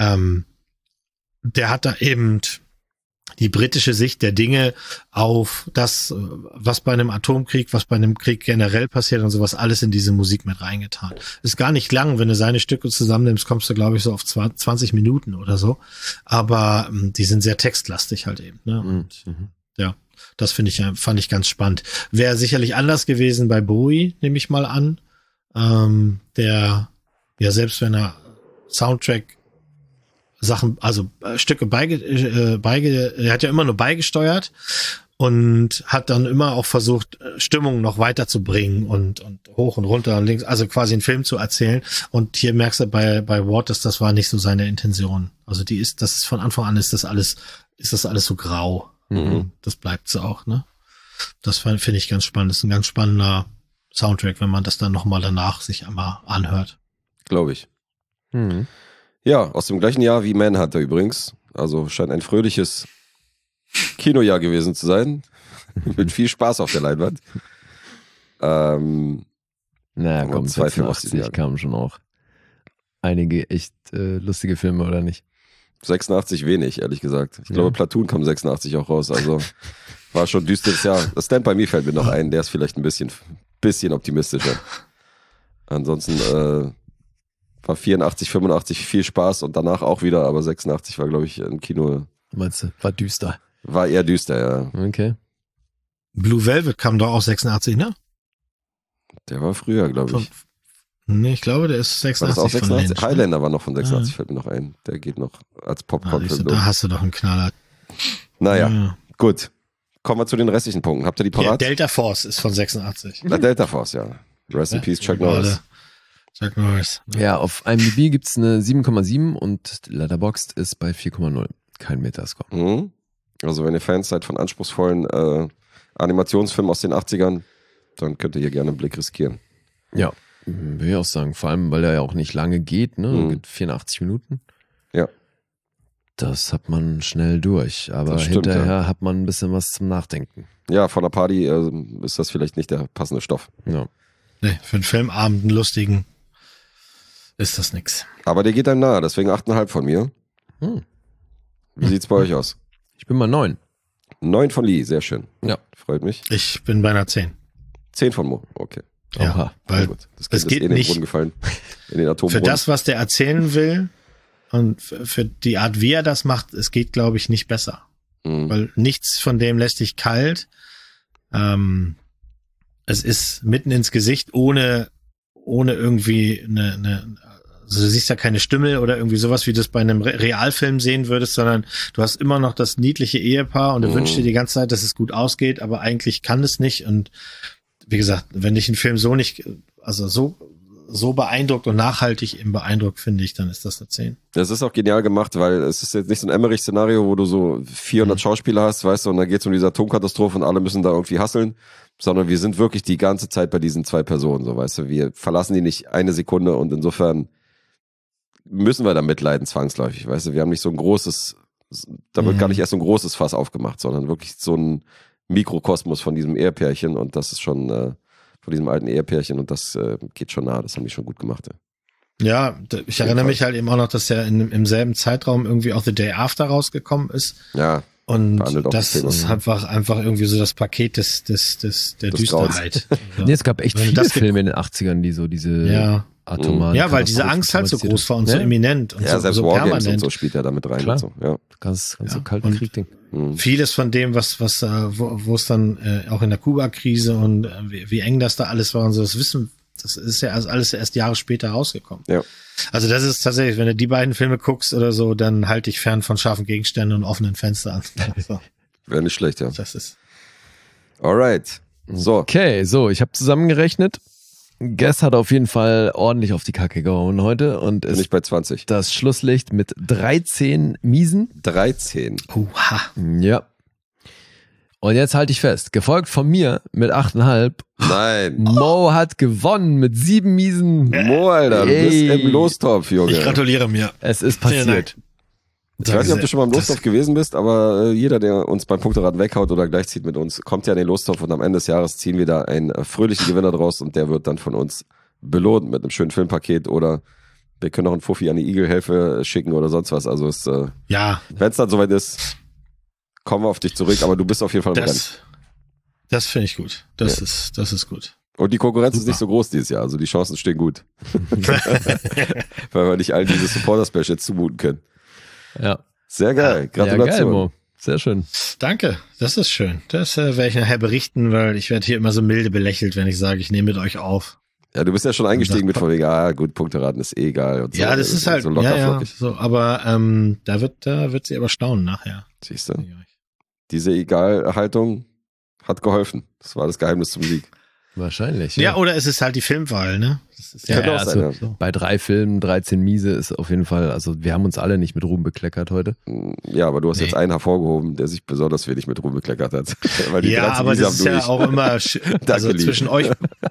der hat da eben die britische Sicht der Dinge auf das, was bei einem Atomkrieg, was bei einem Krieg generell passiert und sowas, alles in diese Musik mit reingetan. Ist gar nicht lang, wenn du seine Stücke zusammennimmst, kommst du, glaube ich, so auf 20 Minuten oder so. Aber die sind sehr textlastig halt eben. Ne? Und ja, das fand ich ganz spannend. Wäre sicherlich anders gewesen bei Bowie, nehme ich mal an. Der, ja, selbst wenn er Soundtrack Sachen, also Stücke er hat ja immer nur beigesteuert und hat dann immer auch versucht, Stimmung noch weiterzubringen und hoch und runter und links, also quasi einen Film zu erzählen. Und hier merkst du bei Waters, das war nicht so seine Intention. Also das ist von Anfang an ist das alles so grau. Das bleibt so auch, ne? Das finde ich ganz spannend. Das ist ein ganz spannender Soundtrack, wenn man das dann nochmal danach sich einmal anhört. Glaube ich. Ja, aus dem gleichen Jahr wie Manhunter übrigens. Also scheint ein fröhliches Kinojahr gewesen zu sein. Mit viel Spaß auf der Leinwand. Naja, komm, 86 kamen schon auch einige echt lustige Filme, oder nicht? 86 wenig, ehrlich gesagt. Ich glaube, Platoon kam 86 auch raus. Also war schon ein düsteres Jahr. Das Stand By Me fällt mir noch ein. Der ist vielleicht ein bisschen optimistischer. Ansonsten war 84, 85 viel Spaß und danach auch wieder, aber 86 war, glaube ich, im Kino. Meinst du, war düster? War eher düster, ja. Okay. Blue Velvet kam doch auch 86, ne? Der war früher, glaube ich. Nee, ich glaube, der ist 86. War das auch 86? Lynch, Highlander war noch von 86, fällt mir noch ein. Der geht noch als Popcorn-Film. Da hast du doch einen Knaller. Naja, gut. Kommen wir zu den restlichen Punkten. Habt ihr die parat? Ja, Delta Force ist von 86. Na, Delta Force, ja. Rest in Peace, Chuck Norris. Chuck Norris. Ja, auf IMDb gibt's eine 7,7 und Letterboxd ist bei 4,0. Kein Metascore. Also wenn ihr Fans seid von anspruchsvollen Animationsfilmen aus den 80ern, dann könnt ihr hier gerne einen Blick riskieren. Ja, will ich auch sagen. Vor allem, weil er ja auch nicht lange geht, ne? Geht 84 Minuten. Ja. Das hat man schnell durch. Aber stimmt, hinterher hat man ein bisschen was zum Nachdenken. Ja, von der Party ist das vielleicht nicht der passende Stoff. Ja. Nee, für einen Filmabend, einen lustigen, ist das nix. Aber der geht einem nahe, deswegen 8,5 von mir. Wie sieht's bei euch aus? Ich bin mal 9. 9 von Lee, sehr schön. Ja. Freut mich. Ich bin bei einer 10. 10 von Mo, okay. Ja, Oha. weil Sehr gut. Das Kind es geht ist in den nicht Brunnen gefallen. In den für Atombrunnen. das, was der erzählen will und für die Art, wie er das macht, es geht, glaube ich, nicht besser. Mhm. Weil nichts von dem lässt dich kalt. Es ist mitten ins Gesicht, ohne irgendwie also du siehst ja keine Stimme oder irgendwie sowas, wie du es bei einem Realfilm sehen würdest, sondern du hast immer noch das niedliche Ehepaar und du wünschst dir die ganze Zeit, dass es gut ausgeht, aber eigentlich kann es nicht. Und wie gesagt, wenn dich ein Film so nicht, also so beeindruckt und nachhaltig eben beeindruckt, finde ich, dann ist das eine 10. Das ist auch genial gemacht, weil es ist jetzt nicht so ein Emmerich-Szenario, wo du so 400 Schauspieler hast, weißt du, und dann geht's um diese Atomkatastrophe und alle müssen da irgendwie hasseln, sondern wir sind wirklich die ganze Zeit bei diesen 2 Personen, so, weißt du, wir verlassen die nicht eine Sekunde und insofern müssen wir da mitleiden zwangsläufig, weißt du, wir haben nicht so ein großes, da wird gar nicht erst so ein großes Fass aufgemacht, sondern wirklich so ein Mikrokosmos von diesem Ehepärchen und das ist schon, von diesem alten Ehepärchen und das geht schon nah, das haben die schon gut gemacht. Ja, ich erinnere mich halt eben auch noch, dass ja im selben Zeitraum irgendwie auch The Day After rausgekommen ist. Ja. Und Behandelt auch das das Thema. ist einfach irgendwie so das Paket der Düsterheit. So. Nee, es gab echt Wenn viele das Filme in den 80ern, die so diese Ja. atomaren Ja, weil diese Angst halt so groß war und so eminent und Ja, selbst so Wargames und permanent. so spielt er damit rein. Klar. Und so. Ja. Ganz Ja, so kalten und- Krieg-Ding. Vieles von dem, wo es dann auch in der Kuba-Krise und wie eng das da alles war und so, das ist ja alles erst Jahre später rausgekommen. Ja. Also das ist tatsächlich, wenn du die beiden Filme guckst oder so, dann halt dich fern von scharfen Gegenständen und offenen Fenstern. Also, Wäre nicht schlecht, ja. das ist Alright. So. Okay, so, ich habe zusammengerechnet. Guess hat auf jeden Fall ordentlich auf die Kacke gehauen heute und Bin ist ich bei 20. das Schlusslicht mit 13 Miesen. 13. Oha. Ja. Und jetzt halte ich fest, gefolgt von mir mit 8,5. Nein. Mo hat gewonnen mit 7 Miesen. Mo, Alter, du bist Ey. im Lostopf, Junge. Ich gratuliere mir. Es ist Vielen passiert. Ich weiß nicht, ob du schon mal im Lostopf gewesen bist, aber jeder, der uns beim Punkterad weghaut oder gleichzieht mit uns, kommt ja in den Lostopf und am Ende des Jahres ziehen wir da einen fröhlichen Gewinner draus und der wird dann von uns belohnt mit einem schönen Filmpaket oder wir können auch einen Fuffi an die Igelhilfe schicken oder sonst was. Also Ja, wenn es dann soweit ist, kommen wir auf dich zurück, aber du bist auf jeden Fall im Rennen. das finde ich gut. Das ist gut. Und die Konkurrenz ist Super. nicht so groß dieses Jahr, also die Chancen stehen gut. Weil wir nicht allen diese Supporter-Specials zumuten können. Ja. Sehr geil, Ja, geil, Gratulation. Mo. Sehr schön. Danke, das ist schön. Das werde ich nachher berichten, weil ich werde hier immer so milde belächelt, wenn ich sage, ich nehme mit euch auf. Ja, du bist ja schon eingestiegen mit von wegen, gut, Punkte raten ist eh egal. Und so. Ja, das ist halt, so locker ja, flockig. so, aber da wird sie aber staunen nachher. Siehst du? Diese Egalhaltung hat geholfen. Das war das Geheimnis zum Sieg. Wahrscheinlich. Ja, oder es ist halt die Filmwahl, ne? Das ist Könnte auch sein, also ja. bei 3 Filmen, 13 Miese ist auf jeden Fall, also wir haben uns alle nicht mit Ruhm bekleckert heute. Ja, aber du hast Nee. jetzt einen hervorgehoben, der sich besonders wenig mit Ruhm bekleckert hat. Weil die Ja, 13 aber Miese das ist haben ja durch. auch immer, also Danke, zwischen euch,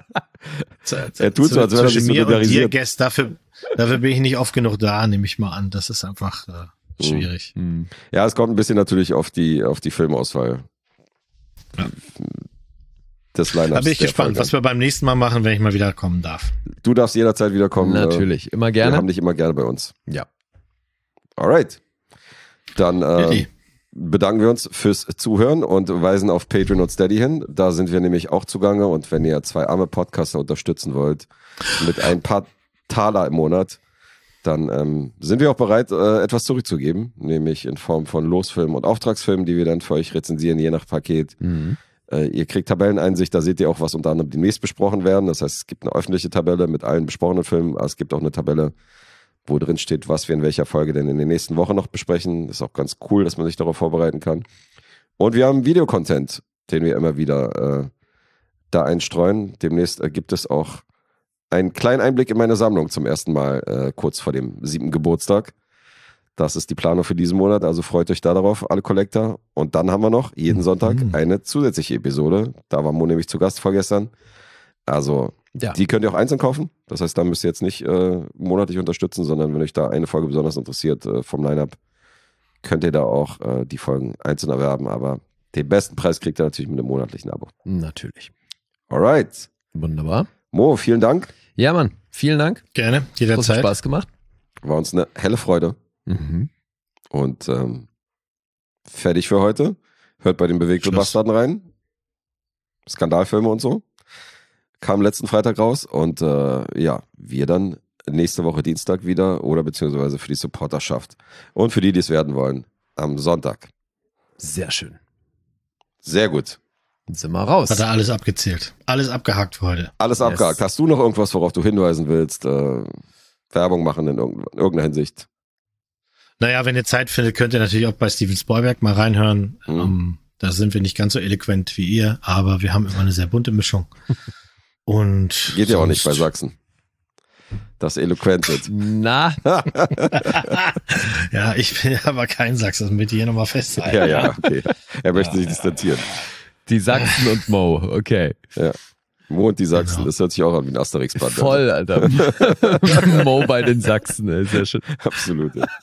Er tut so, als wäre er zwischen sich mir und dir, solidarisiert. Guest, dafür bin ich nicht oft genug da, nehme ich mal an. Das ist einfach schwierig. Ja, es kommt ein bisschen natürlich auf die Filmauswahl. Ja. Das Line-Ups. Da bin ich der gespannt, Folge. was wir beim nächsten Mal machen, wenn ich mal wieder kommen darf. Du darfst jederzeit wiederkommen. Natürlich, immer Wir haben gerne. dich immer gerne bei uns. Ja. Alright. Dann Guti. bedanken wir uns fürs Zuhören und weisen auf Patreon und Steady hin. Da sind wir nämlich auch zugange. Und wenn ihr 2 arme Podcaster unterstützen wollt mit ein paar Taler im Monat, dann sind wir auch bereit, etwas zurückzugeben. Nämlich in Form von Losfilmen und Auftragsfilmen, die wir dann für euch rezensieren, je nach Paket. Ihr kriegt Tabelleneinsicht, da seht ihr auch, was unter anderem demnächst besprochen werden. Das heißt, es gibt eine öffentliche Tabelle mit allen besprochenen Filmen, aber es gibt auch eine Tabelle, wo drin steht, was wir in welcher Folge denn in den nächsten Wochen noch besprechen. Das ist auch ganz cool, dass man sich darauf vorbereiten kann. Und wir haben Videocontent, den wir immer wieder da einstreuen. Demnächst gibt es auch einen kleinen Einblick in meine Sammlung zum ersten Mal kurz vor dem 7. Geburtstag. Das ist die Planung für diesen Monat, also freut euch da darauf, alle Collector. Und dann haben wir noch jeden Sonntag eine zusätzliche Episode. Da war Mo nämlich zu Gast vorgestern. Also Ja. die könnt ihr auch einzeln kaufen. Das heißt, da müsst ihr jetzt nicht monatlich unterstützen, sondern wenn euch da eine Folge besonders interessiert vom Line-Up, könnt ihr da auch die Folgen einzeln erwerben. Aber den besten Preis kriegt ihr natürlich mit einem monatlichen Abo. Natürlich. Alright. Wunderbar. Mo, vielen Dank. Ja, Mann, vielen Dank. Gerne, Hat jederzeit. Spaß gemacht. War uns eine helle Freude. Mhm. Und fertig für heute. Hört bei den bewegten Schluss. Bastarden rein. Skandalfilme und so. Kam letzten Freitag raus. Und ja, wir dann nächste Woche Dienstag wieder oder beziehungsweise für die Supporterschaft. Und für die, die es werden wollen, am Sonntag. Sehr schön. Sehr gut. Dann sind wir raus. Hat er alles abgezählt. Alles abgehakt für heute. Alles Yes. abgehakt. Hast du noch irgendwas, worauf du hinweisen willst? Werbung machen in irgendeiner Hinsicht? Naja, wenn ihr Zeit findet, könnt ihr natürlich auch bei Steven Spielberg mal reinhören. Da sind wir nicht ganz so eloquent wie ihr, aber wir haben immer eine sehr bunte Mischung. Und Geht ja auch nicht bei Sachsen. Das eloquent wird. Na, Ja, ich bin aber kein Sachse, das möchte ich hier nochmal festhalten. Ja, okay. Er möchte sich distanzieren. die Sachsen und Mo, okay. Ja. Mo und die Sachsen, Genau. das hört sich auch an wie ein Asterix-Band. Voll, Alter. Mo bei den Sachsen, ey, sehr schön. Absolut. Ja.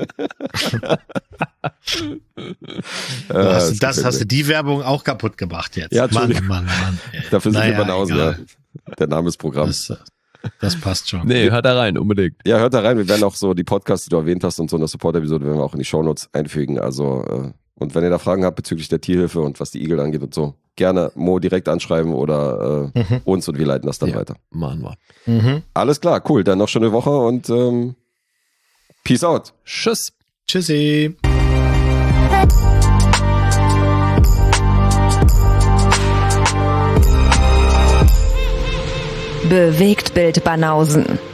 Hast du die Werbung auch kaputt gemacht jetzt? Ja, Mann, Entschuldigung. Mann. Ey. Dafür sind wir Banausen, ja. egal. Der Name ist Programm. Das passt schon. Nee, hört da rein, unbedingt. Ja, hört da rein. Wir werden auch so die Podcasts, die du erwähnt hast und so in der Support-Episode werden wir auch in die Shownotes einfügen. Also, und wenn ihr da Fragen habt bezüglich der Tierhilfe und was die Igel angeht und so, gerne Mo direkt anschreiben oder uns und wir leiten das dann Ja. weiter. Machen wir. Mhm. Alles klar, cool. Dann noch schon eine Woche und Peace out. Tschüss. Tschüssi. Bewegtbild Banausen.